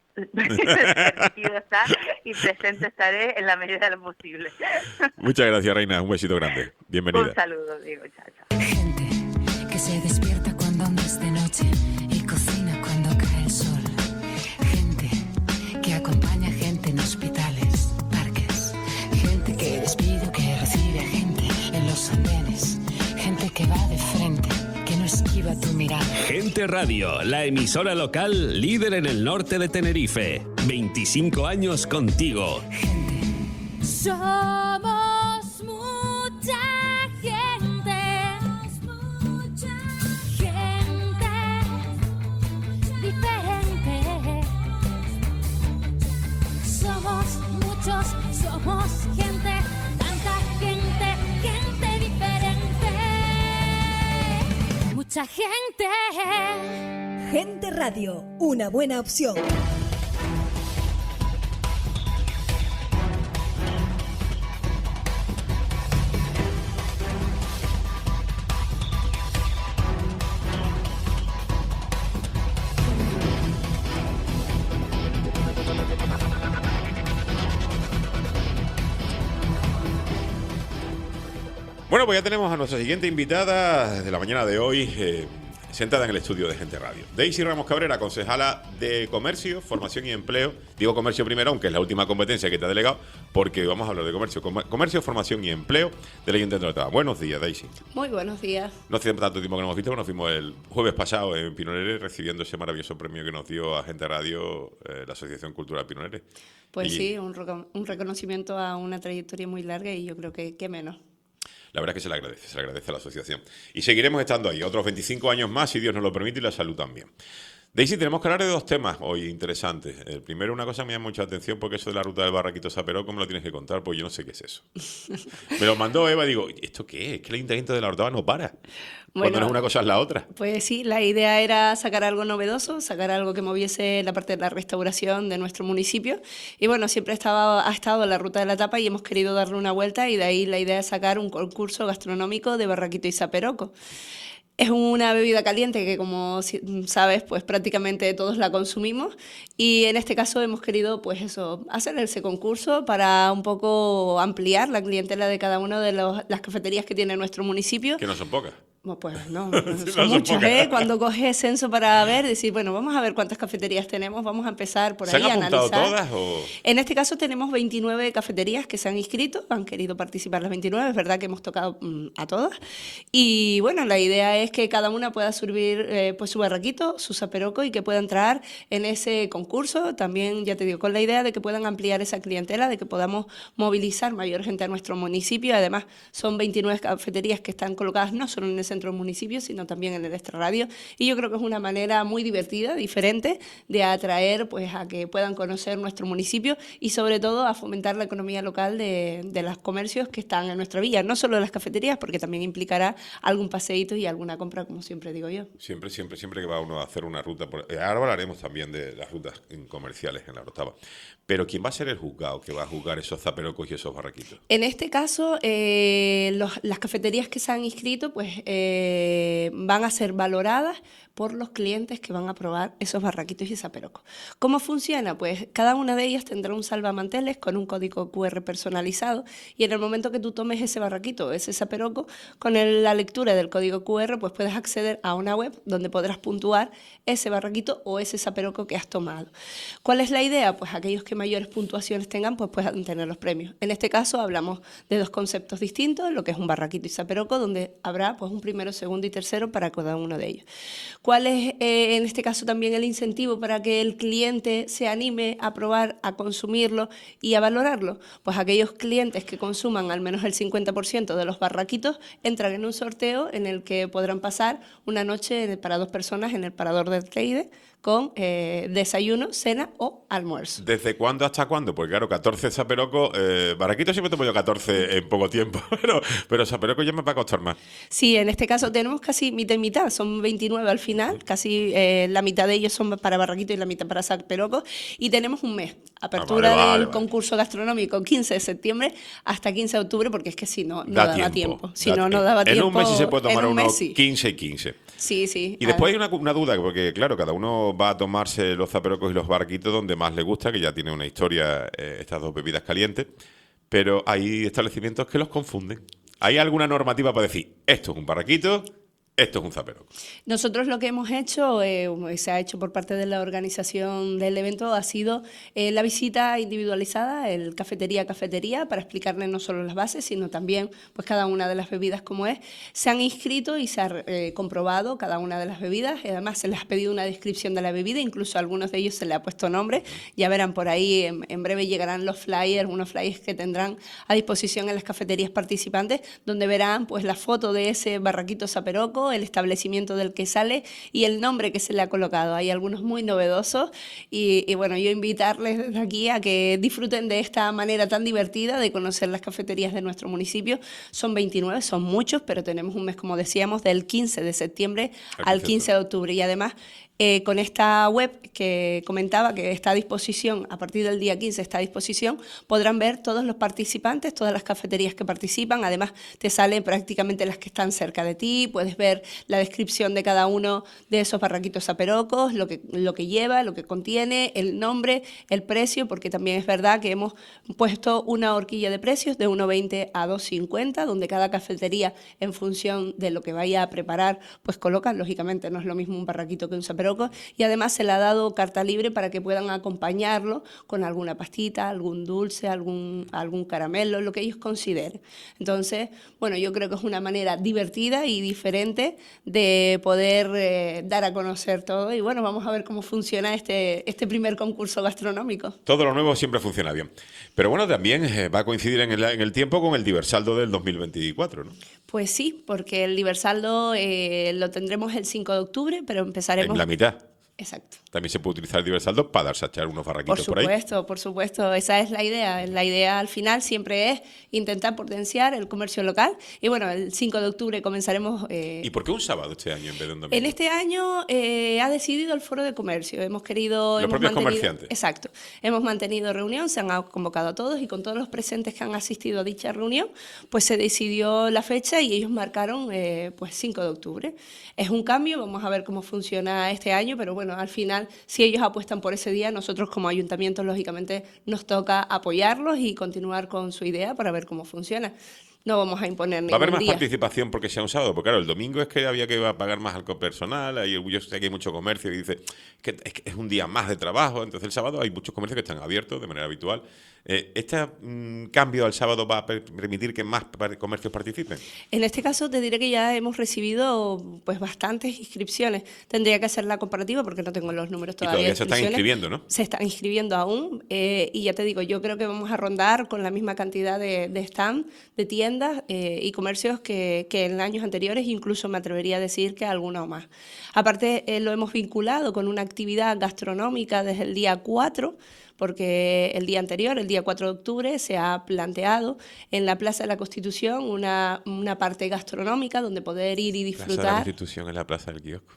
Permitido está, y presente estaré en la medida de lo posible. Muchas gracias, Reina, un besito grande. Bienvenida. Un saludo, digo, chao, chao. Gente que se despierta cuando aún es de noche y cocina cuando cae el sol. Gente que acompaña a gente en hospitales, parques. Gente que despide o que recibe a gente en los andenes. Gente que va de frente, que no esquiva tu mirada. Gente Radio, la emisora local líder en el norte de Tenerife. veinticinco años contigo. Gente. Somos mucha gente. Mucha gente diferente. Somos muchos, somos gente, tanta gente, gente diferente. Mucha gente. Gente Radio, una buena opción. Bueno, pues ya tenemos a nuestra siguiente invitada de la mañana de hoy, eh, sentada en el estudio de Gente Radio. Daisy Ramos Cabrera, concejala de Comercio, Formación y Empleo. Digo comercio primero, aunque es la última competencia que te ha delegado, porque vamos a hablar de comercio. Com comercio, Formación y Empleo del Ayuntamiento de Tratado. Buenos días, Daisy. Muy buenos días. No hace tanto tiempo que no hemos visto, nos fuimos el jueves pasado en Pinoleres recibiendo ese maravilloso premio que nos dio a Gente Radio eh, la Asociación Cultural Pinoleres. Pues y, sí, un, un reconocimiento a una trayectoria muy larga, y yo creo que qué menos. La verdad es que se le agradece, se le agradece a la asociación. Y seguiremos estando ahí, otros veinticinco años más, si Dios nos lo permite, y la salud también. Daisy, tenemos que hablar de dos temas hoy interesantes. El primero, una cosa que me llama mucha atención, porque eso de la ruta del Barraquito Saperoco me lo tienes que contar, porque yo no sé qué es eso. Me lo mandó Eva y digo, ¿esto qué es? Es que el Ayuntamiento de la Orotava no para. Bueno, cuando no es una cosa es la otra. Pues sí, la idea era sacar algo novedoso, sacar algo que moviese la parte de la restauración de nuestro municipio. Y bueno, siempre estaba, ha estado la ruta de la tapa y hemos querido darle una vuelta, y de ahí la idea es sacar un concurso gastronómico de Barraquito y Saperoco. Es una bebida caliente que, como sabes, pues prácticamente todos la consumimos, y en este caso hemos querido, pues eso, hacer ese concurso para un poco ampliar la clientela de cada una de los, las cafeterías que tiene nuestro municipio. Que no son pocas. Bueno, pues no, Sí, son no muchas, son ¿eh? Cuando coges censo para ver, decir, bueno, vamos a ver cuántas cafeterías tenemos, vamos a empezar por ¿Se ahí han a apuntado analizar. todas o...? En este caso tenemos veintinueve cafeterías que se han inscrito, han querido participar las veintinueve, es verdad que hemos tocado mm, a todas, y bueno, la idea es que cada una pueda servir eh, pues su barraquito, su saperoco, y que pueda entrar en ese concurso, también, ya te digo, con la idea de que puedan ampliar esa clientela, de que podamos movilizar mayor gente a nuestro municipio. Además, son veintinueve cafeterías que están colocadas no solo en ese centro del municipio, sino también en el extrarradio. Y yo creo que es una manera muy divertida, diferente, de atraer pues, a que puedan conocer nuestro municipio y sobre todo a fomentar la economía local de, de los comercios que están en nuestra villa, no solo las cafeterías, porque también implicará algún paseíto y alguna compra, como siempre digo yo. Siempre, siempre, siempre que va uno a hacer una ruta, por... ahora hablaremos también de las rutas comerciales en la Orotava, pero ¿quién va a ser el juzgado que va a juzgar esos zaperocos y esos barraquitos? En este caso, eh, los, las cafeterías que se han inscrito pues eh, van a ser valoradas por los clientes que van a probar esos barraquitos y zaperocos. ¿Cómo funciona? Pues cada una de ellas tendrá un salvamanteles con un código cu erre personalizado y en el momento que tú tomes ese barraquito o ese zaperoco, con el, la lectura del código cu erre pues puedes acceder a una web donde podrás puntuar ese barraquito o ese zaperoco que has tomado. ¿Cuál es la idea? Pues aquellos que mayores puntuaciones tengan pues puedan tener los premios. En este caso hablamos de dos conceptos distintos, lo que es un barraquito y zaperoco, donde habrá pues un primero, segundo y tercero para cada uno de ellos. ¿Cuál es eh, en este caso también el incentivo para que el cliente se anime a probar, a consumirlo y a valorarlo? Pues aquellos clientes que consuman al menos el cincuenta por ciento de los barraquitos entran en un sorteo en el que podrán pasar una noche para dos personas en el Parador del Teide con eh, desayuno, cena o almuerzo. ¿Desde cuándo hasta cuándo? Porque claro, catorce zaperocos, eh, barraquitos siempre tomo yo catorce en poco tiempo, pero, pero zaperocos ya me va a costar más. Sí, en este caso tenemos casi mitad y mitad, son veintinueve al final, casi eh, la mitad de ellos son para barraquitos y la mitad para zaperocos, y tenemos un mes, apertura ah, vale, vale, del vale. concurso gastronómico quince de septiembre hasta quince de octubre, porque es que si no, no Da daba tiempo, tiempo. Si da no, no tiempo. daba tiempo. En un mes sí se puede tomar en un unos mes, sí. quince y quince. Sí, sí. Y después hay una, una duda, porque claro, cada uno va a tomarse los zaperocos y los barraquitos donde más le gusta, que ya tiene una historia eh, estas dos bebidas calientes, pero hay establecimientos que los confunden. ¿Hay alguna normativa para decir, esto es un barraquito, esto es un zaperoco? Nosotros lo que hemos hecho, eh, se ha hecho por parte de la organización del evento, ha sido eh, la visita individualizada, el cafetería a cafetería, para explicarles no solo las bases, sino también pues cada una de las bebidas como es. Se han inscrito y se ha eh, comprobado cada una de las bebidas, y además se les ha pedido una descripción de la bebida, incluso a algunos de ellos se les ha puesto nombre. Ya verán por ahí, en, en breve llegarán los flyers, unos flyers que tendrán a disposición en las cafeterías participantes, donde verán pues la foto de ese barraquito zaperoco, el establecimiento del que sale y el nombre que se le ha colocado. Hay algunos muy novedosos y, y bueno, yo invitarles desde aquí a que disfruten de esta manera tan divertida de conocer las cafeterías de nuestro municipio. Son veintinueve, son muchos, pero tenemos un mes, como decíamos, del quince de septiembre al quince de octubre y además Eh, con esta web que comentaba que está a disposición, a partir del día quince está a disposición, podrán ver todos los participantes, todas las cafeterías que participan, además te salen prácticamente las que están cerca de ti, puedes ver la descripción de cada uno de esos barraquitos zaperocos, lo que, lo que lleva, lo que contiene, el nombre, el precio, porque también es verdad que hemos puesto una horquilla de precios de uno veinte a dos cincuenta, donde cada cafetería, en función de lo que vaya a preparar, pues coloca, lógicamente no es lo mismo un barraquito que un zaperoco, y además se le ha dado carta libre para que puedan acompañarlo con alguna pastita, algún dulce, algún, algún caramelo, lo que ellos consideren. Entonces, bueno, yo creo que es una manera divertida y diferente de poder eh, dar a conocer todo y bueno, vamos a ver cómo funciona este, este primer concurso gastronómico. Todo lo nuevo siempre funciona bien. Pero bueno, también eh, va a coincidir en el, en el tiempo con el Diversaldo del dos mil veinticuatro, ¿no? Pues sí, porque el Diversaldo eh, lo tendremos el cinco de octubre, pero empezaremos... En la mitad. Exacto. También se puede utilizar el Diversaldo para darse a echar unos barraquitos por por ahí. Por supuesto, por supuesto. Esa es la idea. La idea al final siempre es intentar potenciar el comercio local. Y bueno, el cinco de octubre comenzaremos... Eh, ¿Y por qué un sábado este año en vez de un domingo? En este año eh, ha decidido el Foro de Comercio. Hemos querido... Los hemos propios mantenido, comerciantes. Exacto. Hemos mantenido reunión, se han convocado a todos y con todos los presentes que han asistido a dicha reunión, pues se decidió la fecha y ellos marcaron eh, pues cinco de octubre. Es un cambio, vamos a ver cómo funciona este año, pero bueno, al final, si ellos apuestan por ese día, nosotros como ayuntamiento, lógicamente, nos toca apoyarlos y continuar con su idea para ver cómo funciona. No vamos a imponer ningún día. ¿Va a haber más día. participación porque sea un sábado? Porque claro, el domingo es que había que pagar más al personal, ahí yo sé que hay mucho comercio y dice que es, que es un día más de trabajo, entonces el sábado hay muchos comercios que están abiertos de manera habitual. Eh, ¿Este mm, cambio al sábado va a per- permitir que más par- comercios participen? En este caso te diré que ya hemos recibido pues bastantes inscripciones. Tendría que hacer la comparativa porque no tengo los números Y todavía. todavía se están de inscripciones. inscribiendo, ¿no? Se están inscribiendo aún eh, y ya te digo, yo creo que vamos a rondar con la misma cantidad de, de stand, de tiendas eh, y comercios que, que en años anteriores, incluso me atrevería a decir que alguna o más. Aparte, eh, lo hemos vinculado con una actividad gastronómica desde el día cuatro, porque el día anterior, el día cuatro de octubre, se ha planteado en la Plaza de la Constitución una, una parte gastronómica donde poder ir y Plaza de la disfrutar. Constitución en la Plaza del Kiosco.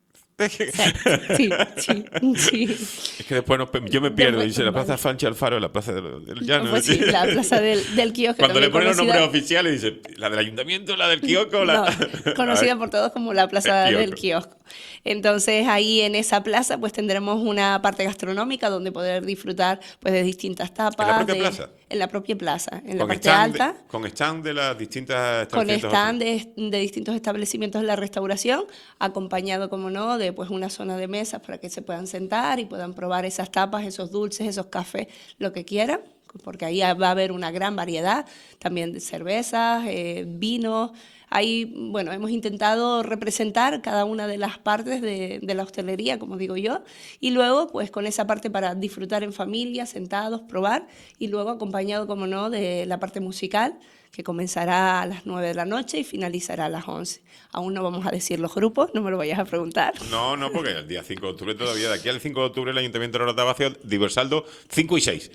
Sí, sí, sí. Es que después nos, yo me pierdo. Después, Dice la Plaza vale. Fanchi Alfaro, la Plaza del, del Llano. Pues sí, la Plaza del, del Kiosco. Cuando le también ponen los conocida- nombres oficiales, dice la del ayuntamiento, la del kiosco, la... No, conocida por todos como la Plaza El del Kiosco. Entonces ahí en esa plaza pues tendremos una parte gastronómica donde poder disfrutar pues de distintas tapas. ¿En la propia de- plaza? En la propia plaza, en la Con parte stand de- alta. con stand de las distintas Con establecimientos. stand de, de distintos establecimientos de la restauración, acompañado, como no, de pues una zona de mesas para que se puedan sentar y puedan probar esas tapas, esos dulces, esos cafés, lo que quieran, porque ahí va a haber una gran variedad, también de cervezas, eh, vinos. Ahí, bueno, hemos intentado representar cada una de las partes de, de la hostelería, como digo yo, y luego, pues, con esa parte para disfrutar en familia, sentados, probar, y luego acompañado, como no, de la parte musical, que comenzará a las nueve de la noche y finalizará a las once. Aún no vamos a decir los grupos, no me lo vayas a preguntar. No, no, porque el día cinco de octubre todavía, de aquí al cinco de octubre el Ayuntamiento de la Orotava hace Diversaldo cinco y seis.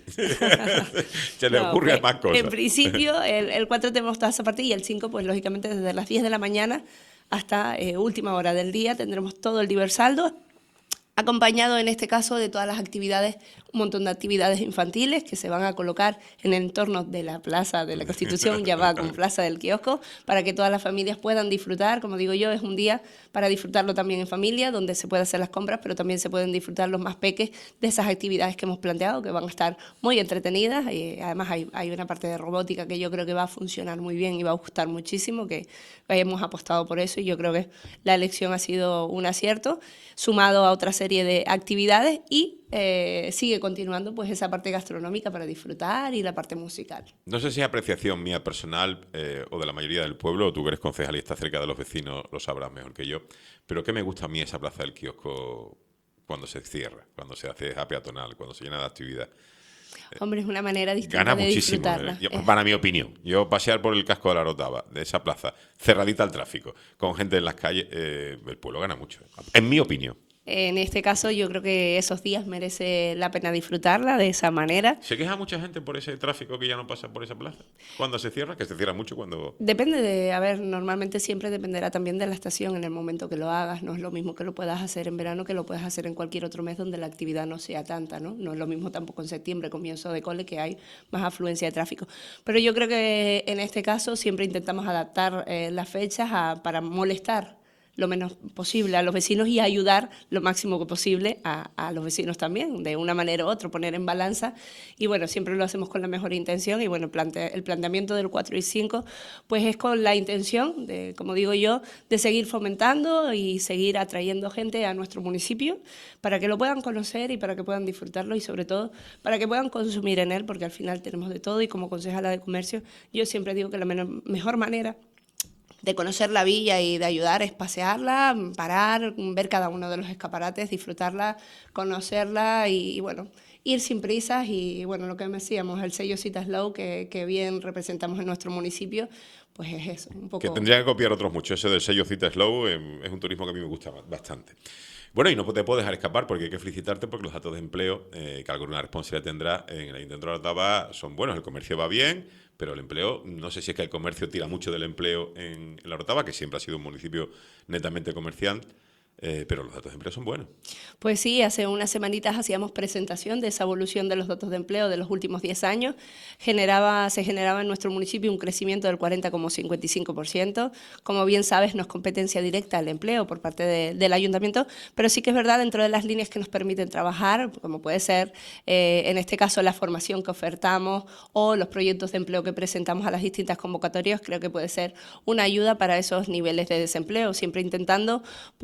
Se le No, ocurren que más cosas. En principio, el, el cuatro tenemos toda esa parte y el cinco, pues lógicamente desde las diez de la mañana hasta eh, última hora del día tendremos todo el Diversaldo, acompañado en este caso de todas las actividades, un montón de actividades infantiles que se van a colocar en el entorno de la Plaza de la Constitución, ya va como Plaza del Kiosco, para que todas las familias puedan disfrutar. Como digo yo, es un día para disfrutarlo también en familia, donde se puede hacer las compras, pero también se pueden disfrutar los más peques de esas actividades que hemos planteado, que van a estar muy entretenidas. Y además hay, hay una parte de robótica que yo creo que va a funcionar muy bien y va a gustar muchísimo, que hemos apostado por eso y yo creo que la elección ha sido un acierto, sumado a otra serie de actividades y eh, sigue continuando pues esa parte gastronómica para disfrutar y la parte musical. No sé si es apreciación mía personal eh, o de la mayoría del pueblo, o tú que eres concejal y estás cerca de los vecinos lo sabrás mejor que yo, pero que me gusta a mí esa Plaza del Kiosco cuando se cierra, cuando se hace a peatonal, cuando se llena de actividad. Hombre, es una manera distinta Gana de muchísimo, disfrutarla. eh, yo- Es- para mi opinión. Yo pasear por el casco de la Orotava, de esa plaza, cerradita al tráfico, con gente en las calles, eh, el pueblo gana mucho, en mi opinión. En este caso yo creo que esos días merece la pena disfrutarla de esa manera. ¿Se queja mucha gente por ese tráfico que ya no pasa por esa plaza? ¿Cuándo se cierra? Que se cierra mucho cuando... Depende de, a ver, normalmente siempre dependerá también de la estación en el momento que lo hagas. No es lo mismo que lo puedas hacer en verano que lo puedas hacer en cualquier otro mes donde la actividad no sea tanta, ¿no? No es lo mismo tampoco en septiembre, comienzo de cole, que hay más afluencia de tráfico. Pero yo creo que en este caso siempre intentamos adaptar eh, las fechas a, para molestar lo menos posible a los vecinos y ayudar lo máximo que posible a, a los vecinos también, de una manera u otra, poner en balanza. Y bueno, siempre lo hacemos con la mejor intención y bueno, plante, el planteamiento del cuatro y cinco pues es con la intención, de, como digo yo, de seguir fomentando y seguir atrayendo gente a nuestro municipio para que lo puedan conocer y para que puedan disfrutarlo y sobre todo para que puedan consumir en él, porque al final tenemos de todo y como concejala de comercio yo siempre digo que la menor, mejor manera de conocer la villa y de ayudar es pasearla, parar, ver cada uno de los escaparates, disfrutarla, conocerla y, y bueno, ir sin prisas y bueno, lo que decíamos, el sello Cita Slow que, que bien representamos en nuestro municipio, pues es eso, un poco... Que tendrían que copiar otros mucho. Ese del sello Cita Slow eh, es un turismo que a mí me gusta bastante. Bueno, y no te puedo dejar escapar porque hay que felicitarte porque los datos de empleo, eh, que alguna responsabilidad tendrá en el Ayuntamiento de Orotava, son buenos. El comercio va bien, pero el empleo, no sé si es que el comercio tira mucho del empleo en, en la Orotava, que siempre ha sido un municipio netamente comercial, eh, pero los datos de empleo son buenos. Pues sí, hace unas semanitas hacíamos presentación de esa evolución de los datos de empleo de los últimos diez años. Generaba, se generaba en nuestro municipio un crecimiento del cuarenta coma cincuenta y cinco por ciento. Como bien sabes, no es competencia directa el empleo por parte de, del ayuntamiento, pero sí que es verdad dentro de las líneas que nos permiten trabajar, como puede ser, eh, en este caso, la formación que ofertamos o los proyectos de empleo que presentamos a las distintas convocatorias, creo que puede ser una ayuda para esos niveles de desempleo, siempre intentando pues plantear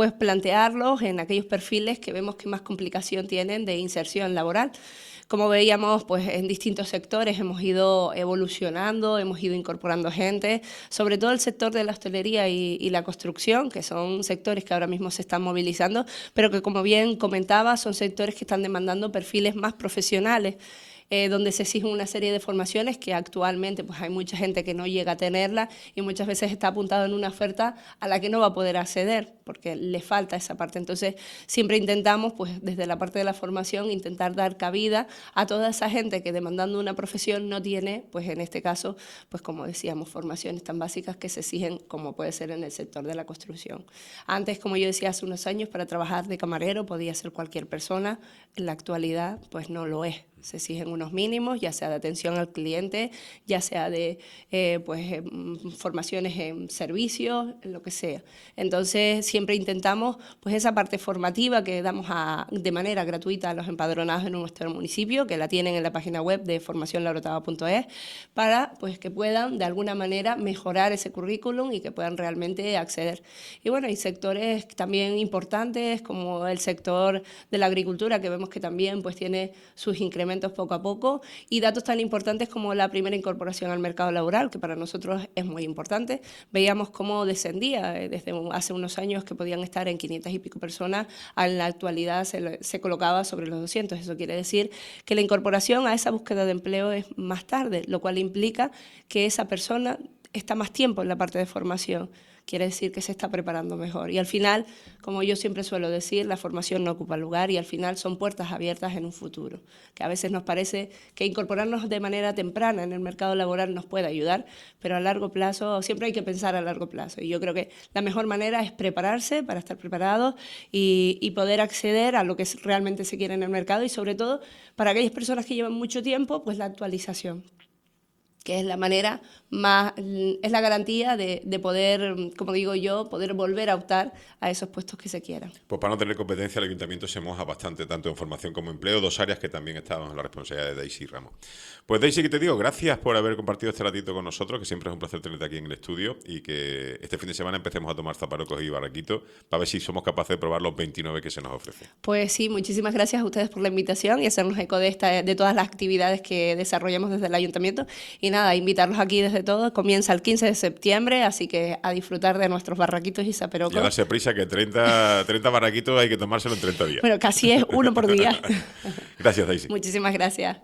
plantearlos en aquellos perfiles que vemos que más complicación tienen de inserción laboral. Como veíamos, pues en distintos sectores hemos ido evolucionando, hemos ido incorporando gente, sobre todo el sector de la hostelería y, y la construcción, que son sectores que ahora mismo se están movilizando, pero que, como bien comentaba, son sectores que están demandando perfiles más profesionales. Eh, donde se exigen una serie de formaciones que actualmente pues hay mucha gente que no llega a tenerla y muchas veces está apuntado en una oferta a la que no va a poder acceder porque le falta esa parte. Entonces siempre intentamos pues desde la parte de la formación intentar dar cabida a toda esa gente que demandando una profesión no tiene, pues en este caso, pues como decíamos, formaciones tan básicas que se exigen como puede ser en el sector de la construcción. Antes, como yo decía hace unos años, para trabajar de camarero podía ser cualquier persona, en la actualidad pues no lo es. Se exigen unos mínimos, ya sea de atención al cliente, ya sea de eh, pues, eh, formaciones en servicios, en lo que sea. Entonces, siempre intentamos pues, esa parte formativa que damos a, de manera gratuita a los empadronados en nuestro municipio, que la tienen en la página web de formación la orotava punto es, para pues, que puedan de alguna manera mejorar ese currículum y que puedan realmente acceder. Y bueno, hay sectores también importantes, como el sector de la agricultura, que vemos que también pues, tiene sus incrementos poco a poco, y datos tan importantes como la primera incorporación al mercado laboral, que para nosotros es muy importante. Veíamos cómo descendía eh, desde hace unos años que podían estar en quinientas y pico personas, en la actualidad se, se colocaba sobre los doscientos. Eso quiere decir que la incorporación a esa búsqueda de empleo es más tarde, lo cual implica que esa persona está más tiempo en la parte de formación. Quiere decir que se está preparando mejor. Y al final, como yo siempre suelo decir, la formación no ocupa lugar y al final son puertas abiertas en un futuro. Que a veces nos parece que incorporarnos de manera temprana en el mercado laboral nos puede ayudar, pero a largo plazo, siempre hay que pensar a largo plazo. Y yo creo que la mejor manera es prepararse para estar preparados y, y poder acceder a lo que realmente se quiere en el mercado y sobre todo para aquellas personas que llevan mucho tiempo, pues la actualización, que es la manera más, es la garantía de, de poder, como digo yo, poder volver a optar a esos puestos que se quieran. Pues para no tener competencia, el Ayuntamiento se moja bastante, tanto en formación como empleo, dos áreas que también estaban en la responsabilidad de Daisy Ramos. Pues Daisy, que te digo, gracias por haber compartido este ratito con nosotros, que siempre es un placer tenerte aquí en el estudio y que este fin de semana empecemos a tomar zaparocos y barraquitos para ver si somos capaces de probar los veintinueve que se nos ofrecen. Pues sí, muchísimas gracias a ustedes por la invitación y hacernos eco de, esta, de todas las actividades que desarrollamos desde el Ayuntamiento. Y nada, invitarlos aquí desde todo. Comienza el quince de septiembre, así que a disfrutar de nuestros barraquitos y zaperocos. Ya darse prisa que treinta, treinta barraquitos hay que tomárselo en treinta días. Bueno, casi es uno por día. Gracias, Daisy. Muchísimas gracias.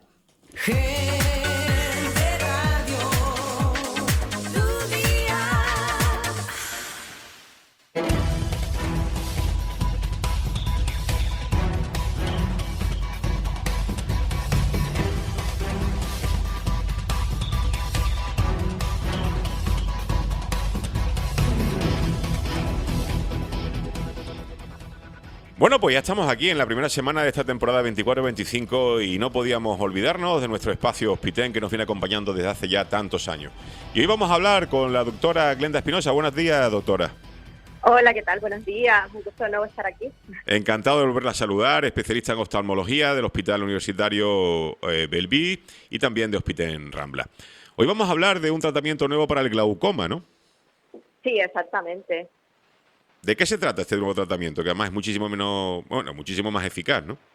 Bueno, pues ya estamos aquí en la primera semana de esta temporada veinticuatro veinticinco y no podíamos olvidarnos de nuestro espacio Hospiten que nos viene acompañando desde hace ya tantos años. Y hoy vamos a hablar con la doctora Glenda Espinosa. Buenos días, doctora. Hola, ¿qué tal? Buenos días. Un gusto de nuevo estar aquí. Encantado de volverla a saludar, especialista en oftalmología del Hospital Universitario eh, Bellví y también de Hospiten Rambla. Hoy vamos a hablar de un tratamiento nuevo para el glaucoma, ¿no? Sí, exactamente. ¿De qué se trata este nuevo tratamiento? Que además es muchísimo menos, bueno, muchísimo más eficaz, ¿no?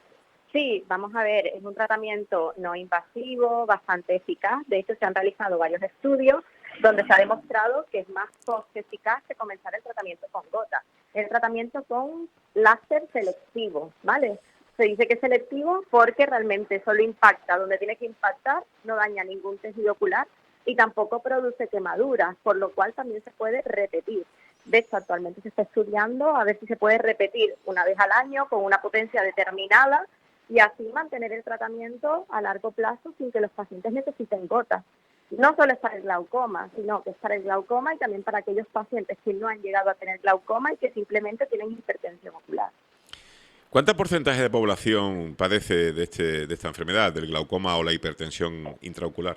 Sí, vamos a ver, es un tratamiento no invasivo, bastante eficaz. De hecho, se han realizado varios estudios donde se ha demostrado que es más cost eficaz que comenzar el tratamiento con gotas. El tratamiento con láser selectivo, ¿vale? Se dice que es selectivo porque realmente solo impacta donde tiene que impactar, no daña ningún tejido ocular y tampoco produce quemaduras, por lo cual también se puede repetir. De hecho, actualmente se está estudiando a ver si se puede repetir una vez al año con una potencia determinada y así mantener el tratamiento a largo plazo sin que los pacientes necesiten gotas. No solo es para el glaucoma, sino que es para el glaucoma y también para aquellos pacientes que no han llegado a tener glaucoma y que simplemente tienen hipertensión ocular. ¿Cuánto porcentaje de población padece de, este, de esta enfermedad, del glaucoma o la hipertensión intraocular?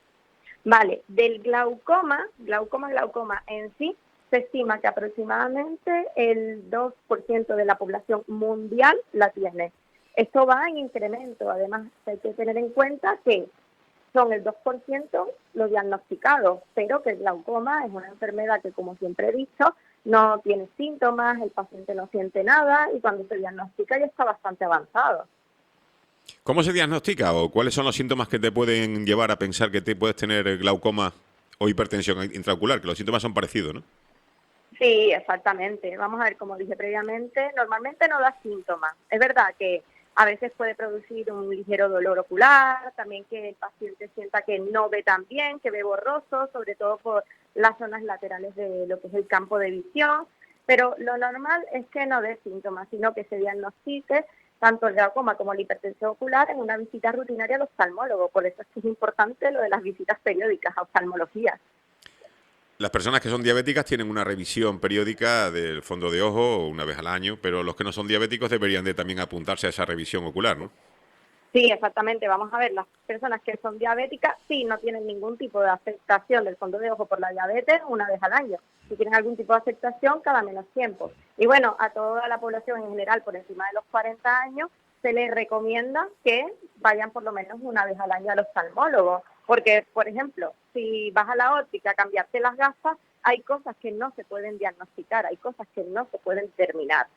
Vale, del glaucoma, glaucoma, glaucoma en sí, se estima que aproximadamente el dos por ciento de la población mundial la tiene. Esto va en incremento. Además, hay que tener en cuenta que son el dos por ciento los diagnosticados, pero que el glaucoma es una enfermedad que, como siempre he dicho, no tiene síntomas, el paciente no siente nada y cuando se diagnostica ya está bastante avanzado. ¿Cómo se diagnostica o cuáles son los síntomas que te pueden llevar a pensar que te puedes tener glaucoma o hipertensión intraocular? Que los síntomas son parecidos, ¿no? Sí, exactamente. Vamos a ver, como dije previamente, normalmente no da síntomas. Es verdad que a veces puede producir un ligero dolor ocular, también que el paciente sienta que no ve tan bien, que ve borroso, sobre todo por las zonas laterales de lo que es el campo de visión, pero lo normal es que no dé síntomas, sino que se diagnostique tanto el glaucoma como la hipertensión ocular en una visita rutinaria al oftalmólogo. Por eso es que es importante lo de las visitas periódicas a oftalmología. Las personas que son diabéticas tienen una revisión periódica del fondo de ojo una vez al año, pero los que no son diabéticos deberían de también apuntarse a esa revisión ocular, ¿no? Sí, exactamente. Vamos a ver, las personas que son diabéticas sí no tienen ningún tipo de afectación del fondo de ojo por la diabetes una vez al año. Si tienen algún tipo de afectación, cada menos tiempo. Y bueno, a toda la población en general por encima de los cuarenta años se les recomienda que vayan por lo menos una vez al año al oftalmólogo. Porque, por ejemplo, si vas a la óptica a cambiarte las gafas, hay cosas que no se pueden diagnosticar, hay cosas que no se pueden determinar.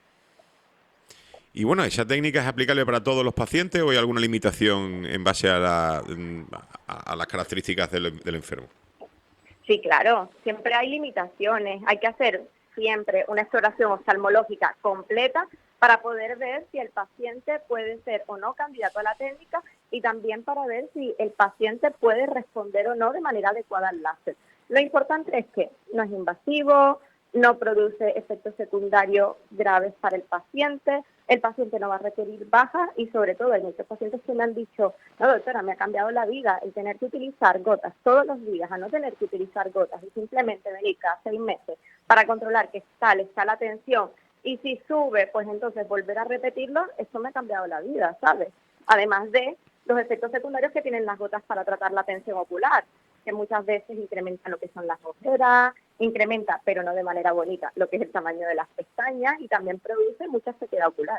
Y bueno, ¿esa técnica es aplicable para todos los pacientes o hay alguna limitación en base a, la, a, a las características del, del enfermo? Sí, claro, siempre hay limitaciones. Hay que hacer siempre una exploración oftalmológica completa para poder ver si el paciente puede ser o no candidato a la técnica y también para ver si el paciente puede responder o no de manera adecuada al láser. Lo importante es que no es invasivo, no produce efectos secundarios graves para el paciente, el paciente no va a requerir bajas y sobre todo hay muchos pacientes que me han dicho, no doctora, me ha cambiado la vida el tener que utilizar gotas todos los días, a no tener que utilizar gotas y simplemente venir cada seis meses para controlar que tal está la tensión y si sube, pues entonces volver a repetirlo, eso me ha cambiado la vida, ¿sabes? Además de los efectos secundarios que tienen las gotas para tratar la tensión ocular, que muchas veces incrementan lo que son las ojeras, incrementa, pero no de manera bonita, lo que es el tamaño de las pestañas y también produce mucha sequedad ocular.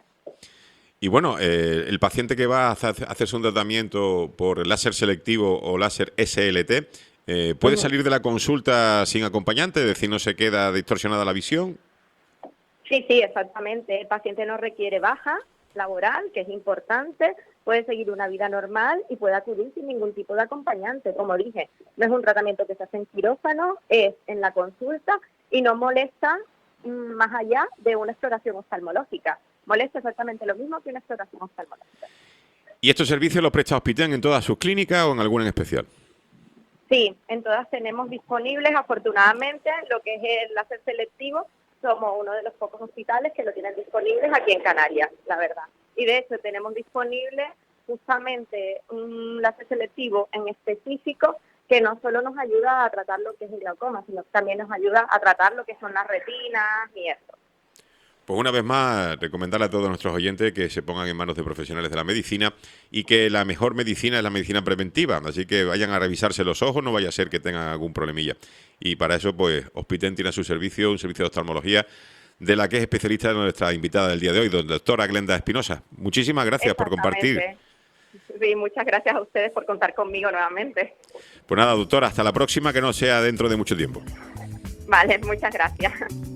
Y bueno, eh, el paciente que va a hacer, hacerse un tratamiento por láser selectivo o láser S L T, eh, ¿puede uh-huh. salir de la consulta sin acompañante? Es decir, ¿no se queda distorsionada la visión? Sí, sí, exactamente. El paciente no requiere baja laboral, que es importante, puede seguir una vida normal y puede acudir sin ningún tipo de acompañante. Como dije, no es un tratamiento que se hace en quirófano, es en la consulta y no molesta mmm, más allá de una exploración oftalmológica. Molesta exactamente lo mismo que una exploración oftalmológica. ¿Y estos servicios los presta Hospiten en todas sus clínicas o en alguna en especial? Sí, en todas tenemos disponibles, afortunadamente, lo que es el láser selectivo. Somos uno de los pocos hospitales que lo tienen disponibles aquí en Canarias, la verdad. Y de hecho tenemos disponible justamente un láser selectivo en específico que no solo nos ayuda a tratar lo que es el glaucoma, sino que también nos ayuda a tratar lo que son las retinas y esto. Pues una vez más, recomendarle a todos nuestros oyentes que se pongan en manos de profesionales de la medicina y que la mejor medicina es la medicina preventiva. Así que vayan a revisarse los ojos, no vaya a ser que tengan algún problemilla. Y para eso, pues, Hospiten tiene a su servicio, un servicio de oftalmología, de la que es especialista nuestra invitada del día de hoy, doctora Glenda Espinosa. Muchísimas gracias por compartir. Sí, muchas gracias a ustedes por contar conmigo nuevamente. Pues nada, doctora, hasta la próxima, que no sea dentro de mucho tiempo. Vale, muchas gracias.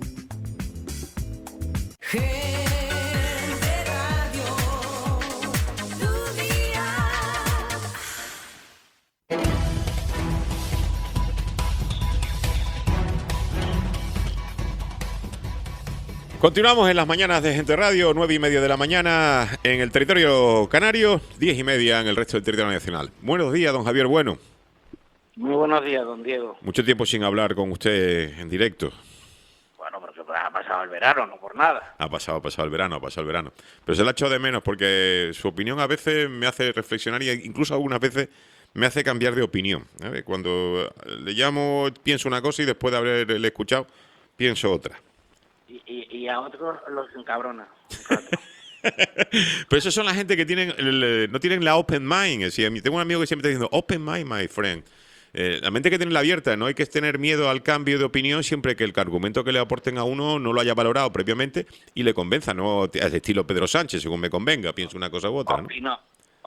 Continuamos en las mañanas de Gente Radio, nueve y media de la mañana en el territorio canario, diez y media en el resto del territorio nacional. Buenos días, don Javier Bueno. Muy buenos días, don Diego. Mucho tiempo sin hablar con usted en directo. Bueno, porque ha pasado el verano, no por nada. Ha pasado, ha pasado el verano, ha pasado el verano. Pero se la ha echado de menos porque su opinión a veces me hace reflexionar y incluso algunas veces me hace cambiar de opinión. ¿Sabes? Cuando le llamo, pienso una cosa y después de haberle escuchado, pienso otra. Y, y, y a otros los encabrona. Pero esos son la gente que tienen el, no tienen la open mind. Es decir, tengo un amigo que siempre está diciendo open mind, my friend. Eh, la mente hay que tenerla abierta, no hay que tener miedo al cambio de opinión siempre que el argumento que le aporten a uno no lo haya valorado previamente y le convenza, no al estilo Pedro Sánchez, según me convenga, pienso una cosa u otra. Opino,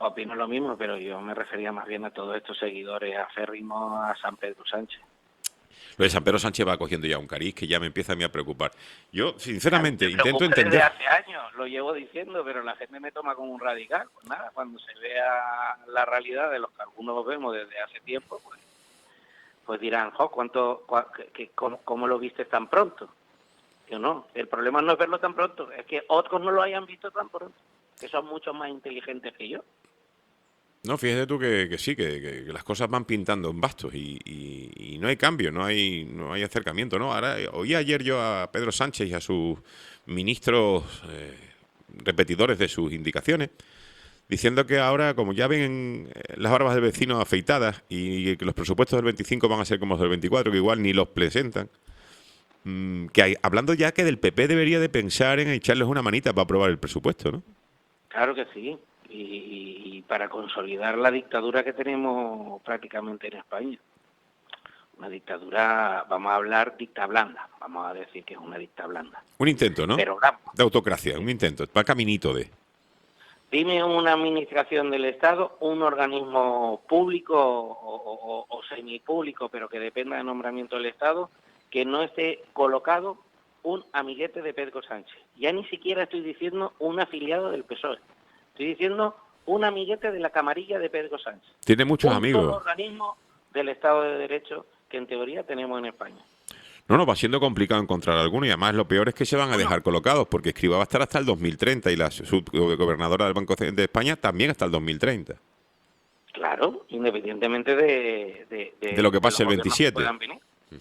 Opino lo mismo, pero yo me refería más bien a todos estos seguidores aférrimos a San Pedro Sánchez. Lo de San Pedro Sánchez va cogiendo ya un cariz que ya me empieza a mí a preocupar. Yo, sinceramente, Me intento preocupa entender... Desde hace años, lo llevo diciendo, pero la gente me toma como un radical. Pues nada, cuando se vea la realidad de los que algunos vemos desde hace tiempo, pues, pues dirán, jo, ¿cuánto, cua, que, cómo, ¿cómo lo viste tan pronto? Yo no, el problema no es verlo tan pronto, es que otros no lo hayan visto tan pronto, que son mucho más inteligentes que yo. No, fíjate tú que, que sí, que, que, que las cosas van pintando en bastos y, y, y no hay cambio, no hay no hay acercamiento, ¿no? Ahora oí ayer yo a Pedro Sánchez y a sus ministros eh, repetidores de sus indicaciones, diciendo que ahora, como ya ven las barbas del vecino afeitadas y que los presupuestos del veinticinco van a ser como los del veinticuatro, que igual ni los presentan, mmm, que hay, hablando ya que del P P debería de pensar en echarles una manita para aprobar el presupuesto, ¿no? Claro que sí. Y, y para consolidar la dictadura que tenemos prácticamente en España. Una dictadura, vamos a hablar dicta blanda, vamos a decir que es una dicta blanda. Un intento, ¿no? Pero vamos. De autocracia, un intento, va caminito de... Dime una administración del Estado, un organismo público o, o, o semipúblico, pero que dependa del nombramiento del Estado, que no esté colocado un amiguete de Pedro Sánchez. Ya ni siquiera estoy diciendo un afiliado del P S O E. Estoy diciendo un amiguete de la camarilla de Pedro Sánchez. Tiene muchos un amigos. Un organismo del Estado de Derecho que en teoría tenemos en España. No, no, va siendo complicado encontrar alguno y además lo peor es que se van a dejar colocados porque Escrivá va a estar hasta el dos mil treinta y la subgobernadora del Banco de España también hasta el dos mil treinta. Claro, independientemente de... De, de, de lo que pase de el veintisiete. Uh-huh.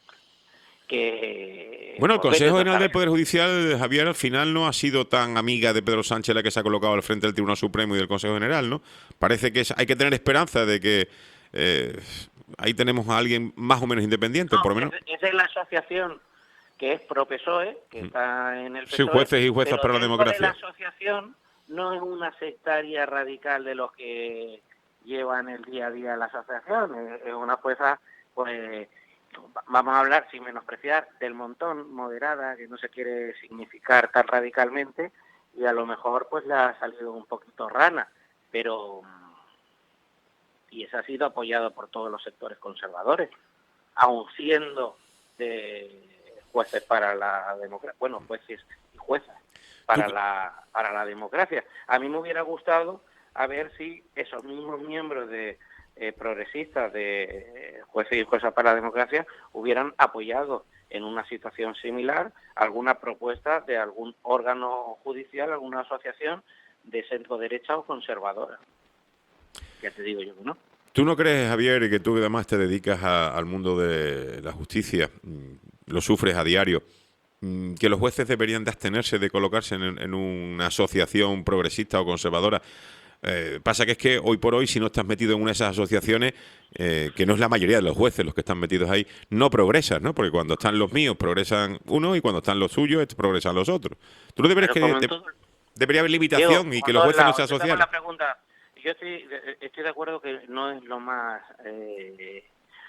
Que, bueno, el pues, Consejo General del Poder Judicial, Javier, al final no ha sido tan amiga de Pedro Sánchez la que se ha colocado al frente del Tribunal Supremo y del Consejo General, ¿no? Parece que es, hay que tener esperanza de que eh, ahí tenemos a alguien más o menos independiente, no, por lo menos. Esa es la asociación que es pro-P S O E, que está en el P S O E. Sí, jueces y juezas para la democracia. De la asociación no es una sectaria radical de los que llevan el día a día la asociación, es, es una jueza, pues... vamos a hablar, sin menospreciar, del montón, moderada, que no se quiere significar tan radicalmente, y a lo mejor pues le ha salido un poquito rana, pero... y eso ha sido apoyado por todos los sectores conservadores, aun siendo de jueces para la democracia, bueno, jueces y juezas para la, para la democracia. A mí me hubiera gustado a ver si esos mismos miembros de... Eh, progresistas de eh, jueces y juezas para la democracia hubieran apoyado en una situación similar alguna propuesta de algún órgano judicial, alguna asociación de centro derecha o conservadora. Ya te digo yo que no. ¿Tú no crees, Javier, y que tú además te dedicas a, al mundo de la justicia, lo sufres a diario, que los jueces deberían de abstenerse de colocarse en, en una asociación progresista o conservadora? Eh, pasa que es que hoy por hoy, si no estás metido en una de esas asociaciones, eh, que no es la mayoría de los jueces los que están metidos ahí, no progresas, ¿no? Porque cuando están los míos progresan unos y cuando están los suyos progresan los otros. ¿Tú no deberías que de, todo, debería haber limitación Diego, y que los jueces no se asociaran? La pregunta, yo estoy, estoy de acuerdo que no es lo más... Eh,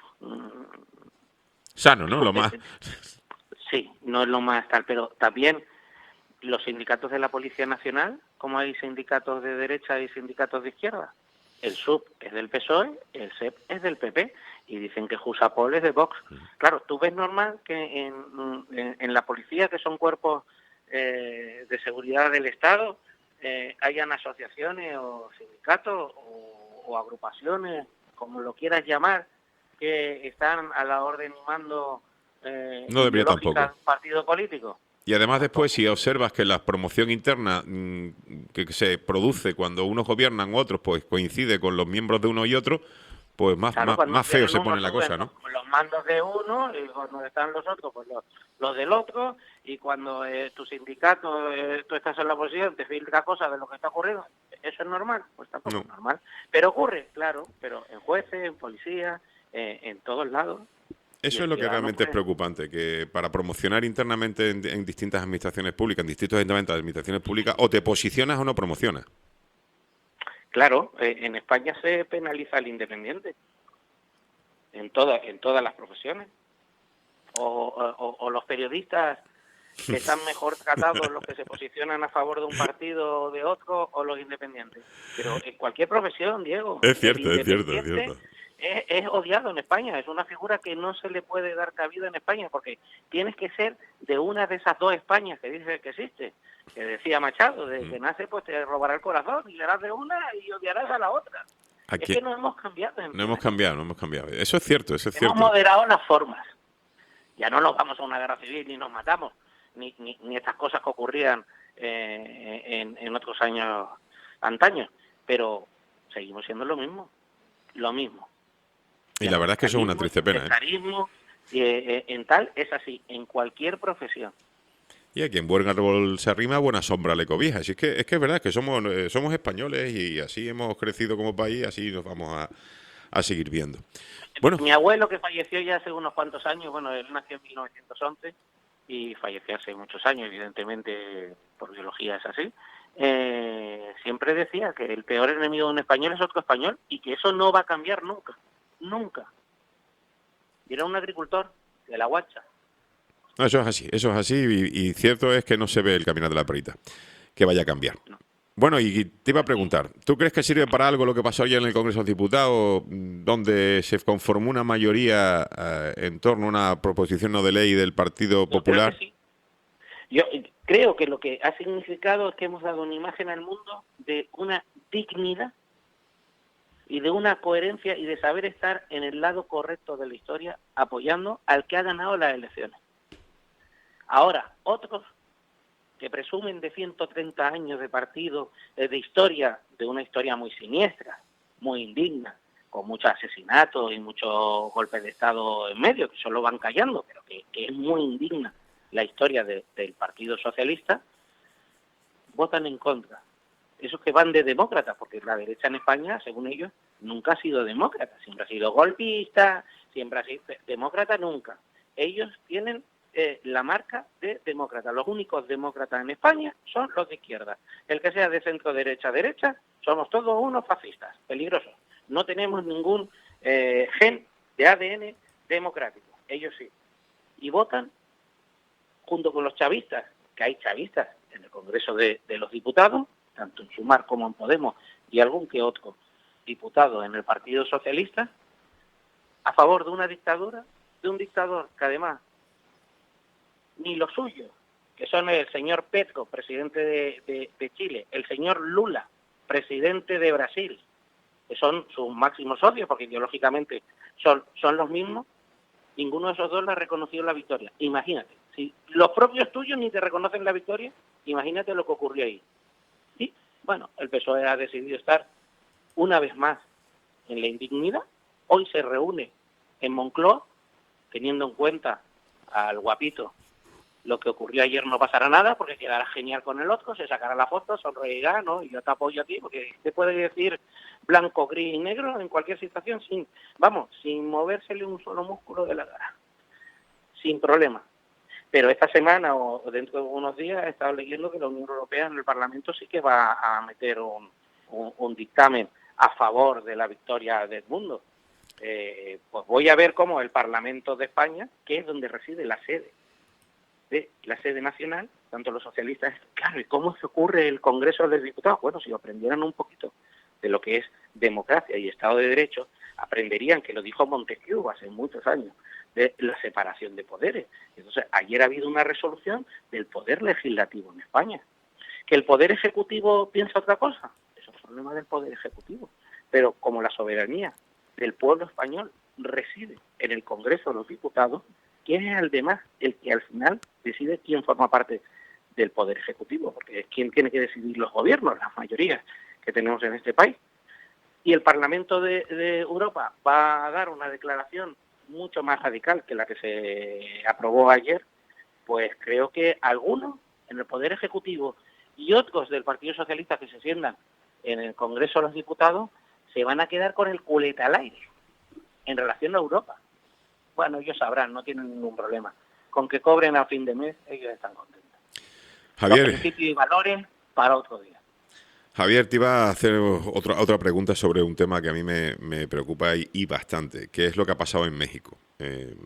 sano, ¿no? Lo más... Sí, no es lo más tal, pero también... los sindicatos de la Policía Nacional, como hay sindicatos de derecha y sindicatos de izquierda. El S U P es del P S O E, el S E P es del P P, y dicen que Jusapol es de Vox. Claro, ¿tú ves normal que en, en, en la policía, que son cuerpos eh, de seguridad del Estado, eh, hayan asociaciones o sindicatos o, o agrupaciones, como lo quieras llamar, que están a la orden y mando eh, no debería tampoco. De un partido político? Y además después, si observas que la promoción interna mmm, que se produce cuando unos gobiernan u otros, pues coincide con los miembros de uno y otro, pues más, claro, más, más feo se pone la cosa, ¿no? Los mandos de uno y cuando están los otros, pues los, los del otro, y cuando eh, tu sindicato, eh, tú estás en la oposición, te filtra cosas de lo que está ocurriendo, ¿eso es normal? Pues tampoco no. es normal. Pero ocurre, claro, pero en jueces, en policía, eh, en todos lados. Eso es lo que realmente puede... es preocupante, que para promocionar internamente en, en distintas administraciones públicas, en distintos ayuntamientos de administraciones públicas, o te posicionas o no promocionas. Claro, eh, en España se penaliza al independiente, en, toda, en todas las profesiones. O, o, o los periodistas que están mejor tratados los que se posicionan a favor de un partido o de otro o los independientes. Pero en cualquier profesión, Diego, es cierto, es cierto, es cierto. Es, es odiado en España, es una figura que no se le puede dar cabida en España, porque tienes que ser de una de esas dos Españas que dice que existe, que decía Machado, de que nace pues te robará el corazón y serás de una y odiarás a la otra. Aquí, es que no hemos cambiado. No hemos cambiado, no hemos cambiado. Eso es cierto, eso es hemos cierto. Hemos moderado las formas. Ya no nos vamos a una guerra civil ni nos matamos, ni, ni, ni estas cosas que ocurrían eh, en, en otros años antaños, pero seguimos siendo lo mismo, lo mismo. Y la verdad es que eso es una triste pena. Carismo, eh, eh, en tal es así, en cualquier profesión. Y a quien buen árbol se arrima, buena sombra le cobija. Así es que es que es verdad que somos eh, somos españoles y así hemos crecido como país, así nos vamos a, a seguir viendo. Bueno, mi abuelo, que falleció ya hace unos cuantos años, bueno, él nació en mil novecientos once y falleció hace muchos años, evidentemente por biología es así, eh, siempre decía que el peor enemigo de un español es otro español y que eso no va a cambiar nunca. Nunca. Y era un agricultor de la Huacha. No, eso es así, eso es así y, y cierto es que no se ve el caminar de la perita, que vaya a cambiar. No. Bueno, y te iba a preguntar, ¿tú crees que sirve para algo lo que pasó ayer en el Congreso de los Diputados, donde se conformó una mayoría eh, en torno a una proposición no de ley del Partido Popular? Yo creo que sí. Yo creo que lo que ha significado es que hemos dado una imagen al mundo de una dignidad y de una coherencia y de saber estar en el lado correcto de la historia, apoyando al que ha ganado las elecciones. Ahora, otros que presumen de ciento treinta años de partido, de historia, de una historia muy siniestra, muy indigna, con muchos asesinatos y muchos golpes de Estado en medio, que solo van callando, pero que, que es muy indigna la historia de, del Partido Socialista, votan en contra. Esos que van de demócratas, porque la derecha en España, según ellos, nunca ha sido demócrata, siempre ha sido golpista, siempre ha sido demócrata, nunca. Ellos tienen eh, la marca de demócrata. Los únicos demócratas en España son los de izquierda. El que sea de centro derecha derecha, somos todos unos fascistas, peligrosos. No tenemos ningún eh, gen de A D N democrático. Ellos sí. Y votan junto con los chavistas, que hay chavistas en el Congreso de, de los Diputados, tanto en Sumar como en Podemos, y algún que otro diputado en el Partido Socialista, a favor de una dictadura, de un dictador que además ni los suyos, que son el señor Petro, presidente de, de, de Chile, el señor Lula, presidente de Brasil, que son sus máximos socios, porque ideológicamente son, son los mismos, ninguno de esos dos le ha reconocido la victoria. Imagínate, si los propios tuyos ni te reconocen la victoria, imagínate lo que ocurrió ahí. Y, bueno, el P S O E ha decidido estar una vez más en la indignidad. Hoy se reúne en Moncloa, teniendo en cuenta al guapito, lo que ocurrió ayer no pasará nada, porque quedará genial con el otro, se sacará la foto, sonreirá, ¿no? Y yo te apoyo a ti, porque te puede decir blanco, gris y negro en cualquier situación, sin, vamos, sin movérsele un solo músculo de la cara, sin problema. Pero esta semana o dentro de unos días he estado leyendo que la Unión Europea en el Parlamento sí que va a meter un, un, un dictamen a favor de la victoria del mundo. Eh, pues voy a ver cómo el Parlamento de España, que es donde reside la sede de la sede nacional, tanto los socialistas, claro, ¿y cómo se ocurre el Congreso de los Diputados? Bueno, si aprendieran un poquito de lo que es democracia y Estado de Derecho, aprenderían que lo dijo Montesquieu hace muchos años, de la separación de poderes. Entonces, ayer ha habido una resolución del poder legislativo en España. ¿Que el poder ejecutivo piensa otra cosa? Eso es un problema del poder ejecutivo. Pero como la soberanía del pueblo español reside en el Congreso de los Diputados, ¿quién es además el que al final decide quién forma parte del poder ejecutivo? Porque es quien tiene que decidir los gobiernos, las mayorías que tenemos en este país. Y el Parlamento de, de Europa va a dar una declaración mucho más radical que la que se aprobó ayer, pues creo que algunos en el Poder Ejecutivo y otros del Partido Socialista que se sientan en el Congreso de los Diputados se van a quedar con el culete al aire en relación a Europa. Bueno, ellos sabrán, no tienen ningún problema. Con que cobren a fin de mes, ellos están contentos. Javier. Los principios y valores para otro día. Javier, te iba a hacer otra otra pregunta sobre un tema que a mí me, me preocupa y, y bastante, que es lo que ha pasado en México. Eh,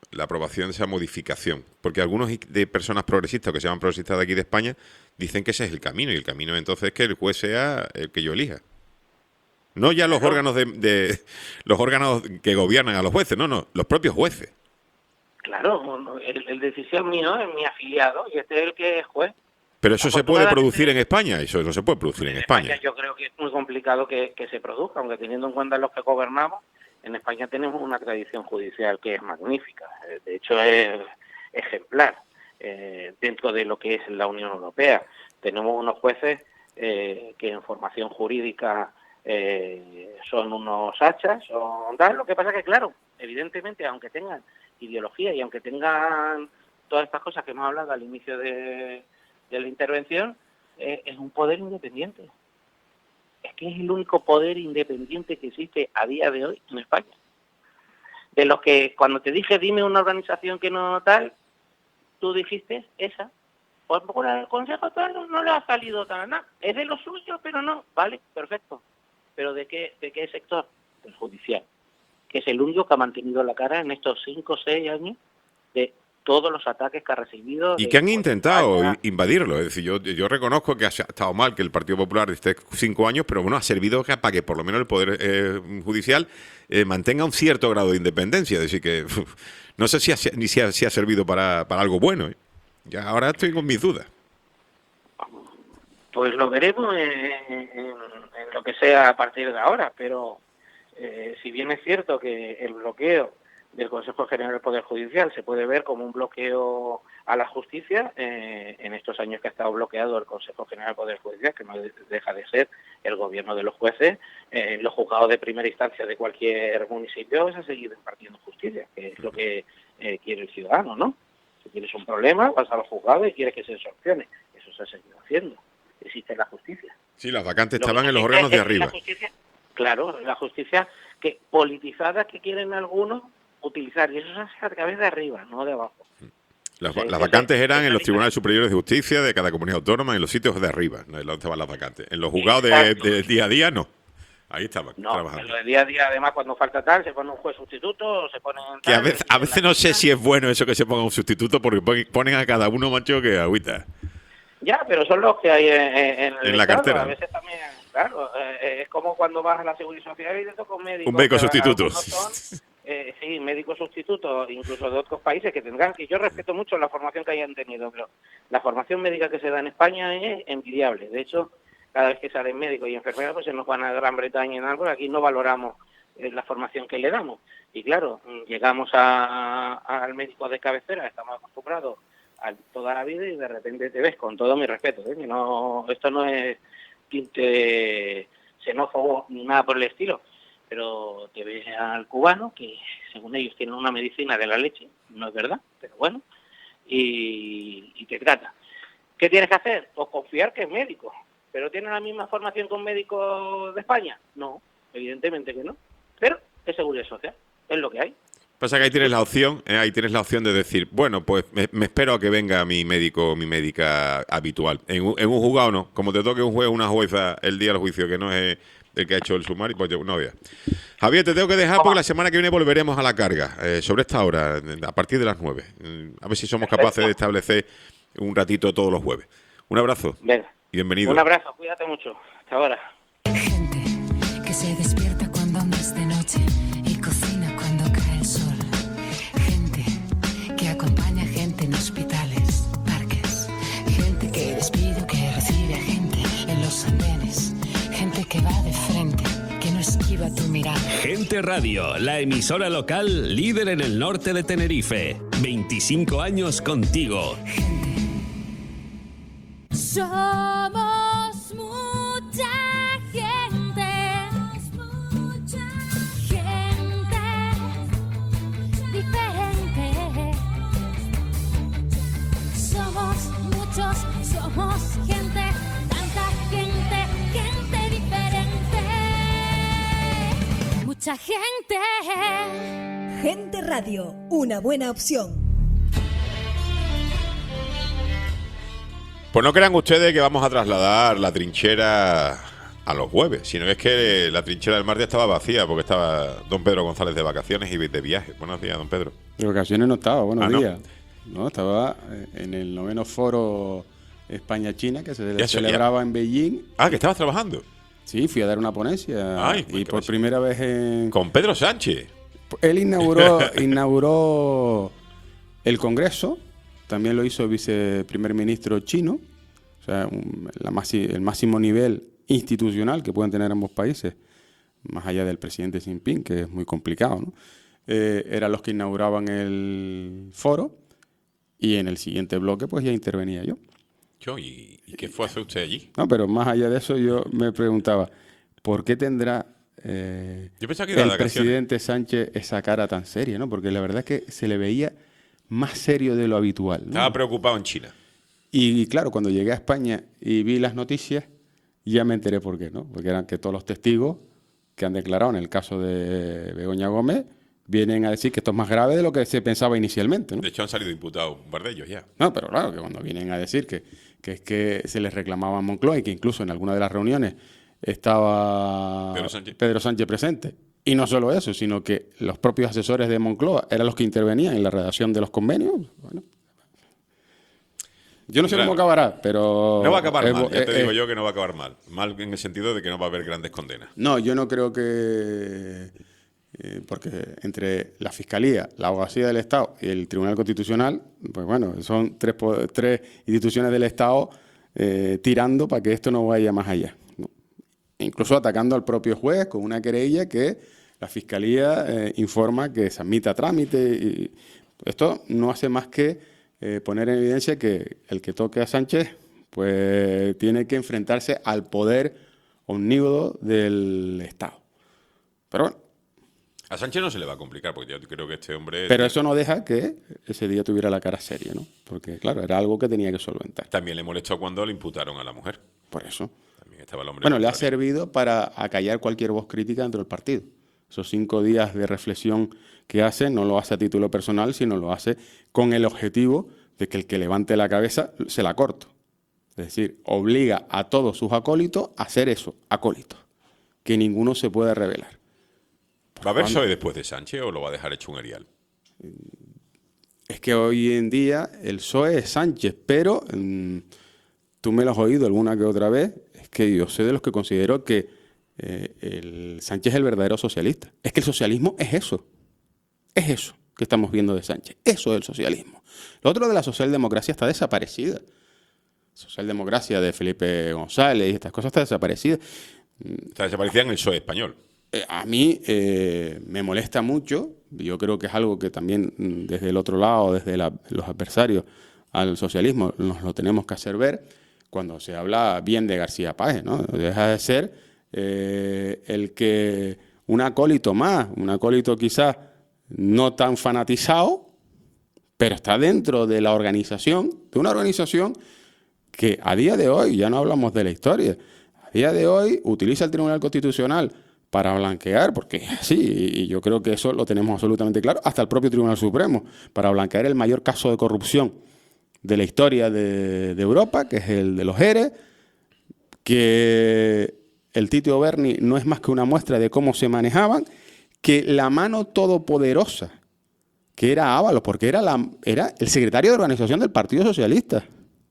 la aprobación de esa modificación. Porque algunos de personas progresistas, que se llaman progresistas de aquí de España, dicen que ese es el camino, y el camino entonces es que el juez sea el que yo elija. No ya los órganos de, de los órganos que gobiernan a los jueces, no, no, los propios jueces. Claro, el, el decisión mío es mi afiliado y este es el que es juez. Pero eso se puede producir en España, eso no se puede producir en, en España. España. Yo creo que es muy complicado que, que se produzca, aunque teniendo en cuenta los que gobernamos, en España tenemos una tradición judicial que es magnífica, de hecho es ejemplar eh, dentro de lo que es la Unión Europea. Tenemos unos jueces eh, que en formación jurídica eh, son unos hachas, son tal. Lo que pasa que, claro, evidentemente, aunque tengan ideología y aunque tengan todas estas cosas que hemos hablado al inicio de, de la intervención, eh, es un poder independiente. Es que es el único poder independiente que existe a día de hoy en España. De los que, cuando te dije, dime una organización que no tal, tú dijiste esa. Pues por el Consejo tal no, no le ha salido tal nada. Es de lo suyo, pero no. Vale, perfecto. ¿Pero de qué, de qué sector? Del judicial. Que es el único que ha mantenido la cara en estos cinco o seis años de todos los ataques que ha recibido. Y que han intentado España. invadirlo. Es decir, yo, yo reconozco que ha estado mal que el Partido Popular esté cinco años, pero bueno, ha servido para que por lo menos el Poder eh, Judicial eh, mantenga un cierto grado de independencia. Es decir, que uf, no sé si ha, ni si ha, si ha servido para, para algo bueno. ¿eh? Ya ahora estoy con mis dudas. Pues lo veremos en, en, en lo que sea a partir de ahora, pero eh, si bien es cierto que el bloqueo del Consejo General del Poder Judicial se puede ver como un bloqueo a la justicia, eh, en estos años que ha estado bloqueado el Consejo General del Poder Judicial, que no deja de ser el gobierno de los jueces, eh, los juzgados de primera instancia de cualquier municipio se ha seguido impartiendo justicia, que es lo que eh, quiere el ciudadano, ¿no? Si tienes un problema, vas a los juzgados y quieres que se solucione. Eso se ha seguido haciendo. Existe la justicia. Sí, las vacantes estaban en los órganos de arriba. La justicia, claro, la justicia que politizada que quieren algunos utilizar, y eso se hace a través de arriba, no de abajo. Las, o sea, las vacantes eran en los tribunales superiores de justicia de cada comunidad autónoma, en los sitios de arriba, no donde estaban las vacantes. En los juzgados de, de día a día, no. Ahí estaban no, trabajando. En lo de día a día, además, cuando falta tal, se pone un juez sustituto, se ponen... Que a veces, a veces no sé si es bueno eso que se ponga un sustituto, porque ponen a cada uno, macho, que agüita. Ya, pero son los que hay en, en, en la Estado. cartera. A veces también, claro, eh, es como cuando vas a la Seguridad Social y te toca un médico. Un médico sustituto. Son, eh, sí, médicos sustitutos, incluso de otros países que tendrán, que yo respeto mucho la formación que hayan tenido, pero la formación médica que se da en España es envidiable. De hecho, cada vez que salen médicos y enfermeras, pues se nos van a Gran Bretaña y en algo, aquí no valoramos eh, la formación que le damos. Y claro, llegamos a, a, al médico de cabecera, estamos acostumbrados a toda la vida y de repente te ves, con todo mi respeto, ¿eh? Que no, esto no es tinte xenófobo ni nada por el estilo, pero te ves al cubano, que según ellos tienen una medicina de la leche, no es verdad, pero bueno, y, y te trata. ¿Qué tienes que hacer? Pues confiar que es médico, pero ¿tiene la misma formación con médicos de España? No, evidentemente que no, pero es seguridad social, es lo que hay. Pasa que ahí tienes la opción, eh, ahí tienes la opción de decir, bueno, pues me, me espero a que venga mi médico o mi médica habitual. En un, en un juzgado no, como te toque un juez o una jueza el día del juicio, que no es el que ha hecho el sumario, pues yo, no veas. Javier, te tengo que dejar porque la semana que viene volveremos a la carga, eh, sobre esta hora, a partir de las nueve. A ver si somos capaces de establecer un ratito todos los jueves. Un abrazo. Venga. Bienvenido. Un abrazo, cuídate mucho. Hasta ahora. Gente que se despierta cuando aún es de noche y cocina cuando cae el sol. Gente que acompaña a gente en hospitales, parques. Gente que despide o que recibe a gente en los andenes. Gente que va de frente, que no esquiva tu mirada. Gente Radio, la emisora local líder en el norte de Tenerife. veinticinco años contigo. Somos mucha gente, mucha gente diferente. Somos muchos, somos gente, tanta gente, gente diferente. Mucha gente. Gente Radio, una buena opción. Pues no crean ustedes que vamos a trasladar la trinchera a los jueves, sino que es que la trinchera del martes estaba vacía porque estaba don Pedro González de vacaciones y de viaje. Buenos días, don Pedro. De vacaciones no estaba, buenos Ah, ¿no? días. No, estaba eh, en el noveno foro España-China que se Ya, eso, celebraba ya. en Beijing. Ah, que estabas trabajando. Sí, fui a dar una ponencia. Ay, pues y qué por vaya. primera vez en... Con Pedro Sánchez. Él inauguró, inauguró el Congreso, también lo hizo el viceprimer ministro chino, o sea, un- la maxi- el máximo nivel institucional que pueden tener ambos países, más allá del presidente Xi Jinping, que es muy complicado, ¿no? Eh, eran los que inauguraban el foro y en el siguiente bloque pues ya intervenía yo. Yo, ¿y, y qué fue a hacer usted allí? No, pero más allá de eso yo me preguntaba, ¿por qué tendrá eh, Yo pensaba que iba de el vacaciones. presidente Sánchez esa cara tan seria, ¿no? Porque la verdad es que se le veía más serio de lo habitual, ¿no? Estaba preocupado en China. Y, y claro, cuando llegué a España y vi las noticias, ya me enteré por qué, ¿no? Porque eran que todos los testigos que han declarado en el caso de Begoña Gómez vienen a decir que esto es más grave de lo que se pensaba inicialmente, ¿no? De hecho, han salido imputados un par de ellos ya. No, pero claro, que cuando vienen a decir que, que es que se les reclamaba a Moncloa y que incluso en alguna de las reuniones estaba Pedro Sánchez. Pedro Sánchez presente. Y no solo eso, sino que los propios asesores de Moncloa eran los que intervenían en la redacción de los convenios. Bueno, yo no sé Claro. cómo acabará, pero... No va a acabar es- mal, ya te es- digo es- yo que no va a acabar mal. Mal en el sentido de que no va a haber grandes condenas. No, yo no creo que... eh, porque entre la Fiscalía, la Abogacía del Estado y el Tribunal Constitucional, pues bueno, son tres, po- tres instituciones del Estado eh, tirando para que esto no vaya más allá, ¿no? Incluso atacando al propio juez con una querella que la Fiscalía eh, informa que se admite a trámite. Y esto no hace más que eh, poner en evidencia que el que toque a Sánchez pues tiene que enfrentarse al poder omnívodo del Estado. Pero bueno, A Sánchez no se le va a complicar, porque yo creo que este hombre... pero eso no deja que ese día tuviera la cara seria, ¿no? Porque, claro, era algo que tenía que solventar. También le molestó cuando le imputaron a la mujer. Por eso. También estaba el hombre... Bueno, le ha contrario. servido para acallar cualquier voz crítica dentro del partido. Esos cinco días de reflexión que hace no lo hace a título personal, sino lo hace con el objetivo de que el que levante la cabeza se la corto. Es decir, obliga a todos sus acólitos a hacer eso, acólitos. Que ninguno se pueda rebelar. ¿Va a haber P S O E Cuando- después de Sánchez o lo va a dejar hecho un erial? Es que hoy en día el P S O E es Sánchez, pero mm, tú me lo has oído alguna que otra vez, es que yo soy de los que considero que eh, el Sánchez es el verdadero socialista. Es que el socialismo es eso, es eso que estamos viendo de Sánchez, eso es el socialismo. Lo otro de la socialdemocracia está desaparecida. Socialdemocracia de Felipe González y estas cosas está desaparecida. Está desaparecida en el P S O E español. Eh, a mí eh, me molesta mucho, yo creo que es algo que también mm, desde el otro lado, desde la- los adversarios al socialismo, nos lo tenemos que hacer ver cuando se habla bien de García Páez, ¿no? Deja de ser eh, el que un acólito más, un acólito quizás no tan fanatizado, pero está dentro de la organización, de una organización que a día de hoy, ya no hablamos de la historia, a día de hoy utiliza el Tribunal Constitucional para blanquear, porque sí, y yo creo que eso lo tenemos absolutamente claro, hasta el propio Tribunal Supremo, para blanquear el mayor caso de corrupción de la historia de, de Europa, que es el de los ERE, que el Tito Berni no es más que una muestra de cómo se manejaban, que la mano todopoderosa, que era Ábalos, porque era, la, era el secretario de organización del Partido Socialista.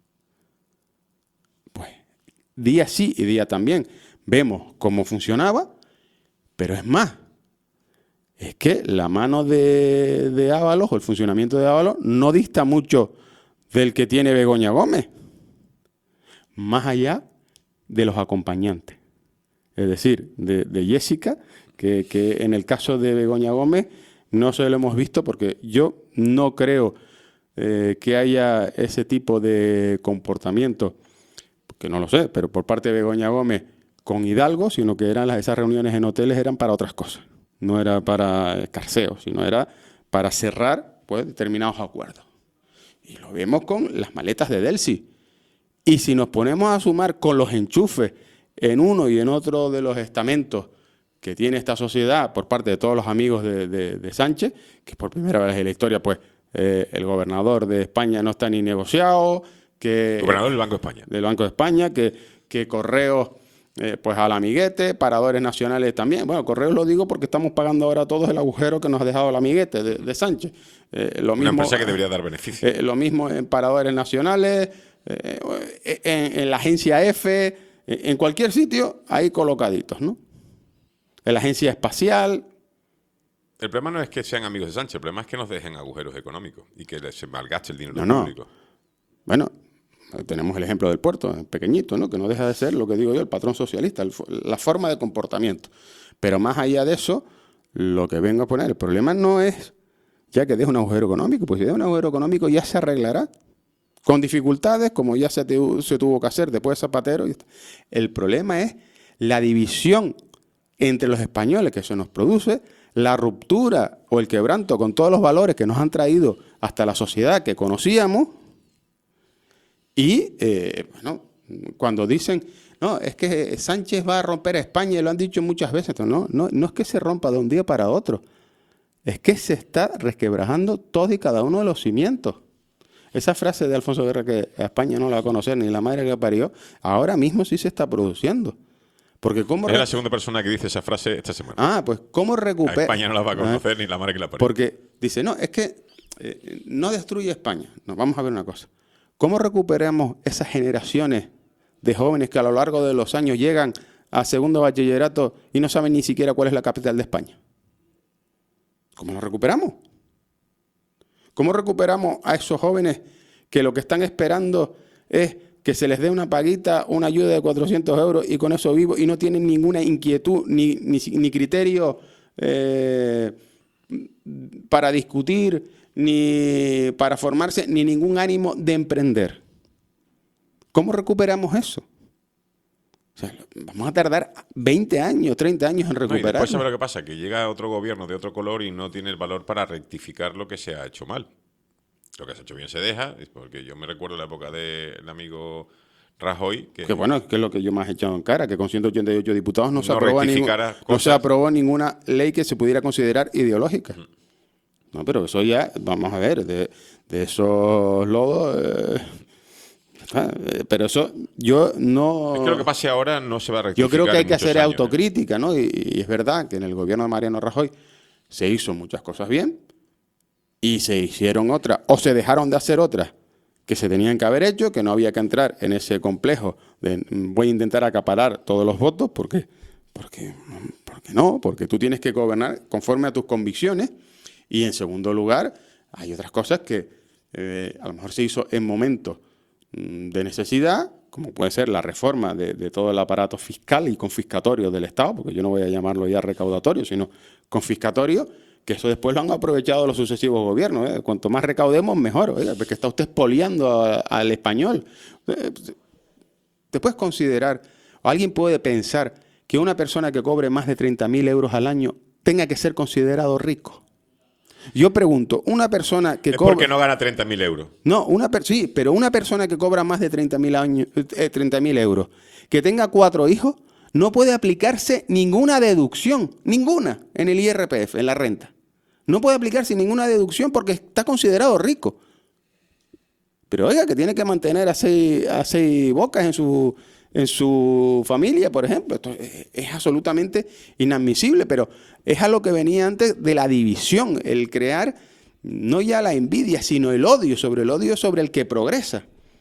Pues día sí y día también vemos cómo funcionaba, pero es más, es que la mano de, de Ábalos o el funcionamiento de Ábalos no dista mucho del que tiene Begoña Gómez, más allá de los acompañantes. Es decir, de, de Jessica, que, que en el caso de Begoña Gómez no se lo hemos visto porque yo no creo eh, que haya ese tipo de comportamiento, que no lo sé, pero por parte de Begoña Gómez con Hidalgo, sino que eran las, esas reuniones en hoteles eran para otras cosas. No era para escarceo, sino era para cerrar pues, determinados acuerdos. Y lo vemos con las maletas de Delcy. Y si nos ponemos a sumar con los enchufes en uno y en otro de los estamentos que tiene esta sociedad por parte de todos los amigos de, de, de Sánchez, que por primera vez en la historia, pues eh, el gobernador de España no está ni negociado, que... Gobernador del Banco de España. Del Banco de España, que, que Correos eh, pues al amiguete, paradores nacionales también. Bueno, Correos lo digo porque estamos pagando ahora todos el agujero que nos ha dejado el amiguete de, de Sánchez. Eh, lo Una mismo, empresa que debería dar beneficio. Eh, lo mismo en paradores nacionales, eh, en, en la agencia F, en cualquier sitio, ahí colocaditos, ¿no? En la agencia espacial. El problema no es que sean amigos de Sánchez, el problema es que nos dejen agujeros económicos y que se malgaste el dinero No, no. público. Bueno, tenemos el ejemplo del puerto, pequeñito, ¿no? Que no deja de ser, lo que digo yo, el patrón socialista, el, la forma de comportamiento. Pero más allá de eso, lo que vengo a poner, el problema no es ya que deje un agujero económico, pues si deja un agujero económico ya se arreglará. Con dificultades, como ya se, te, se tuvo que hacer después de Zapatero. El problema es la división entre los españoles que se nos produce, la ruptura o el quebranto con todos los valores que nos han traído hasta la sociedad que conocíamos. Y, eh, bueno, cuando dicen, no, es que Sánchez va a romper a España, y lo han dicho muchas veces, no, no, no es que se rompa de un día para otro, es que se está resquebrajando todo y cada uno de los cimientos. Esa frase de Alfonso Guerra, que a España no la va a conocer ni la madre que parió, ahora mismo sí se está produciendo. Porque cómo es la segunda persona que dice esa frase esta semana. Ah, pues cómo recupera. A España no la va a conocer ah, ni la madre que la parió. Porque dice, no, es que eh, no destruye España. No, vamos a ver una cosa. ¿Cómo recuperamos esas generaciones de jóvenes que a lo largo de los años llegan a segundo bachillerato y no saben ni siquiera cuál es la capital de España? ¿Cómo lo recuperamos? ¿Cómo recuperamos a esos jóvenes que lo que están esperando es que se les dé una paguita, una ayuda de cuatrocientos euros y con eso vivo y no tienen ninguna inquietud ni, ni, ni criterio eh, para discutir, ni para formarse, ni ningún ánimo de emprender? ¿Cómo recuperamos eso? O sea, vamos a tardar veinte años, treinta años en recuperarlo. No, y después, ¿sabes lo que pasa? Que llega otro gobierno de otro color y no tiene el valor para rectificar lo que se ha hecho mal. Lo que se ha hecho bien se deja, porque yo me recuerdo la época del amigo Rajoy. Que, que bueno, que es lo que yo más he echado en cara, que con ciento ochenta y ocho diputados no, no, se, aprobó ningún, no se aprobó ninguna ley que se pudiera considerar ideológica. Uh-huh. No, pero eso ya, vamos a ver, de, de esos lodos... Eh, pero eso yo no... Es que lo que pase ahora no se va a rectificar. Yo creo que hay que hacer años, autocrítica, ¿eh? ¿no? Y, y es verdad que en el gobierno de Mariano Rajoy se hizo muchas cosas bien y se hicieron otras, o se dejaron de hacer otras que se tenían que haber hecho, que no había que entrar en ese complejo de voy a intentar acaparar todos los votos, porque, porque, porque no, porque tú tienes que gobernar conforme a tus convicciones. Y en segundo lugar, hay otras cosas que eh, a lo mejor se hizo en momentos de necesidad, como puede ser la reforma de, de todo el aparato fiscal y confiscatorio del Estado, porque yo no voy a llamarlo ya recaudatorio, sino confiscatorio, que eso después lo han aprovechado los sucesivos gobiernos. ¿eh? Cuanto más recaudemos, mejor, ¿eh? Porque está usted expoliando a, al español. Eh, ¿Te puedes considerar, o alguien puede pensar, que una persona que cobre más de treinta mil euros al año tenga que ser considerado rico? Yo pregunto, una persona que es cobra... porque no gana treinta mil euros. No, una per... sí, pero una persona que cobra más de treinta mil eh, euros, que tenga cuatro hijos, no puede aplicarse ninguna deducción, ninguna, en el I R P F, en la renta. No puede aplicarse ninguna deducción porque está considerado rico. Pero oiga, que tiene que mantener a seis, a seis bocas en su... en su familia, por ejemplo. Esto es, es absolutamente inadmisible, pero es a lo que venía antes de la división, el crear no ya la envidia, sino el odio, sobre el odio sobre el que progresa.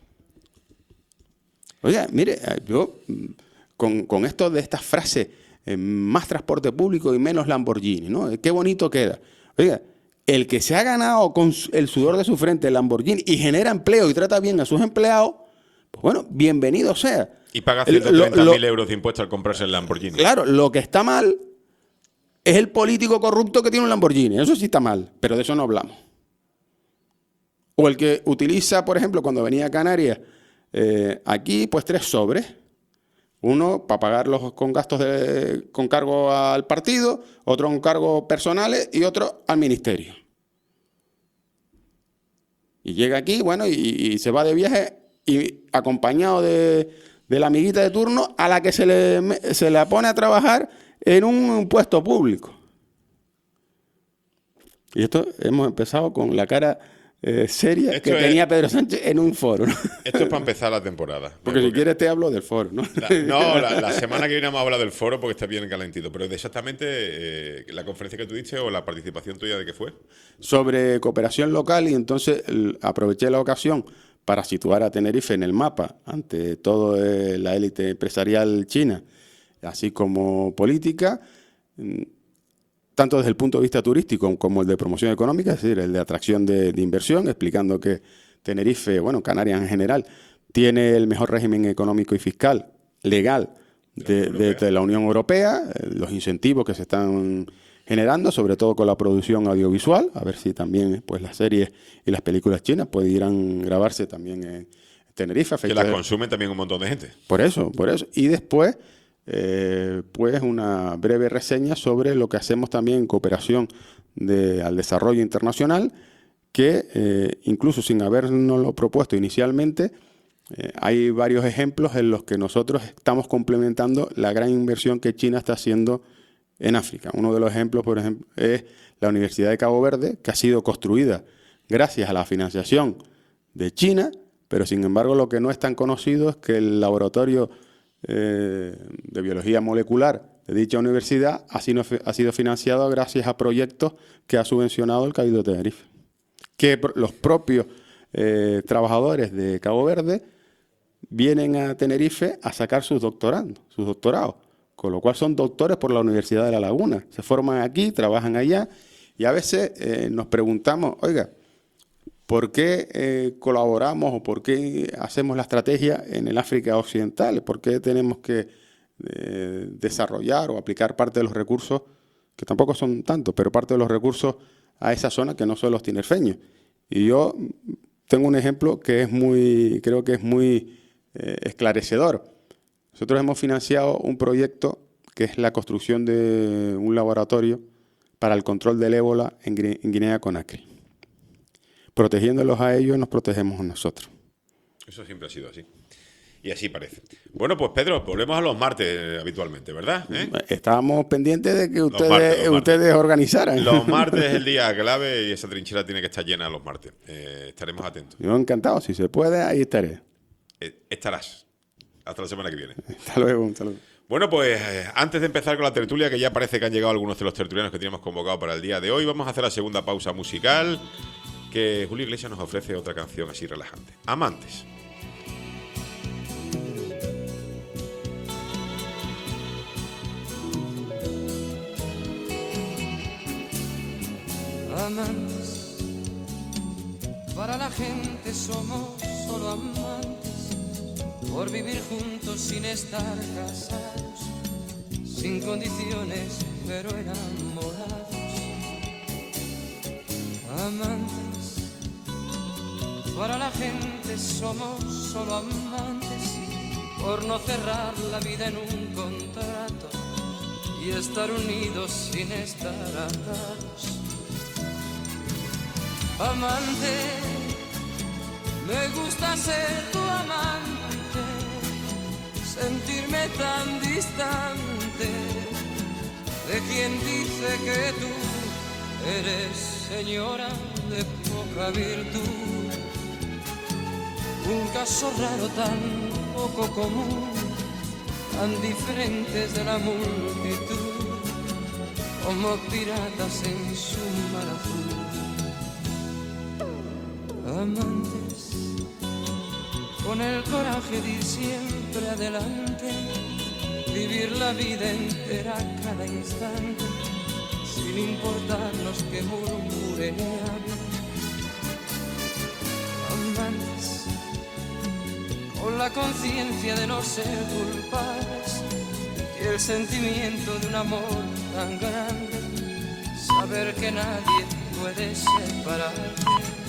Oiga, mire, yo con, con esto de estas frases, eh, más transporte público y menos Lamborghini, ¿no? Qué bonito queda. Oiga, el que se ha ganado con el sudor de su frente el Lamborghini y genera empleo y trata bien a sus empleados, pues bueno, bienvenido sea. Y paga ciento treinta mil euros de impuestos al comprarse el Lamborghini. Claro, lo que está mal es el político corrupto que tiene un Lamborghini. Eso sí está mal, pero de eso no hablamos. O el que utiliza, por ejemplo, cuando venía a Canarias, eh, aquí, pues tres sobres. Uno para pagarlos con gastos de, con cargo al partido, otro con cargos personales y otro al ministerio. Y llega aquí, bueno, y, y se va de viaje y acompañado de... de la amiguita de turno a la que se le, se la pone a trabajar en un puesto público. Y esto hemos empezado con la cara eh, serias Esto que es- tenía Pedro Sánchez en un foro, ¿no? Esto es para empezar la temporada. Porque si quieres te hablo del foro, ¿no? La- no, la, la semana que viene vamos a hablar del foro porque está bien calentito. Pero de exactamente eh, la conferencia que tú diste o la participación tuya, ¿de qué fue? Sobre cooperación local, y entonces el- aproveché la ocasión para situar a Tenerife en el mapa ante todo eh, la élite empresarial china, así como política, mm, tanto desde el punto de vista turístico como el de promoción económica, es decir, el de atracción de, de inversión, explicando que Tenerife, bueno, Canarias en general, tiene el mejor régimen económico y fiscal legal de, de- de la Unión Europea, eh, los incentivos que se están generando, sobre todo con la producción audiovisual, a ver si también pues las series y las películas chinas pudieran grabarse también en Tenerife. a Que fecha las de- consumen también un montón de gente. por eso, por eso. Y después, eh, pues una breve reseña sobre lo que hacemos también en cooperación de- al desarrollo internacional, que eh, incluso sin habernoslo propuesto inicialmente, eh, hay varios ejemplos en los que nosotros estamos complementando la gran inversión que China está haciendo en África. Uno de los ejemplos, por ejemplo, es la Universidad de Cabo Verde, que ha sido construida gracias a la financiación de China, pero sin embargo lo que no es tan conocido es que el laboratorio eh, de biología molecular de dicha universidad ha sido, ha sido financiado gracias a proyectos que ha subvencionado el Cabildo de Tenerife. Que pr- los propios eh, trabajadores de Cabo Verde vienen a Tenerife a sacar sus doctorandos, sus doctorados, con lo cual son doctores por la Universidad de La Laguna. Se forman aquí, trabajan allá, y a veces eh, nos preguntamos, oiga, ¿por qué eh, colaboramos o por qué hacemos la estrategia en el África Occidental? ¿Por qué tenemos que eh, desarrollar o aplicar parte de los recursos, que tampoco son tantos, pero parte de los recursos a esa zona que no son los tinerfeños? Y yo tengo un ejemplo que es muy, creo que es muy eh, esclarecedor. Nosotros hemos financiado un proyecto que es la construcción de un laboratorio para el control del ébola en, Gui- en Guinea-Conakry. Protegiéndolos a ellos, nos protegemos a nosotros. Eso siempre ha sido así. Y así parece. Bueno, pues Pedro, volvemos a los martes eh, habitualmente, ¿verdad? ¿Eh? Estábamos pendientes de que ustedes, martes, los martes. ustedes organizaran. Los martes es el día clave y esa trinchera tiene que estar llena los martes. Eh, estaremos atentos. Yo encantado, si se puede, ahí estaré. Eh, estarás. Hasta la semana que viene. Hasta luego, hasta luego. Bueno, pues eh, antes de empezar con la tertulia, que ya parece que han llegado algunos de los tertulianos que teníamos convocados para el día de hoy, vamos a hacer la segunda pausa musical, que Julio Iglesias nos ofrece otra canción así relajante. Amantes. Amantes, para la gente somos solo amantes, por vivir juntos sin estar casados, sin condiciones pero enamorados. Amantes, para la gente somos solo amantes, por no cerrar la vida en un contrato y estar unidos sin estar atados. Amante, me gusta ser tu amante, sentirme tan distante de quien dice que tú eres señora de poca virtud. Un caso raro tan poco común, tan diferentes de la multitud, como piratas en su mar azul. Amantes, con el coraje de ir siempre adelante, vivir la vida entera cada instante, sin importarnos que murmuren y hablen. Amantes, con la conciencia de no ser culpables y el sentimiento de un amor tan grande, saber que nadie puede separarte.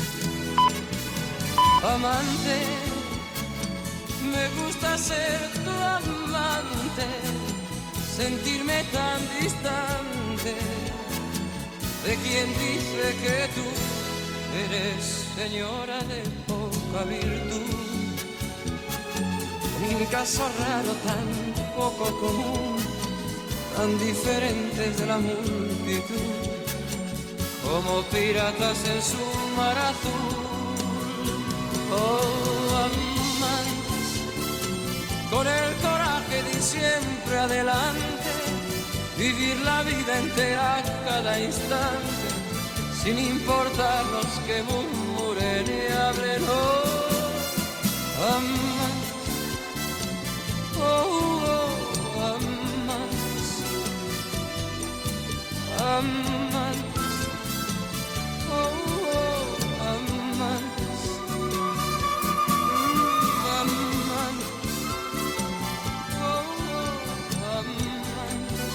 Amante, me gusta ser tu amante, sentirme tan distante de quien dice que tú eres señora de poca virtud. Un caso raro tan poco común, tan diferentes de la multitud, como piratas en su mar azul. la vida entera cada instante, sin importar los que murmuren y hablen. Oh, amantes, oh, oh, amantes, amantes, oh, oh, amantes, mm, amantes, oh, oh, amantes,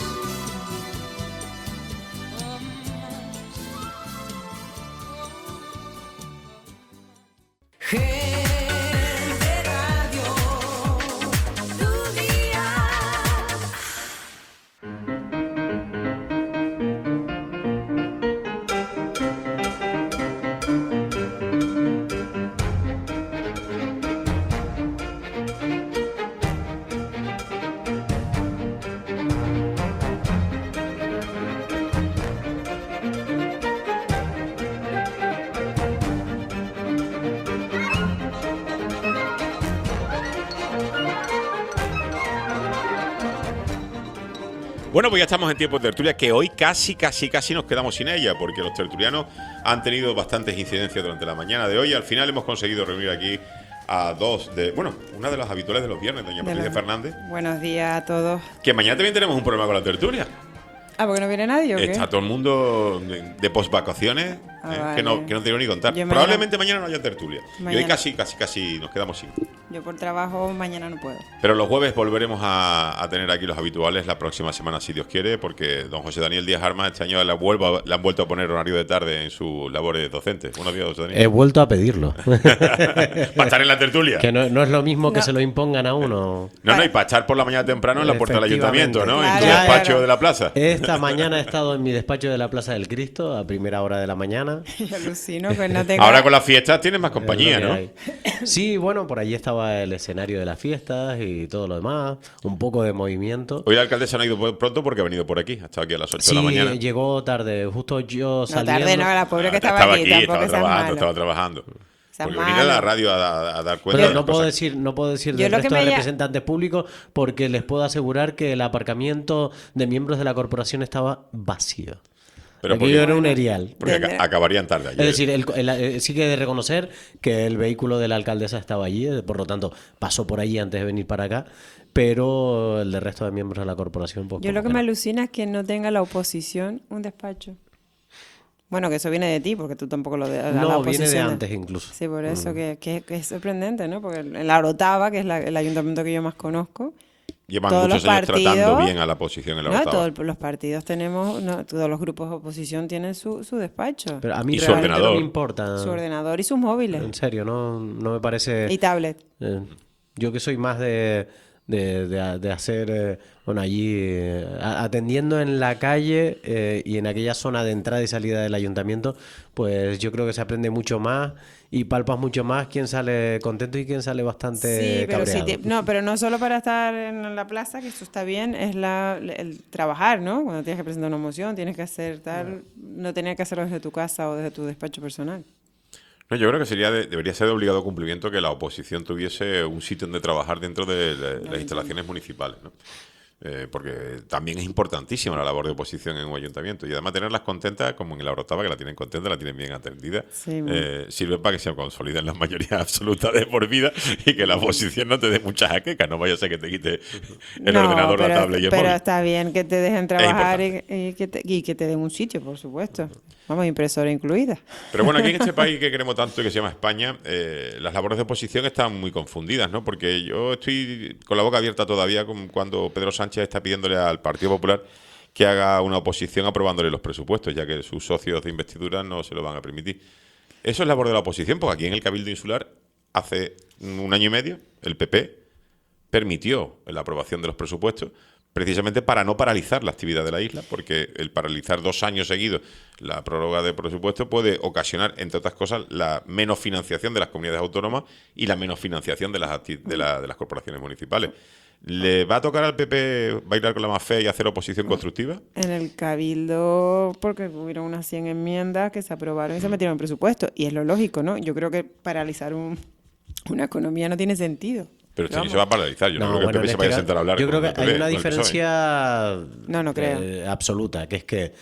Gente Radio, tu día. Bueno, pues ya estamos en tiempo de tertulia, que hoy casi, casi, casi nos quedamos sin ella, porque los tertulianos han tenido bastantes incidencias durante la mañana de hoy. Al final hemos conseguido reunir aquí a dos de, bueno, una de las habituales de los viernes, doña Patricia Fernández, Buenos días a todos. que mañana también tenemos un problema con la tertulia. Ah, ¿porque no viene nadie o qué? Está todo el mundo de, de posvacaciones, Ah, eh, vale. que no que no te digo ni contar. Yo mañana- Probablemente mañana no haya tertulia. Y hoy Mañana. casi, casi, casi nos quedamos sin. Yo por trabajo mañana no puedo. Pero los jueves volveremos a, a tener aquí los habituales la próxima semana, si Dios quiere, porque don José Daniel Díaz Armas este año le, vuelvo a- le han vuelto a poner horario de tarde en sus labores docentes. Buenos días, José Daniel. He vuelto a pedirlo. Para estar en la tertulia. Que no, no es lo mismo que No. se lo impongan a uno. No, no, y para estar por la mañana temprano en la puerta del ayuntamiento, ¿no? en tu Claro, despacho claro. de la plaza. Esta mañana he estado en mi despacho de la Plaza del Cristo a primera hora de la mañana. Yo alucino, pues no tengo... Ahora con las fiestas tienes más compañía, Es lo ¿no? que hay. Sí, bueno, por allí estaba el escenario de las fiestas y todo lo demás. Un poco de movimiento. Hoy la alcaldesa no ha ido por- pronto porque ha venido por aquí. Ha estado aquí a las ocho Sí, de la mañana. llegó tarde. Justo yo No, saliendo. tarde no, la pobre que estaba, estaba aquí, aquí, tampoco estaba seas trabajando, malo. estaba trabajando. Seas Porque venir a la malo. radio a, a- a dar cuenta Pero de no las puedo cosas. decir, no puedo decir Yo del lo que resto me de lla- representantes públicos porque les puedo asegurar que el aparcamiento de miembros de la corporación estaba vacío. Pero Aquello porque- era un erial. Porque aca- acabarían tarde ayer. Es decir, el- el- el- sí que he de reconocer que el vehículo de la alcaldesa estaba allí, eh, por lo tanto pasó por allí antes de venir para acá, pero el del resto de miembros de la corporación, pues Yo como lo que que me no. alucina es que no tenga la oposición un despacho. Bueno, que eso viene de ti, porque tú tampoco lo de a la No, oposición. viene de antes incluso. Sí, por eso, Mm. que, que- que es sorprendente, ¿no? Porque en la Orotava, que es la- el ayuntamiento que yo más conozco, Llevan todos muchos los años tratando partidos- bien a la oposición en la no, Orotava. todos los partidos tenemos, no, todos los grupos de oposición tienen su, su despacho. Pero a mí Y su realmente ordenador. no me importa. Su ordenador y sus móviles. En serio, no, no me parece... Y tablet. Eh, yo que soy más de, de, de- de hacer, eh, bueno, allí eh, a- atendiendo en la calle eh, y en aquella zona de entrada y salida del ayuntamiento, pues yo creo que se aprende mucho más y palpas mucho más quién sale contento y quién sale bastante Sí, pero sí, cabreado. te- no, pero no solo para estar en la plaza, que eso está bien, es la, el trabajar, ¿no? Cuando tienes que presentar una moción, tienes que hacer tal, no tener que hacerlo desde tu casa o desde tu despacho personal. No, yo creo que sería de- debería ser de obligado cumplimiento que la oposición tuviese un sitio donde trabajar dentro de, de las instalaciones municipales, ¿no? Eh, porque también es importantísima la labor de oposición en un ayuntamiento y además tenerlas contentas, como en la Orotava, que la tienen contenta, la tienen bien atendida, Sí, eh, sirve para que se consoliden las mayorías absolutas de por vida y que la oposición no te dé muchas jaquecas, no vaya a ser que te quite el No, ordenador, pero, la tablet y el pero móvil. está bien que te dejen trabajar y, y que te, y que te den un sitio, por supuesto. Vamos, impresora incluida. Pero bueno, aquí en este país que queremos tanto y que se llama España, eh, las labores de oposición están muy confundidas, ¿no? Porque yo estoy con la boca abierta todavía con cuando Pedro Sánchez está pidiéndole al Partido Popular que haga una oposición aprobándole los presupuestos, ya que sus socios de investidura no se lo van a permitir. Eso es labor de la oposición, porque aquí en el Cabildo Insular, hace un año y medio, el P P permitió la aprobación de los presupuestos precisamente para no paralizar la actividad de la isla, porque el paralizar dos años seguidos la prórroga de presupuesto puede ocasionar, entre otras cosas, la menos financiación de las comunidades autónomas y la menos financiación de las, acti- de, la- de las corporaciones municipales. ¿Le va a tocar al P P bailar con la más fea y hacer oposición constructiva? En el Cabildo, porque hubieron unas cien enmiendas que se aprobaron y se metieron en presupuesto. Y es lo lógico, ¿no? Yo creo que paralizar un- una economía no tiene sentido. Pero este año Vamos. se va a paralizar. Yo no, No, creo que bueno, el P P se en vaya este a sentar a hablar Yo con creo que el P P, hay una con el P S O E. diferencia No, no creo. eh, absoluta, que es que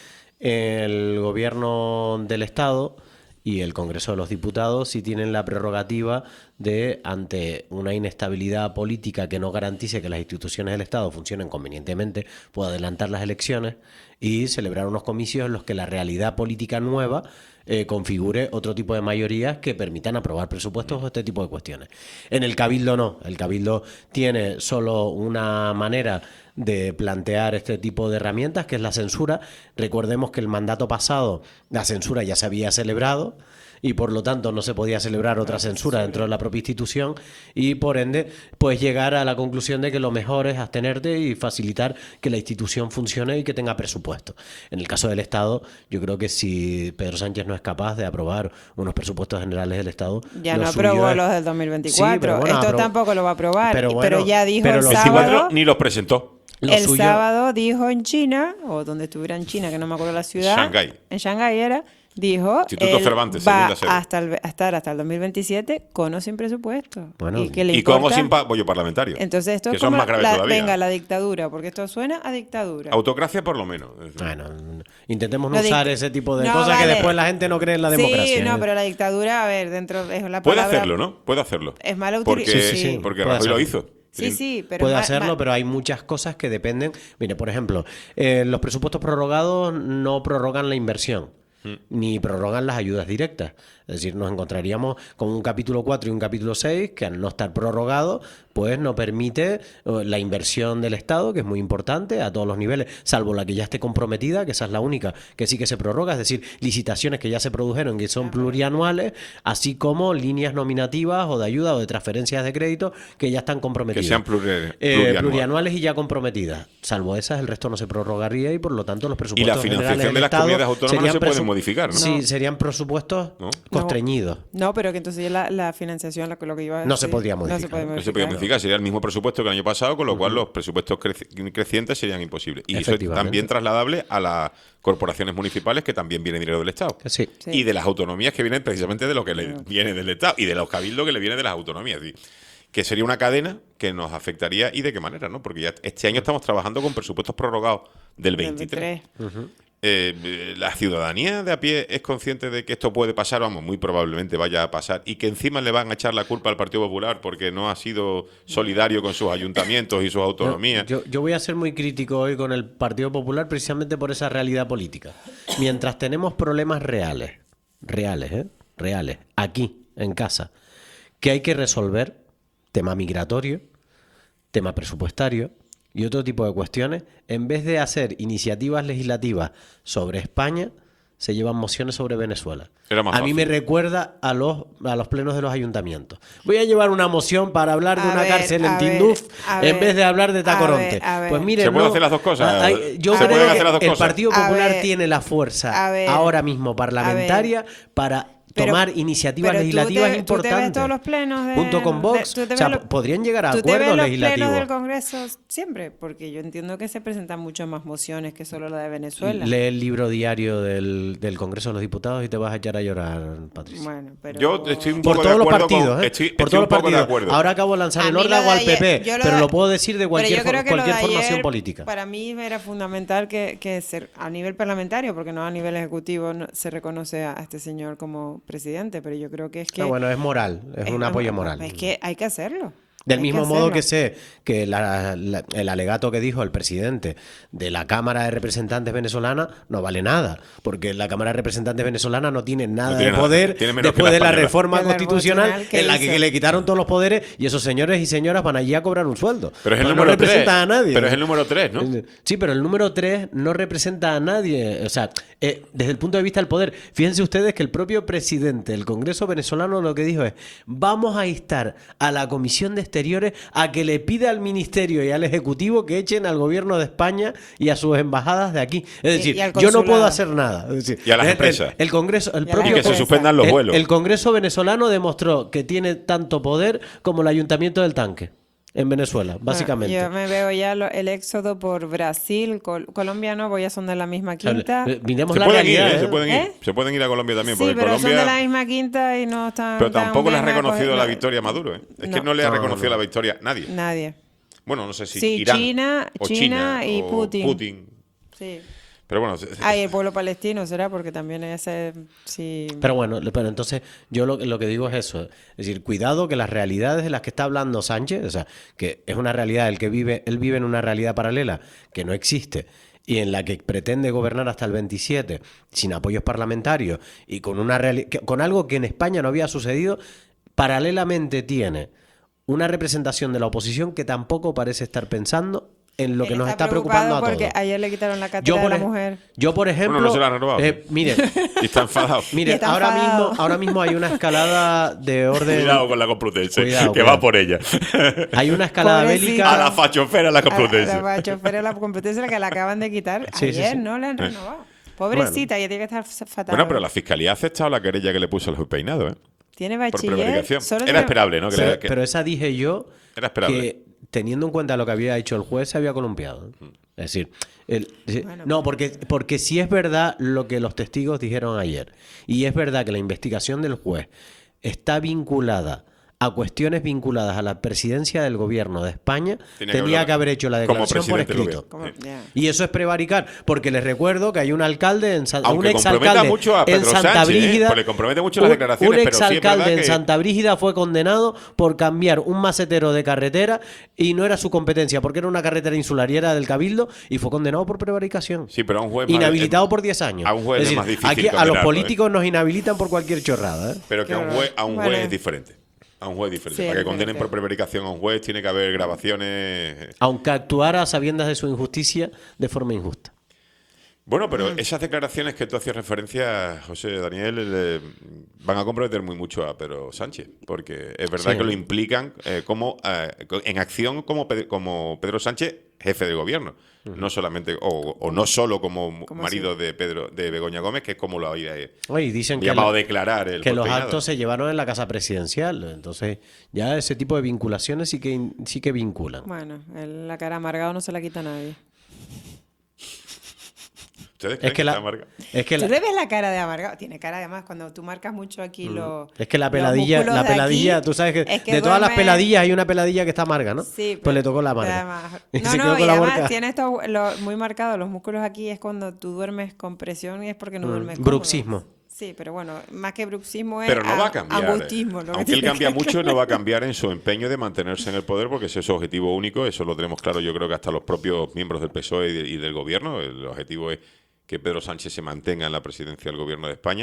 el gobierno del Estado y el Congreso de los Diputados sí tienen la prerrogativa de, ante una inestabilidad política que no garantice que las instituciones del Estado funcionen convenientemente, puede adelantar las elecciones y celebrar unos comicios en los que la realidad política nueva eh, configure otro tipo de mayorías que permitan aprobar presupuestos o este tipo de cuestiones. En el Cabildo no. El Cabildo tiene solo una manera de plantear este tipo de herramientas, que es la censura. Recordemos que el mandato pasado la censura ya se había celebrado y por lo tanto no se podía celebrar otra censura dentro de la propia institución y por ende pues llegar a la conclusión de que lo mejor es abstenerte y facilitar que la institución funcione y que tenga presupuesto. En el caso del Estado, yo creo que si Pedro Sánchez no es capaz de aprobar unos presupuestos generales del Estado, Ya lo no suyo aprobó es- los del dos mil veinticuatro. Sí, pero bueno, Esto aprobó- tampoco lo va a aprobar. pero Pero, bueno, ya dijo pero el los sábado. veinticuatro ni los presentó. Lo el suyo- sábado dijo en China, o donde estuviera en China, que no me acuerdo la ciudad. Shanghái. En Shanghái era. Dijo, Instituto él Cervantes, va segunda sede. hasta el, a estar hasta el dos mil veintisiete con o sin presupuesto. Bueno, y que le Y con o importa- sin apoyo parlamentario. Entonces esto que es son como más graves la- todavía. venga, la dictadura, porque esto suena a dictadura. Autocracia por lo menos. Bueno, intentemos no No, usar dic- ese tipo de No, cosas que vale. después la gente no cree en la democracia. Sí, no, ¿eh? pero la dictadura, a ver, dentro es la Puede palabra. hacerlo, ¿no? Puede hacerlo. Es mala Porque, utilización. Sí, sí, sí, porque puede Rajoy lo hacerlo. hizo. Sí, sí, pero Puede ma- hacerlo, ma- pero hay muchas cosas que dependen. Mire, por ejemplo, eh, los presupuestos prorrogados no prorrogan la inversión, ni prorrogan las ayudas directas. Es decir, nos encontraríamos con un capítulo cuatro y un capítulo seis que al no estar prorrogado, pues no permite eh, la inversión del Estado, que es muy importante a todos los niveles, salvo la que ya esté comprometida, que esa es la única que sí que se prorroga, es decir, licitaciones que ya se produjeron que son plurianuales, así como líneas nominativas o de ayuda o de transferencias de crédito que ya están comprometidas. Que sean pluri- Eh, plurianuales. plurianuales y ya comprometidas. Salvo esas, el resto no se prorrogaría y por lo tanto los Y presupuestos la financiación generales del de las Estado comunidades autónomas no serían se pueden presu- modificar, ¿no? Sí, No. serían presupuestos constreñidos. No, pero que entonces ya la, la financiación, lo, que- lo que iba a No se decir, podría No se modificar. puede No se modificar. puede modificar, sería el mismo presupuesto que el año pasado, con lo cual los presupuestos creci- crecientes serían imposibles. Y eso es Efectivamente. también trasladable a las corporaciones municipales, que también viene dinero del Estado. Sí. Sí. Y de las autonomías, que vienen precisamente de lo que le viene del Estado, y de los cabildos que le viene de las autonomías. Es decir, que sería una cadena que nos afectaría, y de qué manera, ¿no? Porque ya este año estamos trabajando con presupuestos prorrogados del Del veintitrés. veintitrés. Eh, eh, la ciudadanía de a pie es consciente de que esto puede pasar, vamos, muy probablemente vaya a pasar, y que encima le van a echar la culpa al Partido Popular porque no ha sido solidario con sus ayuntamientos y sus autonomías. Yo, yo voy a ser muy crítico hoy con el Partido Popular precisamente por esa realidad política. Mientras tenemos problemas reales, reales, ¿eh? reales, aquí, en casa, que hay que resolver, tema migratorio, tema presupuestario y otro tipo de cuestiones, en vez de hacer iniciativas legislativas sobre España, se llevan mociones sobre Venezuela. Era más A mí fácil. me recuerda a los, a los plenos de los ayuntamientos. Voy a llevar una moción para hablar de A una ver, cárcel en a ver, Tinduf a en ver, vez de hablar de a Tacoronte. ver, a ver. Pues mire, Se puede no, hacer las dos cosas. ah, hay- yo Se creo pueden que hacer las dos el cosas. Partido A Popular ver, tiene la fuerza a ver, ahora mismo parlamentaria para Pero- tomar iniciativas pero tú legislativas te- tú te ves importantes. todos los plenos de- junto con de- Vox. tú te O sea, ves lo- podrían llegar a ¿Tú te ves acuerdos los plenos legislativos. del Congreso siempre? Porque yo entiendo que se presentan mucho más mociones que solo la de Venezuela. Lee el libro diario del, del Congreso de los Diputados y te vas a echar a llorar, Patricia. Bueno, pero... Yo estoy un Por poco todos de los acuerdo partidos, con, ¿eh? estoy, Por estoy todos un los poco de partidos. acuerdo. Ahora acabo de lanzar A el mí lo órdago de al ayer- P P, yo lo pero de- lo puedo decir de Pero cualquier, yo creo for- que lo cualquier de formación ayer, política. Para mí era fundamental que, que ser a nivel parlamentario, porque no a nivel ejecutivo no- se reconoce a, a este señor como presidente, pero yo creo que es que... Ah, bueno, es moral, es un apoyo moral. Es que hay que hacerlo. Del hay mismo que modo hacerlo. que sé que la- la- el alegato que dijo el presidente de la Cámara de Representantes venezolana no vale nada, porque la Cámara de Representantes venezolana no tiene nada No tiene de nada, poder tiene menos que después la de la española. reforma De la constitucional constitucional que en la que, hizo. que le quitaron todos los poderes y esos señores y señoras van allí a cobrar un sueldo. Pero es el Pues número no representa tres. a nadie. Pero es el número tres, ¿no? Sí, pero el número tres no representa a nadie. O sea, eh, desde el punto de vista del poder, fíjense ustedes que el propio presidente del Congreso venezolano lo que dijo es: vamos a instar a la Comisión de Exteriores a que le pida al Ministerio y al Ejecutivo que echen al gobierno de España y a sus embajadas de aquí. Es Y- decir, y al yo no puedo consulado. hacer nada. Es decir, Y a las el- empresas. El, el Congreso, el Y a las propio Y que se empresas. suspendan los el- vuelos. el Congreso venezolano demostró que tiene tanto poder como el Ayuntamiento del Tanque. en Venezuela, básicamente. Yo me veo ya lo- el éxodo por Brasil, Col- Colombia no, voy a son de la misma quinta. Eh, miremos Se la pueden ir, realidad, ¿eh? ¿eh? Se pueden ir. ¿Eh? Se pueden ir a Colombia también, Sí, porque pero son de Colombia... la misma quinta y no están... Pero tan tampoco le ha bien reconocido la acogidos. victoria a Maduro, ¿eh? Es que No. no le ha No, reconocido no. la victoria nadie. Nadie. Bueno, no sé si Sí, Irán China, o China y o Putin. Sí. Pero bueno, Ah, y el pueblo palestino será, porque también ese... Sí. Pero bueno, le- pero entonces yo lo, lo que digo es eso. Es decir, cuidado que las realidades de las que está hablando Sánchez, o sea, que es una realidad, el que vive, él vive en una realidad paralela que no existe y en la que pretende gobernar hasta el veintisiete sin apoyos parlamentarios y con, una reali- que- con algo que en España no había sucedido, paralelamente tiene una representación de la oposición que tampoco parece estar pensando en lo que Él nos está preocupado preocupando a porque todos. ayer le quitaron la cátedra Yo de por, la ej- mujer. yo, por ejemplo. Bueno, no se la ha renovado. eh, mire, y está enfadado. mire, está ahora enfadado. mismo, ahora mismo hay una escalada de orden. Cuidado con la Complutense, Cuidado, que cuidado. va por ella. Hay una escalada Pobrecita. bélica. A la fachofera la A la, Complutense. la chofer de la competencia que la acaban de quitar Sí, sí, ayer, sí. ¿no? Le han renovado. Pobrecita, ella tiene que estar fatal. Bueno, pero la fiscalía ha aceptado la querella que le puso al juez Peinado, ¿eh? Tiene Por bachiller. prevaricación. solo Era tiene- esperable, ¿no? Que Pero, le- que- pero esa dije yo Era esperable. que teniendo en cuenta lo que había hecho el juez se había columpiado. Mm. Es decir, el- sí, Bueno, no, porque, porque sí es verdad lo que los testigos dijeron ayer. Y es verdad que la investigación del juez está vinculada a cuestiones vinculadas a la presidencia del gobierno de España, Tenía que tendría hablar que haber hecho la como declaración por presidente del escrito. gobierno. Como- ya. Y eso es prevaricar, porque les recuerdo que hay un alcalde en San, un Aunque comprometa exalcalde mucho a en Pedro Santa Sánchez, ¿eh? Brígida, Pues le compromete mucho las un- declaraciones, un pero sí es exalcalde verdad en que- Santa Brígida fue condenado por cambiar un macetero de carretera y no era su competencia, porque era una carretera insular y era del Cabildo y fue condenado por prevaricación. Sí, pero a un juez más- Inhabilitado por diez años. a un juez Es es decir, más difícil aquí a los condenarlo, políticos nos inhabilitan por cualquier chorrada. ¿eh? Pero que a un juez, a un Bueno. juez es diferente. A un juez diferente. Sí, Para que es condenen diferente. por prevaricación a un juez tiene que haber grabaciones. Aunque actuara a sabiendas de su injusticia de forma injusta. Bueno, Mm. pero esas declaraciones que tú hacías referencia, José Daniel, eh, van a comprometer muy mucho a Pedro Sánchez, porque es verdad Sí. que lo implican eh, como eh, en acción como, Pe- como Pedro Sánchez, jefe de gobierno, no solamente o, o no solo como ¿Cómo marido de Pedro de Begoña Gómez, que es como lo había eh, Oye, dicen que, llamado a la- declarar el que juez los Peinado. actos se llevaron en la casa presidencial. Entonces, ya ese tipo de vinculaciones sí que, in- sí que vinculan. Bueno, el- la cara amargado no se la quita a nadie. ¿Ustedes Es creen que está la, amarga? es que ¿Tú la, le ves la cara de amargado? Tiene cara además cuando tú marcas mucho aquí los es que la los peladilla, músculos la de peladilla, aquí, tú sabes que, es que de todas las duerme- peladillas hay una peladilla que está amarga, ¿no? Sí, pues le tocó la pero amarga. además- Y No, se no, quedó y con la además boca tiene esto lo- muy marcado, los músculos aquí es cuando tú duermes con presión y es porque no Mm, duermes cómodo. bruxismo. Sí, pero bueno, más que bruxismo es Pero no va a a- cambiar. eh. angustismo. lo que Aunque él tiene cambia que- mucho, no va a cambiar en su empeño de mantenerse en el poder, porque ese es su objetivo único. Eso lo tenemos claro, yo creo que hasta los propios miembros del P S O E y, de- y del gobierno. El objetivo es que Pedro Sánchez se mantenga en la presidencia del gobierno de España.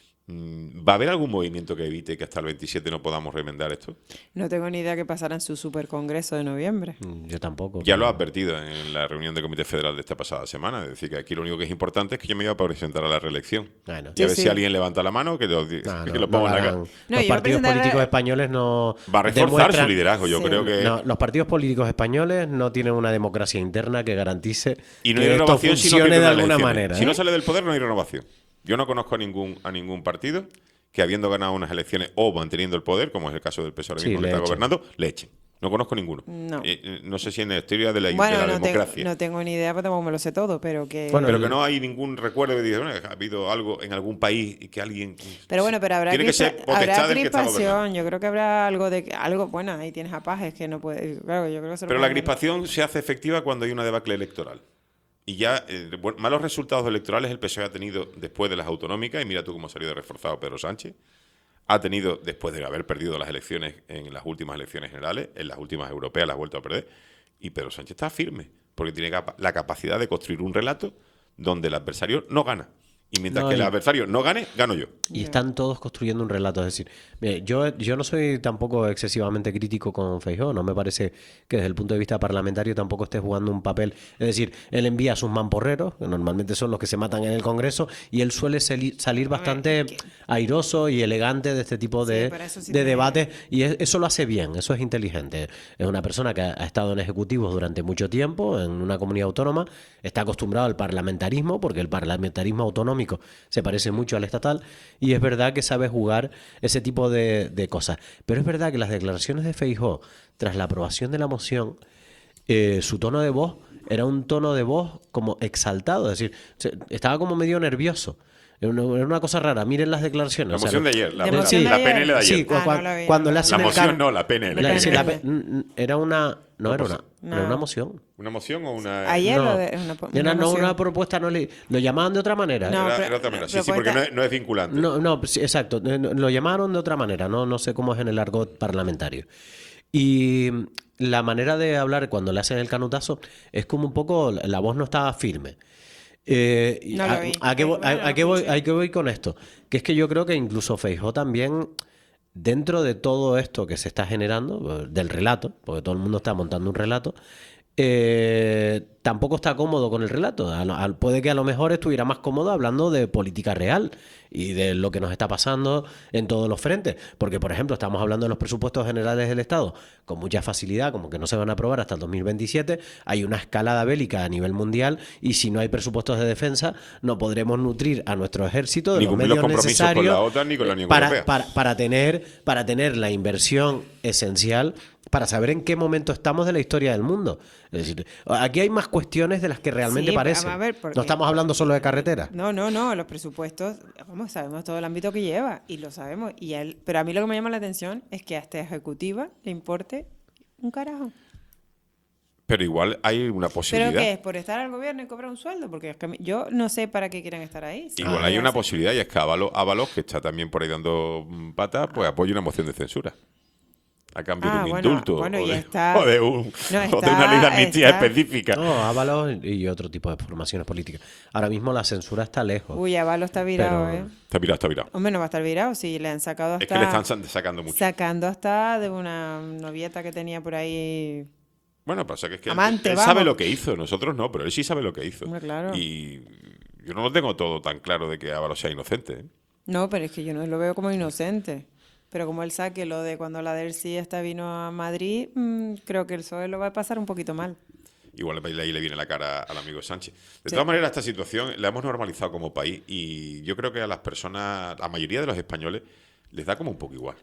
Mm, ¿Va a haber algún movimiento que evite que hasta el veintisiete no podamos remendar esto? No tengo ni idea qué pasará en su supercongreso de noviembre. Mm, Yo tampoco. Ya lo ha advertido en la reunión del Comité Federal de esta pasada semana. Es decir, que aquí lo único que es importante es que yo me iba a presentar a la reelección. Bueno. Y a Sí, ver sí. si alguien levanta la mano, que lo, di- No, que no, lo no ponga lo en la harán. cara. No, Los yo partidos presentaré- políticos españoles no Va a reforzar demuestran- su liderazgo, yo Sí. creo que... No, los partidos políticos españoles no tienen una democracia interna que garantice Y no hay que esto renovación si no funcione pierde de unas alguna elecciones. manera. Si ¿eh? no sale del poder, no hay renovación. Yo no conozco a ningún, a ningún partido que, habiendo ganado unas elecciones o manteniendo el poder, como es el caso del P S O E ahora Sí, mismo que le está echen. gobernando, le echen. No conozco ninguno. No. Eh, eh, no sé si en la historia de la, de Bueno, la no tengo, democracia. no tengo ni idea, pero tampoco me lo sé todo, pero que... Bueno, pero el- que no hay ningún recuerdo de que bueno, ha habido algo en algún país y que alguien... Pero bueno, pero habrá, Tiene que crispa- ser potestad habrá del que está crispación. gobernando. Yo creo que habrá algo de algo bueno. Ahí tienes a Pajes que no puede. Claro, yo creo que se lo Pero la pueden- crispación se hace efectiva cuando hay una debacle electoral. Y ya, eh, bueno, malos resultados electorales el P S O E ha tenido después de las autonómicas, y mira tú cómo ha salido reforzado Pedro Sánchez. Ha tenido, después de haber perdido las elecciones en las últimas elecciones generales, en las últimas europeas las ha vuelto a perder. Y Pedro Sánchez está firme, porque tiene capa- la capacidad de construir un relato donde el adversario no gana. Y mientras No, que el y- adversario no gane, gano yo. Y están todos construyendo un relato. Es decir, mire, yo, yo no soy tampoco excesivamente crítico con Feijóo. No me parece que desde el punto de vista parlamentario tampoco esté jugando un papel. Es decir, él envía a sus mamporreros, que normalmente son los que se matan en el Congreso, y él suele sali- salir bastante airoso y elegante de este tipo de, pero eso sí de tiene- debates. Y es- eso lo hace bien, eso es inteligente. Es una persona que ha, ha estado en ejecutivos durante mucho tiempo, en una comunidad autónoma, está acostumbrado al parlamentarismo, porque el parlamentarismo autonómico autonómico se parece mucho al estatal y es verdad que sabe jugar ese tipo de, de cosas. Pero es verdad que las declaraciones de Feijóo tras la aprobación de la moción, eh, su tono de voz era un tono de voz como exaltado, es decir, se- estaba como medio nervioso. Era una, era una cosa rara. Miren las declaraciones. La o sea, moción no- de ayer, la, Sí, la- sí, la P N L de ayer. Sí, cu- Ah, cua- no la vi, cuando no le la hacen La el moción car- no, la P N L. La- sí, la P N L. P- n- n- era una... No, era una, No. era una moción. ¿Una moción o una...? Ayer No, lo de, una, po- era una no moción. una propuesta, no le, lo llamaban de otra manera. No, era, pero- era otra manera. Sí, sí, propuesta- porque no es, no es vinculante. No, no, sí, exacto. eh, no, Lo llamaron de otra manera. No, no sé cómo es en el argot parlamentario. Y mm, la manera de hablar cuando le hacen el canutazo es como un poco, la voz no estaba firme. Eh, y No lo a, vi. a qué voy, Bueno, a- a qué voy- a qué voy con esto? Que es que yo creo que incluso Feijóo también, dentro de todo esto que se está generando, eh, del relato, porque todo el mundo está montando un relato, eh, tampoco está cómodo con el relato. A lo- al- puede que a lo mejor estuviera más cómodo hablando de política real y de lo que nos está pasando en todos los frentes. Porque, por ejemplo, estamos hablando de los presupuestos generales del Estado con mucha facilidad, como que no se van a aprobar hasta el dos mil veintisiete. Hay una escalada bélica a nivel mundial y si no hay presupuestos de defensa, no podremos nutrir a nuestro ejército de Ni los cumplir los medios compromisos con necesarios la OTAN ni con la Unión para, Europea. para, para tener, para tener la inversión esencial para saber en qué momento estamos de la historia del mundo. Es decir, aquí hay más cuestiones de las que realmente Sí, parecen. a ver, porque- No estamos hablando solo de carreteras. No, no, no, los presupuestos, vamos, sabemos todo el ámbito que lleva y lo sabemos. Y a él, pero a mí lo que me llama la atención es que a esta ejecutiva le importe un carajo. Pero igual hay una posibilidad. ¿Pero qué es? ¿Por estar al gobierno y cobrar un sueldo? Porque es que a mí- yo no sé para qué quieren estar ahí. Si Igual no hay voy a una hacer- posibilidad y es que Ábalos, Ábalos, que está también por ahí dando mm, patas, pues apoya una moción de censura. A cambio Ah, de un bueno, indulto bueno, o, y de, está- o de un- no, o de una ley de está- amnistía está- específica. No, Ábalos y otro tipo de formaciones políticas. Ahora mismo la censura está lejos. Uy, Avalo está virado, Pero- ¿eh? Está virado, está virado. Hombre, no va a estar virado si le han sacado hasta... Es que le están sa- sacando mucho. Sacando hasta de una novieta que tenía por ahí. Bueno, pasa que es que él- Amante, él, vamos. sabe lo que hizo, nosotros no, pero él sí sabe lo que hizo. Hombre, claro. Y yo no lo tengo todo tan claro de que Ábalos sea inocente. ¿eh? No, pero es que yo no lo veo como inocente. Pero como él saque lo de cuando la D E R C I esta vino a Madrid, mm, creo que el P S O E lo va a pasar un poquito mal. Igual ahí le viene la cara al amigo Sánchez. De Sí. todas maneras, esta situación la hemos normalizado como país y yo creo que a las personas, la mayoría de los españoles, les da como un poco igual.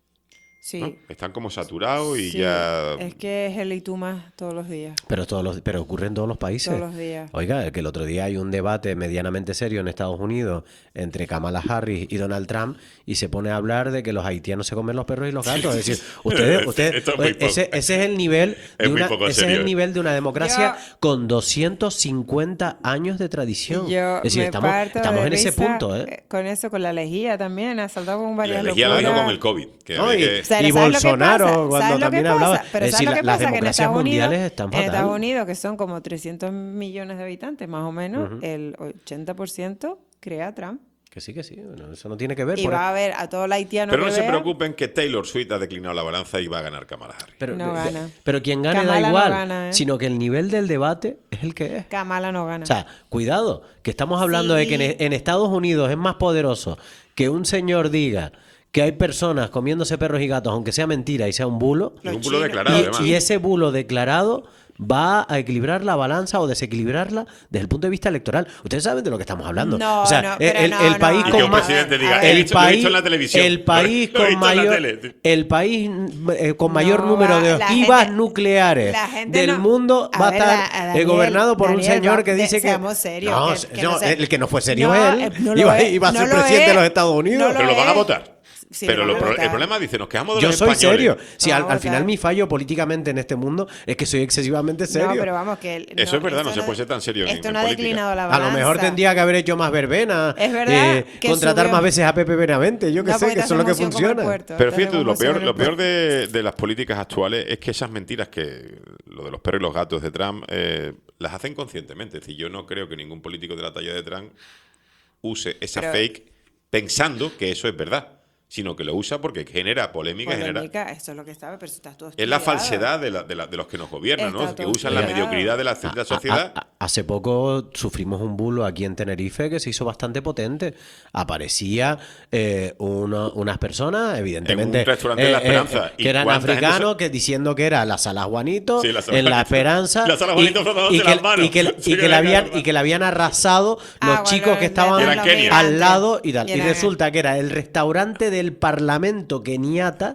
Sí. ¿no? Están como saturados y Sí, ya... Es que es el y tú más todos los días. Pero, todos los, pero ocurre en todos los países. Todos los días. Oiga, que el otro día hay un debate medianamente serio en Estados Unidos entre Kamala Harris y Donald Trump y se pone a hablar de que los haitianos se comen los perros y los gatos. Es decir, ustedes, ustedes Esto es muy poco. ese, ese es el nivel de Es muy una, poco ese serio, es el ¿eh? nivel de una democracia con doscientos cincuenta años de tradición. Yo es decir, me estamos, parto estamos de en ese risa, punto, ¿eh? eh, Con eso, con la lejía también, ha saltado con La varias elegía la dijo locuras. con el COVID. Que No, había y- que- O sea, y ¿sabes lo que Bolsonaro, pasa? cuando ¿Sabes lo que también pasa? hablaba, Pero es ¿sabes decir, lo la- que las pasa? Que en democracias Estados Unidos, mundiales están en fatal. Estados Unidos, que son como trescientos millones de habitantes, más o menos, Ujú. el ochenta por ciento crea Trump. Que sí, que sí. Bueno, eso no tiene que ver. Y por- va a ver a todo el haitiano Pero que no se vea, preocupen que Taylor Swift ha declinado la balanza y va a ganar Kamala Harris. Pero, No de- gana. pero quien gane Kamala da no igual, gana, ¿eh? sino que el nivel del debate es el que es. Kamala no gana. O sea, cuidado, que estamos hablando de que en, Sí. en Estados Unidos es más poderoso que un señor diga que hay personas comiéndose perros y gatos, aunque sea mentira y sea un bulo, Es un bulo declarado, y, además. y ese bulo declarado va a equilibrar la balanza o desequilibrarla desde el punto de vista electoral. Ustedes saben de lo que estamos hablando. No, o sea, no, el, pero el- no, el no, país Y que con un más presidente diga, el "He visto- lo he país, visto en la televisión". el país Lo he con visto en la mayor tele. el país eh, con mayor No, número de va- la ojivas gente- nucleares la gente del no- mundo A va a ver, estar a- a eh, Daniel, gobernado por un Daniel, señor va- que de- dice que seamos serios, no, que- que no, no se- el que no fue serio No, es eh, él. no lo iba, es, iba a no ser lo presidente es. de los Estados Unidos. No lo Pero lo van a es. votar. Sí, Pero lo lo van a pro- votar. el problema dice, nos quejamos de Yo los soy españoles. serio. Si al, Vamos a al final votar. mi fallo políticamente en este mundo es que soy excesivamente serio. No, pero vamos, que... el- Eso es verdad, no esto se puede ser tan serio en- Esto en no ha política. declinado la A balanza. lo mejor tendría que haber hecho más verbena. Es verdad que contratar subió. más veces a Pepe Benavente. Yo que No, sé, porque que te eso es lo que hace emoción como el funciona. puerto. Pero Te fíjate hace tú, lo emoción peor, el lo peor puerto. de, de las políticas actuales es que esas mentiras que lo de los perros y los gatos de Trump eh, las hacen conscientemente. Es decir, yo no creo que ningún político de la talla de Trump use esa Pero- fake pensando que eso es verdad, sino que lo usa porque genera polémica, genera... Polémica, eso es lo que estaba, pero eso está todo Es la estudiado. falsedad de, la- de la- de los que nos gobiernan, ¿no? Está Que todo usan la estudiado. mediocridad de la, de la sociedad A- a- hace poco sufrimos un bulo aquí en Tenerife que se hizo bastante potente. Aparecía eh, uno- unas personas, evidentemente, En un restaurante de La Esperanza. ¿Y que eran cuánta gente africanos, se- que diciendo que era la Sala Juanito, Sí, la Sala en La Juanito. Esperanza, La Sala y, Juanito frotándose y que, las manos. y que- Sí, y que que la era habían, verdad. y que la habían arrasado los Ah, chicos bueno, que estaban Eran kenianos. al lado y tal. Y Y eran- resulta que era el restaurante del Parlamento keniata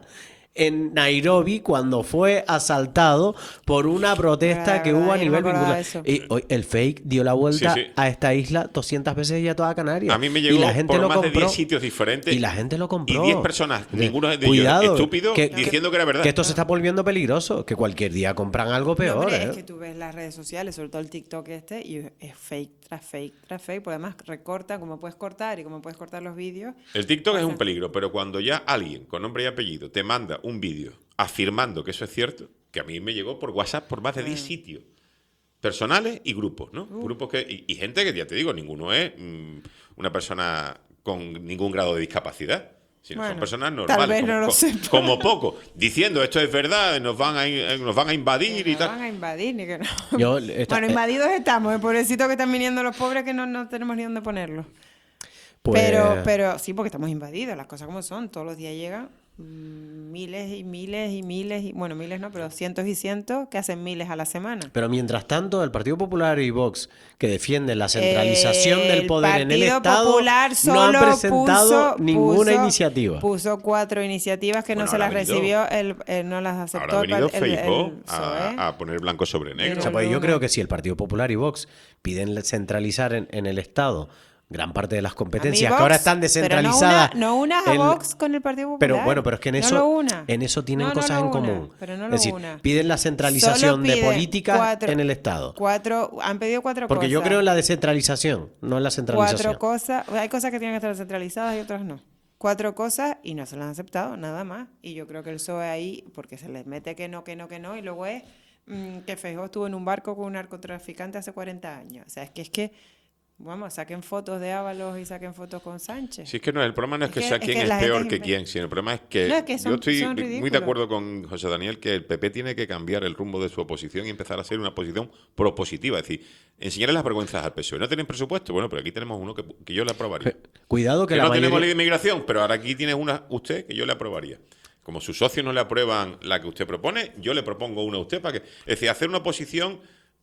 en Nairobi cuando fue asaltado por una protesta Verdad, que verdad, hubo a yo no me nivel acordaba vinculado. de eso. Y hoy el fake dio la vuelta Sí, sí. a esta isla doscientas veces y a toda Canarias. A mí me y llegó la gente por lo más de compró. diez sitios diferentes. Y la gente lo compró. Y diez personas, De- ninguno de ellos Cuidado, estúpido, que- diciendo que era verdad. Que esto se está volviendo peligroso, que cualquier día compran algo No, peor. hombre, ¿eh? es que tú ves las redes sociales, sobre todo el TikTok este, y es fake tras fake tras fake, porque además recortan como puedes cortar y como puedes cortar los vídeos. El TikTok es un peligro, pero cuando ya alguien con nombre y apellido te manda un vídeo afirmando que eso es cierto, que a mí me llegó por WhatsApp por más de diez sitios, personales y grupos, ¿no? Grupos que y, y gente que, ya te digo, ninguno es mm, una persona con ningún grado de discapacidad, sino son Bueno, personas tal normales, vez como, no lo co- sepa. como poco, diciendo esto es verdad, nos van a, in- nos van a invadir y No tal. van a invadir ni que no. Yo, esta- bueno, invadidos estamos, eh, pobrecito que están viniendo los pobres que no, no tenemos ni dónde ponerlos. Pues- Pero, pero sí, porque estamos invadidos, las cosas como son, todos los días llegan mm, miles y miles y miles, y, bueno, miles no, pero cientos y cientos que hacen miles a la semana. Pero mientras tanto, el Partido Popular y Vox, que defienden la centralización El del poder en el Partido Estado, Popular no solo han presentado puso- ninguna puso- iniciativa. Puso cuatro iniciativas que Bueno, no se ahora las ha venido- recibió, el, el- no las aceptó Ahora ha el, venido el- el- Feijóo el P S O E. a, a poner blanco sobre negro. O sea, pues yo creo que si el Partido Popular y Vox piden centralizar en, en el Estado gran parte de las competencias A mí que ahora Vox, están pero descentralizadas. No, una, no unas a en- Vox con el Partido Popular. Pero bueno, pero es que en No eso, lo una. en eso tienen No, no cosas lo en una, común. pero no es lo decir, una. piden la centralización Solo de piden políticas cuatro- en el Estado. Cuatro, han pedido cuatro Porque cosas. yo creo en la descentralización, no en la centralización. Cuatro cosas, hay cosas que tienen que estar centralizadas y otras no. Cuatro cosas y no se las han aceptado, nada más. Y yo creo que el P S O E ahí, porque se les mete que no, que no, que no, y luego es mm, que Feijóo estuvo en un barco con un narcotraficante hace cuarenta años. O sea, es que es que, vamos, saquen fotos de Ábalos y saquen fotos con Sánchez. Si es que no, el problema no es, Es que, que- sea es quién que es, la gente peor es que impe- quién, sino el problema es que, No, es que son- yo estoy son muy ridículos. de acuerdo con José Daniel que el P P tiene que cambiar el rumbo de su oposición y empezar a ser una oposición propositiva, es decir, enseñarle las vergüenzas al P S O E. No tienen presupuesto, bueno, pero aquí tenemos uno que, que yo le aprobaría. Cuidado que, Que la no mayoría... tenemos ley de inmigración, pero ahora aquí tienes una usted que yo le aprobaría. Como sus socios no le aprueban la que usted propone, yo le propongo una a usted para que, es decir, hacer una oposición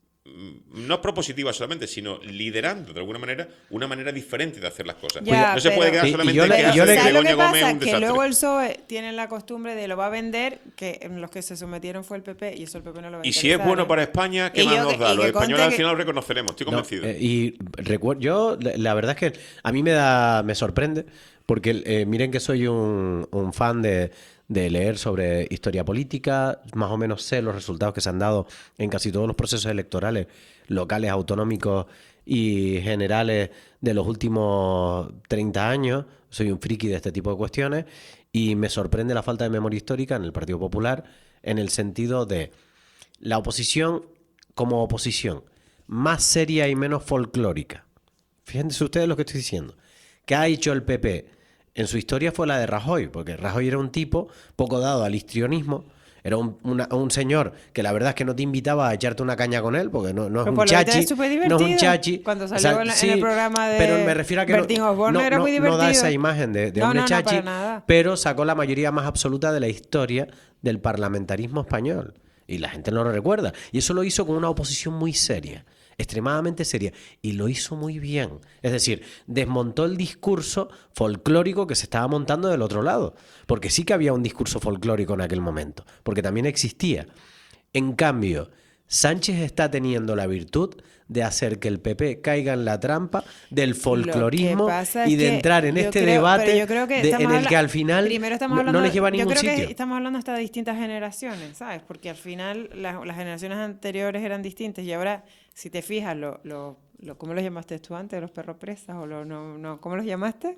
mm, no propositiva solamente, sino liderando de alguna manera una manera diferente de hacer las cosas. Ya, no se puede pero- quedar Y- y solamente yo en le- que y hace yo le- de ¿Sabes lo Begoña que Gómez pasa? un Que desastre. luego el P S O E tiene la costumbre de lo va a vender, que en los que se sometieron fue el P P y eso el P P no lo va a Y si es interesar, bueno ¿eh? para España, ¿qué Y más yo nos que- da? y Los que conste españoles al que- final lo reconoceremos, estoy No, convencido. eh, y recuerdo, yo la, la verdad es que a mí me da, me sorprende, porque eh, miren que soy un, un fan de, de leer sobre historia política, más o menos sé los resultados que se han dado en casi todos los procesos electorales locales, autonómicos y generales de los últimos treinta años. Soy un friki de este tipo de cuestiones y me sorprende la falta de memoria histórica en el Partido Popular en el sentido de la oposición como oposición más seria y menos folclórica. Fíjense ustedes lo que estoy diciendo. ¿Qué ha hecho el P P? En su historia fue la de Rajoy, porque Rajoy era un tipo poco dado al histrionismo, era un, una- un señor que la verdad es que no te invitaba a echarte una caña con él, porque no, no es Pero un por lo visto chachi, es súper no es un divertido. chachi. Cuando salió O sea, en, la- en sí, el programa de pero me refiero a que no- Bertín Osborne no, era no- muy no divertido. da esa imagen de, de No, hombre no, no, chachi, para nada. pero sacó la mayoría más absoluta de la historia del parlamentarismo español. Y la gente no lo recuerda. Y eso lo hizo con una oposición muy seria, extremadamente seria. Y lo hizo muy bien. Es decir, desmontó el discurso folclórico que se estaba montando del otro lado. Porque sí que había un discurso folclórico en aquel momento. Porque también existía. En cambio, Sánchez está teniendo la virtud de hacer que el P P caiga en la trampa del folclorismo pasa y es de que entrar en yo este creo- debate pero yo creo que de- estamos en el habla- que al final primero estamos no, hablando, no les lleva a yo ningún creo sitio. que estamos hablando hasta de distintas generaciones, ¿sabes? Porque al final la- las generaciones anteriores eran distintas y ahora, si te fijas, lo, lo, lo- ¿cómo los llamaste tú antes? ¿Los perros presas? o lo, no, no, ¿Cómo los llamaste?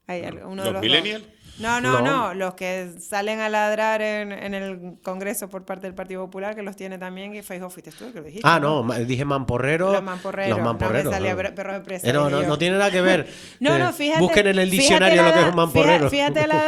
Hay al- uno ¿Los de los dos. millennials? No, no, No. no, los que salen a ladrar en, en el Congreso por parte del Partido Popular, que los tiene también, que Feijóo fuiste tú el que lo dijiste. Ah, no, ma- dije mamporreros. Los mamporreros. Los mamporreros. No me salía no. per- perros de presa. Eh, no, dije no, yo. no tiene nada que ver. No, Eh, no, fíjate. Busquen en el fíjate diccionario la lo que es edad, un mamporrero. Fíjate, fíjate la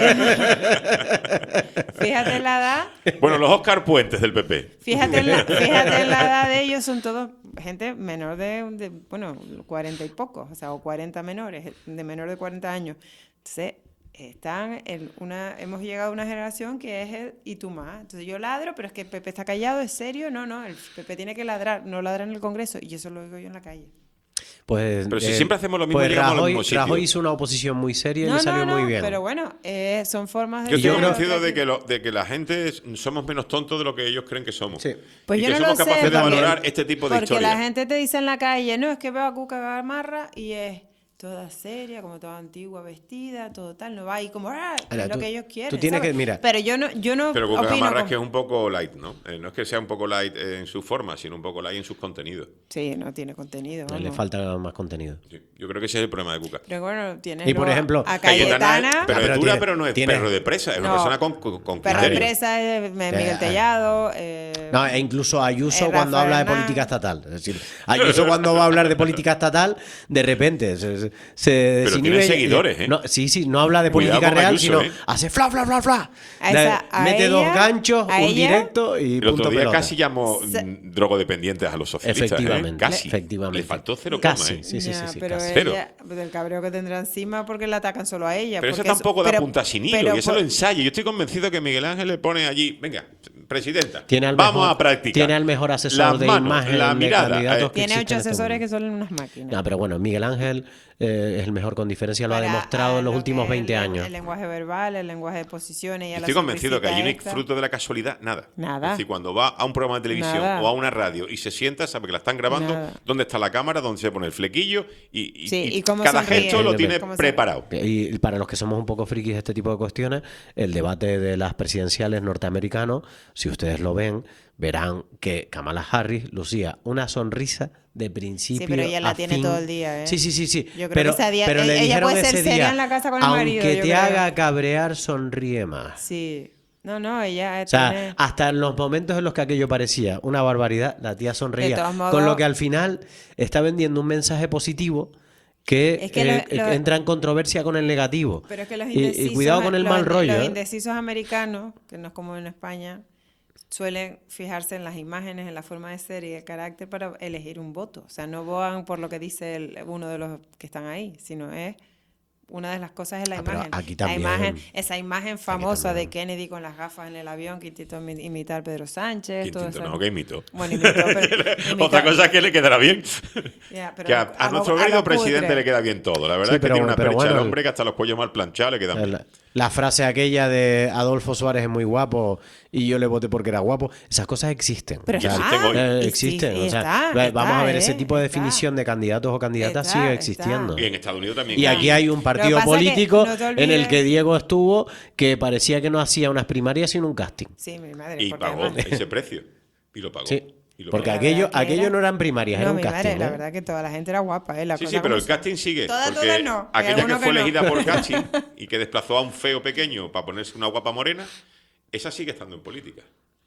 edad. Fíjate, fíjate la edad. Bueno, los Óscar Puentes del P P. Fíjate en la, fíjate en la edad de ellos, son todos gente menor de, de, bueno, cuarenta y pocos, o sea, o cuarenta menores, de menor de cuarenta años. Entonces, están en una, hemos llegado a una generación que es el y tú más. Entonces yo ladro, pero es que el P P está callado, ¿es serio? No, no, el P P tiene que ladrar, no ladra en el Congreso, y eso lo digo yo en la calle. Pues, Pero si eh, siempre hacemos lo mismo, pues llegamos al Rajoy, mismo sitio. Rajoy hizo una oposición muy seria y No, le salió no, no, muy bien. pero bueno, eh, son formas de... Yo estoy yo creo- convencido de que, lo- de que la gente somos menos tontos de lo que ellos creen que somos. Pues y yo que no somos lo sé, capaces de porque- valorar este tipo de Porque historias. la gente te dice en la calle, no, es que veo a Cuca Gamarra y es toda seria, como toda antigua, vestida, todo tal, no va ahí como, ah, Ahora, es lo tú- que ellos quieren, tú tienes ¿sabes? que- mira. Pero yo no, yo no Pero Cuca opino Gamarra es como- que es un poco light, ¿no? Eh, no es que sea un poco light en su forma, sino un poco light en sus contenidos. Sí, no tiene contenido, Le vamos. falta más contenido. Sí, yo creo que ese es el problema de Cuca. Pero bueno, tienes Y por luego ejemplo, a Cayetana, Cayetana, es- pero Ah, pero es dura, tiene- pero no es tiene- perro de presa, es una No. persona con, con, con Perro de criterio. Presa es Me- Miguel Eh, Tellado, eh, No, e incluso Ayuso eh, cuando Rafa habla de Hernández. política estatal. Es decir, Ayuso cuando va a hablar de política estatal, de repente se, se- se desinhibe tiene y- seguidores, ¿eh? No, sí, sí, no habla de Cuidado política con real, Ayuso, sino ¿eh? hace fla, fla, fla, fla. A Le- esa- a mete dos ella- ganchos, a un ella- directo y El punto otro día pelota. casi llamó Se- mm, drogodependientes a los socialistas. ¿eh? Efectivamente, Casi. efectivamente. Le faltó cero Casi, coma, ¿eh? sí, sí, Ya, sí, sí, pero casi. Cero. ella, del cabreo que tendrá encima porque la atacan solo a ella. Pero eso porque tampoco da pero- punta sin hilo, pero y eso por- lo ensaya. Yo estoy convencido que Miguel Ángel le pone allí, venga, presidenta, Tiene al vamos mejor- a practicar. tiene al mejor asesor Las de manos, imagen la de mirada, candidatos eh, que Tiene existen ocho en este asesores mundo. que son unas máquinas. No, pero bueno, Miguel Ángel eh, es el mejor con diferencia, lo ha Para- demostrado a en los lo últimos que es veinte el- años. El lenguaje verbal, el lenguaje de posiciones y a la Estoy convencido que allí no hay sonrisita fruto de la casualidad, nada. Nada. Es decir, cuando va a un programa de televisión Nada. o a una radio y se sienta, sabe que la están grabando, Nada. dónde está la cámara, dónde se pone el flequillo y, y- Sí, y y cómo cada sonríe. gesto lo tiene Cómo se- preparado. Y para los que somos un poco frikis de este tipo de cuestiones, el debate de las presidenciales norteamericanos, si ustedes lo ven, verán que Kamala Harris lucía una sonrisa de principio Sí, pero ella la a tiene fin. todo el día, ¿eh? Sí, sí, sí, sí. Yo creo pero, que ese día- pero le ella dijeron puede ser ese seria día, en la casa con el aunque marido, te yo creo. haga cabrear, sonríe más. Sí. No, no, ella O sea, tiene- hasta en los momentos en los que aquello parecía una barbaridad, la tía De sonreía. todos modos- Con lo que al final está vendiendo un mensaje positivo que, Es que eh, lo- lo- entra en controversia con el negativo. Pero es que los Y- indecisos, y, cuidado con el los mal inde- rollo. Los ¿eh? indecisos americanos, que no es como en España, suelen fijarse en las imágenes, en la forma de ser y el carácter para elegir un voto. O sea, no votan por lo que dice el- uno de los que están ahí, sino es una de las cosas es la Ah, pero imagen. aquí La también. imagen, esa imagen famosa de también. Kennedy con las gafas en el avión que intentó imi- imitar Pedro Sánchez. ¿Quién todo tinto? eso. No, que imitó. Bueno, imitó, pero imitó- Otra cosa es que le quedará bien. Ya, pero que a, a a lo- nuestro a lo querido cutre. presidente le queda bien todo. La verdad Sí, es que pero- tiene una pero percha el bueno, hombre que hasta los cuellos mal planchados le quedan bien. La, la frase aquella de Adolfo Suárez es muy guapo y yo le voté porque era guapo, esas cosas existen. Pero O sea, está, eh, y sí, existen. y o sea, está, va- está, vamos a ver, ¿eh? ese tipo de Está. definición de candidatos o candidatas Está, sigue está. existiendo. Y en Estados Unidos también. Y aquí hay un Lo partido que pasa es que político no te en el olvides- que Diego estuvo que parecía que no hacía unas primarias sino un casting. Sí, mi madre. Y porque pagó además- ese precio. Y lo pagó. Sí. Y lo Porque pagó. aquello, verdad que aquello era- no eran primarias, No, era un mi casting. madre, la ¿eh? verdad que toda la gente era guapa, ¿eh? La Sí, cosa sí, pero como el son. casting sigue. Todas, porque todas no. aquella Hay que alguno fue no. elegida por casting y que desplazó a un feo pequeño para ponerse una guapa morena, esa sigue estando en política.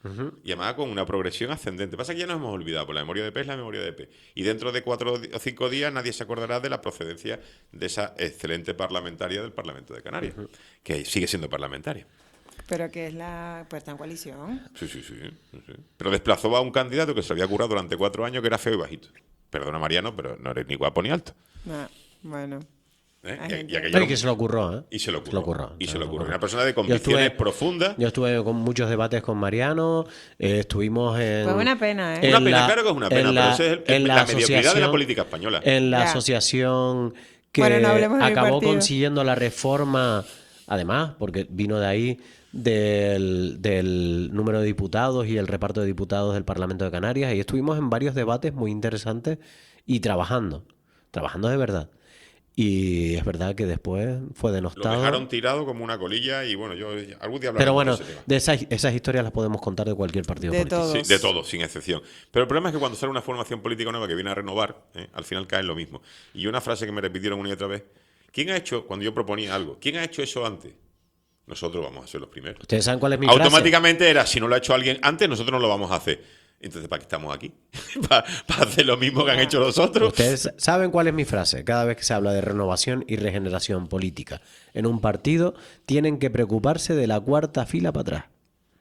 Y además con una progresión ascendente. Pasa que ya nos hemos olvidado, por la memoria de P es la memoria de P. Y dentro de cuatro o cinco días nadie se acordará de la procedencia de esa excelente parlamentaria del Parlamento de Canarias, que sigue siendo parlamentaria. Pero que es la puerta en coalición. Sí, sí, sí, sí. Pero desplazó a un candidato que se había curado durante cuatro años, que era feo y bajito. Perdona, Mariano, pero no eres ni guapo ni alto. Ah, bueno. ¿eh? Hay Y- gente- y aquello- Ay, que se lo ocurrió, ¿eh? Y se lo Se ocurrió. lo ocurrió, Y se se lo lo ocurrió. ocurrió. Una persona de Yo convicciones estuve- profundas. Yo estuve con muchos debates con Mariano, eh, estuvimos en... Fue una pena, ¿eh? en Una pena, la- claro que es una pena, en pero la- esa es el- en la mediocridad de la asociación- política española. En la Ya. asociación que Bueno, no hablemos de mi acabó partido. consiguiendo la reforma, además, porque vino de ahí, del, del número de diputados y el reparto de diputados del Parlamento de Canarias, y estuvimos en varios debates muy interesantes y trabajando, trabajando de verdad. Y es verdad que después fue Lo denostado. dejaron tirado como una colilla y bueno, yo algún día hablaremos Pero bueno, de ese tema. de esas, esas historias las podemos contar de cualquier partido De político. todo. Sí, de todo, sin excepción. Pero el problema es que cuando sale una formación política nueva que viene a renovar, ¿eh? al final cae en lo mismo. Y una frase que me repitieron una y otra vez, ¿Quién ha hecho, cuando yo proponía algo, quién ha hecho eso antes? Nosotros vamos a ser los primeros. ¿Ustedes saben cuál es mi frase? Automáticamente era, si no lo ha hecho alguien antes, nosotros no lo vamos a hacer. Entonces, ¿para qué estamos aquí? ¿Para, para hacer lo mismo que han hecho los otros? Ustedes saben cuál es mi frase. Cada vez que se habla de renovación y regeneración política en un partido, tienen que preocuparse de la cuarta fila para atrás.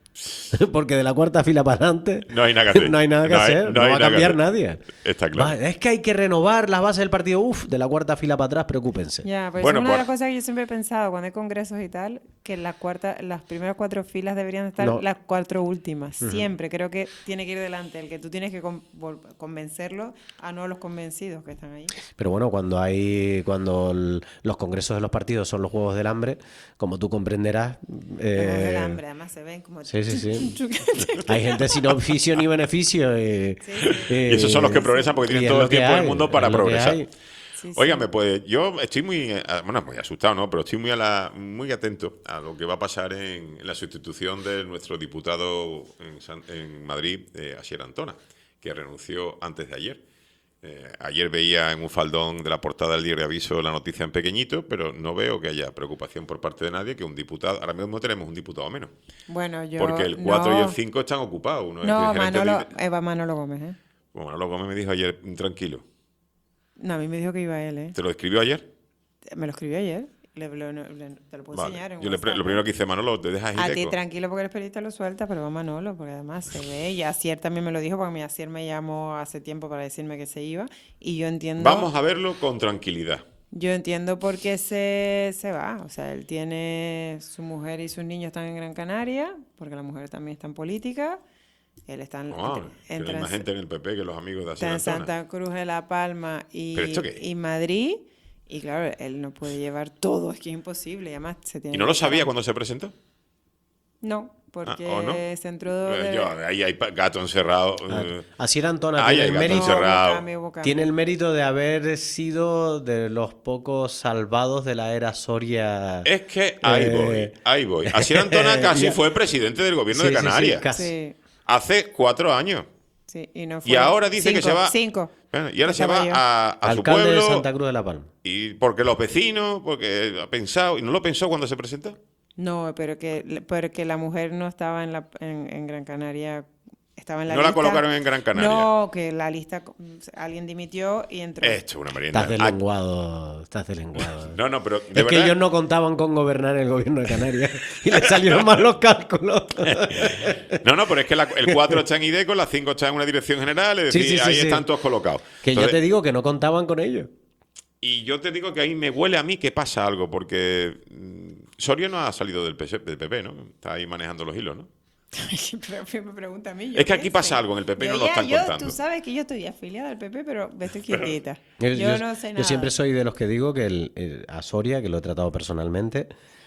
Porque de la cuarta fila para adelante no hay nada que hacer. No hay nada que No hay- hacer. no No, hay va a nada que cambiar hacer. nadie. Está claro. Va, es que hay que renovar las bases del partido. Uf, de la cuarta fila para atrás, preocúpense. Ya, pues Bueno, es una de por- las cosas que yo siempre he pensado cuando hay congresos y tal, que la cuarta, las primeras cuatro filas deberían estar No. las cuatro últimas. Ujú. Siempre creo que tiene que ir delante el que tú tienes que con- vol- convencerlo a no los convencidos que están ahí. Pero bueno, cuando hay cuando el- los congresos de los partidos son los juegos del hambre, como tú comprenderás. eh, Los del hambre, además se ven como Sí, sí, sí. Hay gente sin oficio ni beneficio. Y, Y esos son los que progresan porque tienen todo el tiempo del mundo para progresar. Óigame, pues yo estoy muy, eh, bueno, muy asustado, ¿no? Pero estoy muy a la, muy atento a lo que va a pasar en, en la sustitución de nuestro diputado en, San- en Madrid, eh, Asier Antona, que renunció antes de ayer. Eh, ayer veía en un faldón de la portada del diario Aviso la noticia en pequeñito, pero no veo que haya preocupación por parte de nadie que un diputado, ahora mismo tenemos un diputado menos. Bueno, yo Porque el cuatro y no. el cinco están ocupados. Uno es No, el gerente Manolo, de- Eva Manolo Gómez, ¿eh? Bueno, Manolo Gómez me dijo ayer, tranquilo. No, a mí me dijo que iba él, ¿eh? ¿Te lo escribió ayer? Me lo escribió ayer. Le, le- le- te lo puedo Vale. enseñar en Yo le pre- WhatsApp. lo primero que hice, Manolo, te dejas A ir ti eco. tranquilo porque eres periodista lo suelta, pero va Manolo, porque además se ve. Y Asier también me lo dijo, porque mi Asier me llamó hace tiempo para decirme que se iba. Y yo entiendo. Vamos a verlo con tranquilidad. Yo entiendo por qué se, se va. O sea, él tiene. Su mujer y sus niños están en Gran Canaria, porque la mujer también está en política. Él está en, Ah, entre- que entre- hay más gente en el P P que los amigos de está Asier en Antona. Santa Cruz de La Palma y, ¿Pero esto qué? y Madrid. Y claro, él no puede llevar todo, es que es imposible. Y además se tiene ¿Y no que lo sabía parar. cuando se presentó? No, porque Ah, ¿o no? se entró Eh, de... yo, ahí hay pa- gato encerrado. eh. Asier Antona Ahí tiene hay el, gato mérito, encerrado. tiene el mérito de haber sido de los pocos salvados de la era Soria. Es que ahí Eh, voy, ahí voy. Asier Antona casi Ya. fue presidente del gobierno Sí, de sí, sí, Canarias. casi. Sí, Hace cuatro años. sí, y no Y fue. ahora dice que Cinco, se va. Cinco. Bueno, y ahora se Estaba va yo. a, a su Alcalde pueblo. de Santa Cruz de la Palma. Y porque los vecinos, porque ha pensado. ¿Y no lo pensó cuando se presentó? No, pero que, pero que la mujer no estaba en, la, en, en Gran Canaria, estaba en la No la lista. colocaron en Gran Canaria. No, que la lista, alguien dimitió y entró. Esto es una merienda. Estás Ah, deslenguado, estás deslenguado. No, no, pero de Es verdad. que ellos no contaban con gobernar el gobierno de Canarias y les salieron mal los cálculos. No, no, pero es que la- el cuatro está en IDECO, la cinco está en una dirección general, es Sí, decir, sí, sí, ahí sí. están todos colocados. Que yo Entonces, te digo que no contaban con ellos. Y yo te digo que ahí me huele a mí que pasa algo, porque mm, Soria no ha salido del P S del P P, ¿no? Está ahí manejando los hilos, ¿no? Pero me pregunta a mí. ¿yo Es que qué aquí pasa sé? algo en el P P y Yo no lo ya- están yo- contando. Tú sabes que yo estoy afiliada al P P, pero me estoy quietita. Yo, Yo, yo- no sé yo nada. siempre soy de los que digo que el, el- a Soria, que lo he tratado personalmente,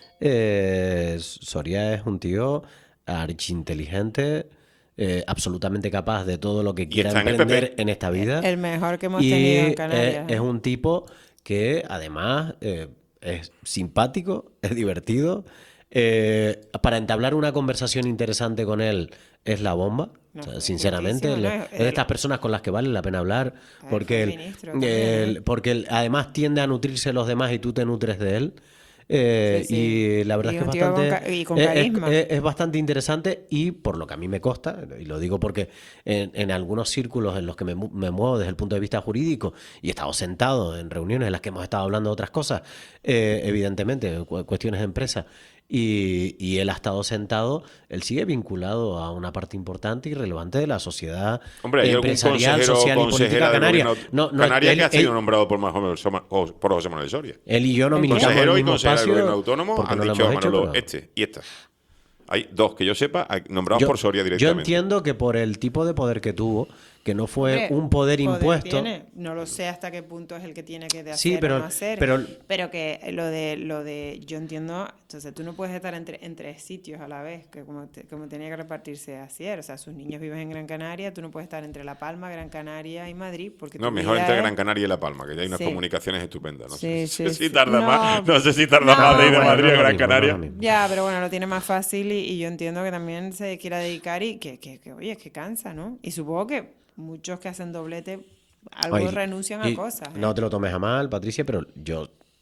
eh, Soria es un tío archiinteligente, eh, absolutamente capaz de todo lo que quiera está en el P P. emprender en esta vida. El mejor que hemos Y tenido en eh, Canarias. es un tipo que además eh, es simpático, es divertido. eh, para entablar una conversación interesante con él es la bomba. No, O sea, es sinceramente, buenísimo, le- ¿no? es de estas personas con las que vale la pena hablar, Ah, porque, fue él, ministro también, él- ¿eh? porque él además tiende a nutrirse de los demás y tú te nutres de él. Eh, Sí, sí. Y la verdad Y es que un es tío con bastante, ca- y con es- es- carisma. es- es bastante interesante y por lo que a mí me consta, y lo digo porque en, en algunos círculos en los que me, mu- me muevo desde el punto de vista jurídico y he estado sentado en reuniones en las que hemos estado hablando de otras cosas, eh, evidentemente, cu- cuestiones de empresa, y, y él ha estado sentado, él sigue vinculado a una parte importante y relevante de la sociedad Hombre, hay algún empresarial, consejero social o y política consejera del canaria. gobierno No, no, Canarias él- que ha sido él- nombrado por, Manuel Soma- o por José Manuel Soria. Él y yo no El militamos en consejero el y mismo consejera del espacio. gobierno autónomo porque han no lo dicho, hemos hecho, Manolo, pero- este y esta. Hay dos que yo sepa hay- nombrados Yo- por Soria Yo directamente. entiendo que por el tipo de poder que tuvo, que no fue Hombre, un poder impuesto. tiene. No lo sé hasta qué punto es el que tiene que de hacer Sí, pero- o no hacer. pero- Pero que lo de lo de yo entiendo, entonces tú no puedes estar entre en tres sitios a la vez, que como te- como tenía que repartirse así, o sea, sus niños viven en Gran Canaria, tú no puedes estar entre La Palma, Gran Canaria y Madrid, porque No, tu mejor vida entre es- Gran Canaria y La Palma, que ya hay unas Sí. comunicaciones estupendas. No Sí, sé sí, si sí. tarda No. más, no sé si tarda No, más de ir de bueno, Madrid no a es lo Gran mismo, no es Canaria. lo mismo. Ya, pero bueno, lo tiene más fácil y, y yo entiendo que también se quiera dedicar y que, que, que, oye, es que cansa, ¿no? Y supongo que muchos que hacen doblete algo Oye, renuncian y a cosas. ¿eh? No te lo tomes a mal, Patricia, pero yo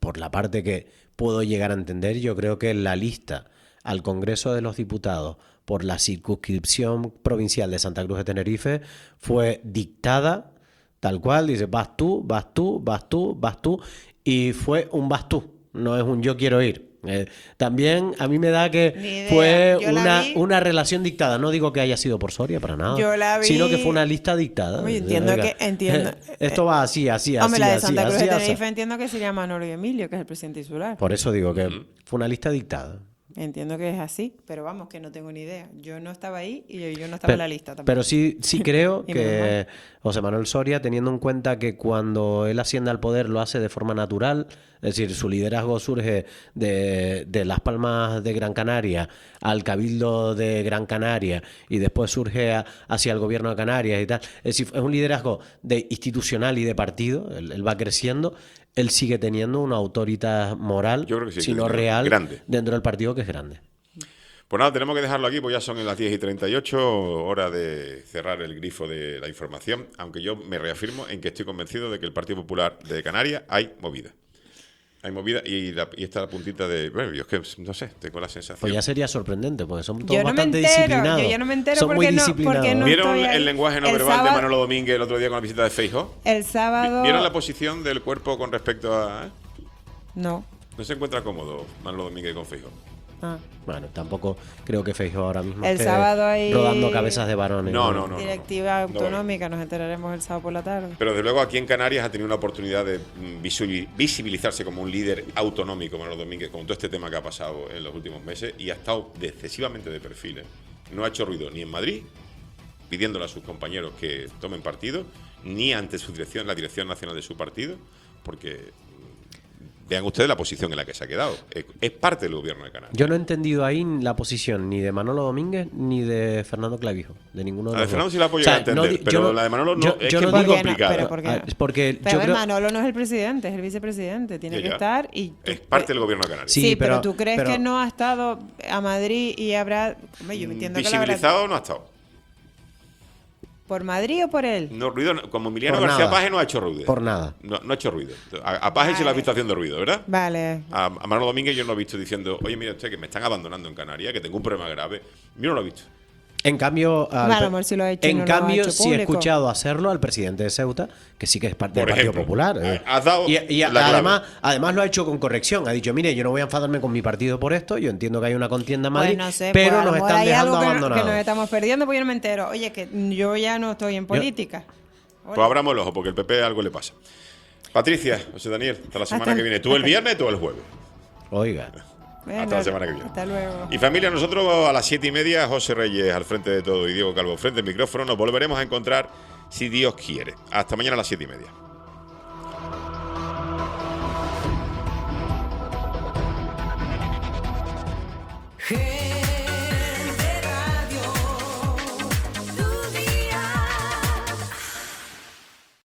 por la parte que puedo llegar a entender, yo creo que la lista al Congreso de los Diputados por la circunscripción provincial de Santa Cruz de Tenerife fue dictada tal cual, dice, vas tú, vas tú, vas tú, vas tú, y fue un vas tú, no es un yo quiero ir. Eh, también a mí me da que Ni idea. fue Yo la una, vi- una relación dictada. No digo que haya sido por Soria, para nada. Yo la vi- Sino que fue una lista dictada. Oye, entiendo Oiga, que- entiendo. Esto va así, así, así, Hombre, la de así, Santa Cruz así, de así. Tenerife entiendo que sería Manolo y Emilio, que es el presidente insular. Por eso digo que fue una lista dictada. Entiendo que es así, pero vamos, que no tengo ni idea. Yo no estaba ahí y yo, yo no estaba Pero, en la lista tampoco. pero sí, sí creo Y menos que José Manuel Soria, teniendo en cuenta que cuando él asciende al poder lo hace de forma natural, es decir, su liderazgo surge de, de Las Palmas de Gran Canaria al Cabildo de Gran Canaria y después surge a- hacia el gobierno de Canarias y tal. Es decir, es un liderazgo de institucional y de partido, él, él va creciendo. Él sigue teniendo una autoridad moral, Yo creo que sí, si no que real, grande. dentro del partido, que es grande. Pues nada, tenemos que dejarlo aquí, pues ya son las diez y treinta y ocho, hora de cerrar el grifo de la información, aunque yo me reafirmo en que estoy convencido de que el Partido Popular de Canarias hay movida. Hay movida y, la, y está la puntita de... Bueno, yo es que, no sé, tengo la sensación... Pues ya sería sorprendente, porque son todos Yo no me bastante entero, disciplinados. yo ya no me entero Son muy porque no- disciplinados. porque no ¿Vieron estoy ahí. el lenguaje no El verbal de sábado- Manolo Domínguez el otro día con la visita de Feijóo? El sábado... ¿Vieron la posición del cuerpo con respecto a...? ¿eh? No. ¿No se encuentra cómodo Manolo Domínguez con Feijóo? Ah. Bueno, tampoco creo que Feijóo ahora mismo El esté sábado hay- rodando cabezas de varones. No, no, no. Directiva no. autonómica, nos enteraremos el sábado por la tarde. Pero desde luego aquí en Canarias ha tenido una oportunidad de mm, visibili- visibilizarse como un líder autonómico, Manolo Domínguez, con todo este tema que ha pasado en los últimos meses y ha estado de- excesivamente de perfil. ¿eh? No ha hecho ruido ni en Madrid, pidiéndole a sus compañeros que tomen partido, ni ante su dirección, la dirección nacional de su partido, porque mm, vean ustedes la posición en la que se ha quedado. Es, es parte del gobierno de Canarias. Yo no he entendido ahí la posición ni de Manolo Domínguez ni de Fernando Clavijo, de ninguno de La los de Fernando dos. sí la puedo O sea, llegar a entender, no di- pero yo la de Manolo no, yo- es yo que no es muy digo- complicada. pero ¿por qué no? Ah, es porque Pero yo a ver, creo... Manolo no es el presidente, es el vicepresidente, tiene Ya, que ya. estar y... tú- Es parte del gobierno de Canarias. Sí, Sí, pero, pero- ¿tú crees pero- que no ha estado a Madrid y habrá... Hombre, yo entiendo que la habrá- Visibilizado no ha estado. ¿Por Madrid o por él? No, ruido, no. Como Emiliano Por García nada. Paje no ha hecho ruido. Por nada. No, no ha hecho ruido. A, a Paje sí lo ha visto haciendo ruido, ¿verdad? Vale. A, a Manolo Domínguez yo no lo he visto diciendo, oye, mira usted que me están abandonando en Canarias, que tengo un problema grave. Yo no lo he visto. En cambio, al Bueno, a pe- lo mejor sí lo ha hecho y en no lo ha cambio hecho sí he público. escuchado hacerlo al presidente de Ceuta, que sí que es parte Por del Partido ejemplo, Popular. eh. has dado y y la clave. además, además lo ha hecho con corrección. Ha dicho, mire, yo no voy a enfadarme con mi partido por esto. Yo entiendo que hay una contienda en Madrid, Pues no sé, pero pues a lo nos mejor están hay dejando algo que, no- abandonados. que nos estamos perdiendo porque yo no me entero. Oye, que yo ya no estoy en política. Pues abramos el ojo, porque el P P algo le pasa. Patricia, José Daniel, hasta la semana Hasta- que viene. ¿Tú el viernes o el jueves? Oiga. Bueno, Hasta la semana que viene. Hasta luego. Y familia, nosotros a las siete y media, José Reyes al frente de todo y Diego Calvo frente al micrófono, nos volveremos a encontrar si Dios quiere. Hasta mañana a las siete y media. Gente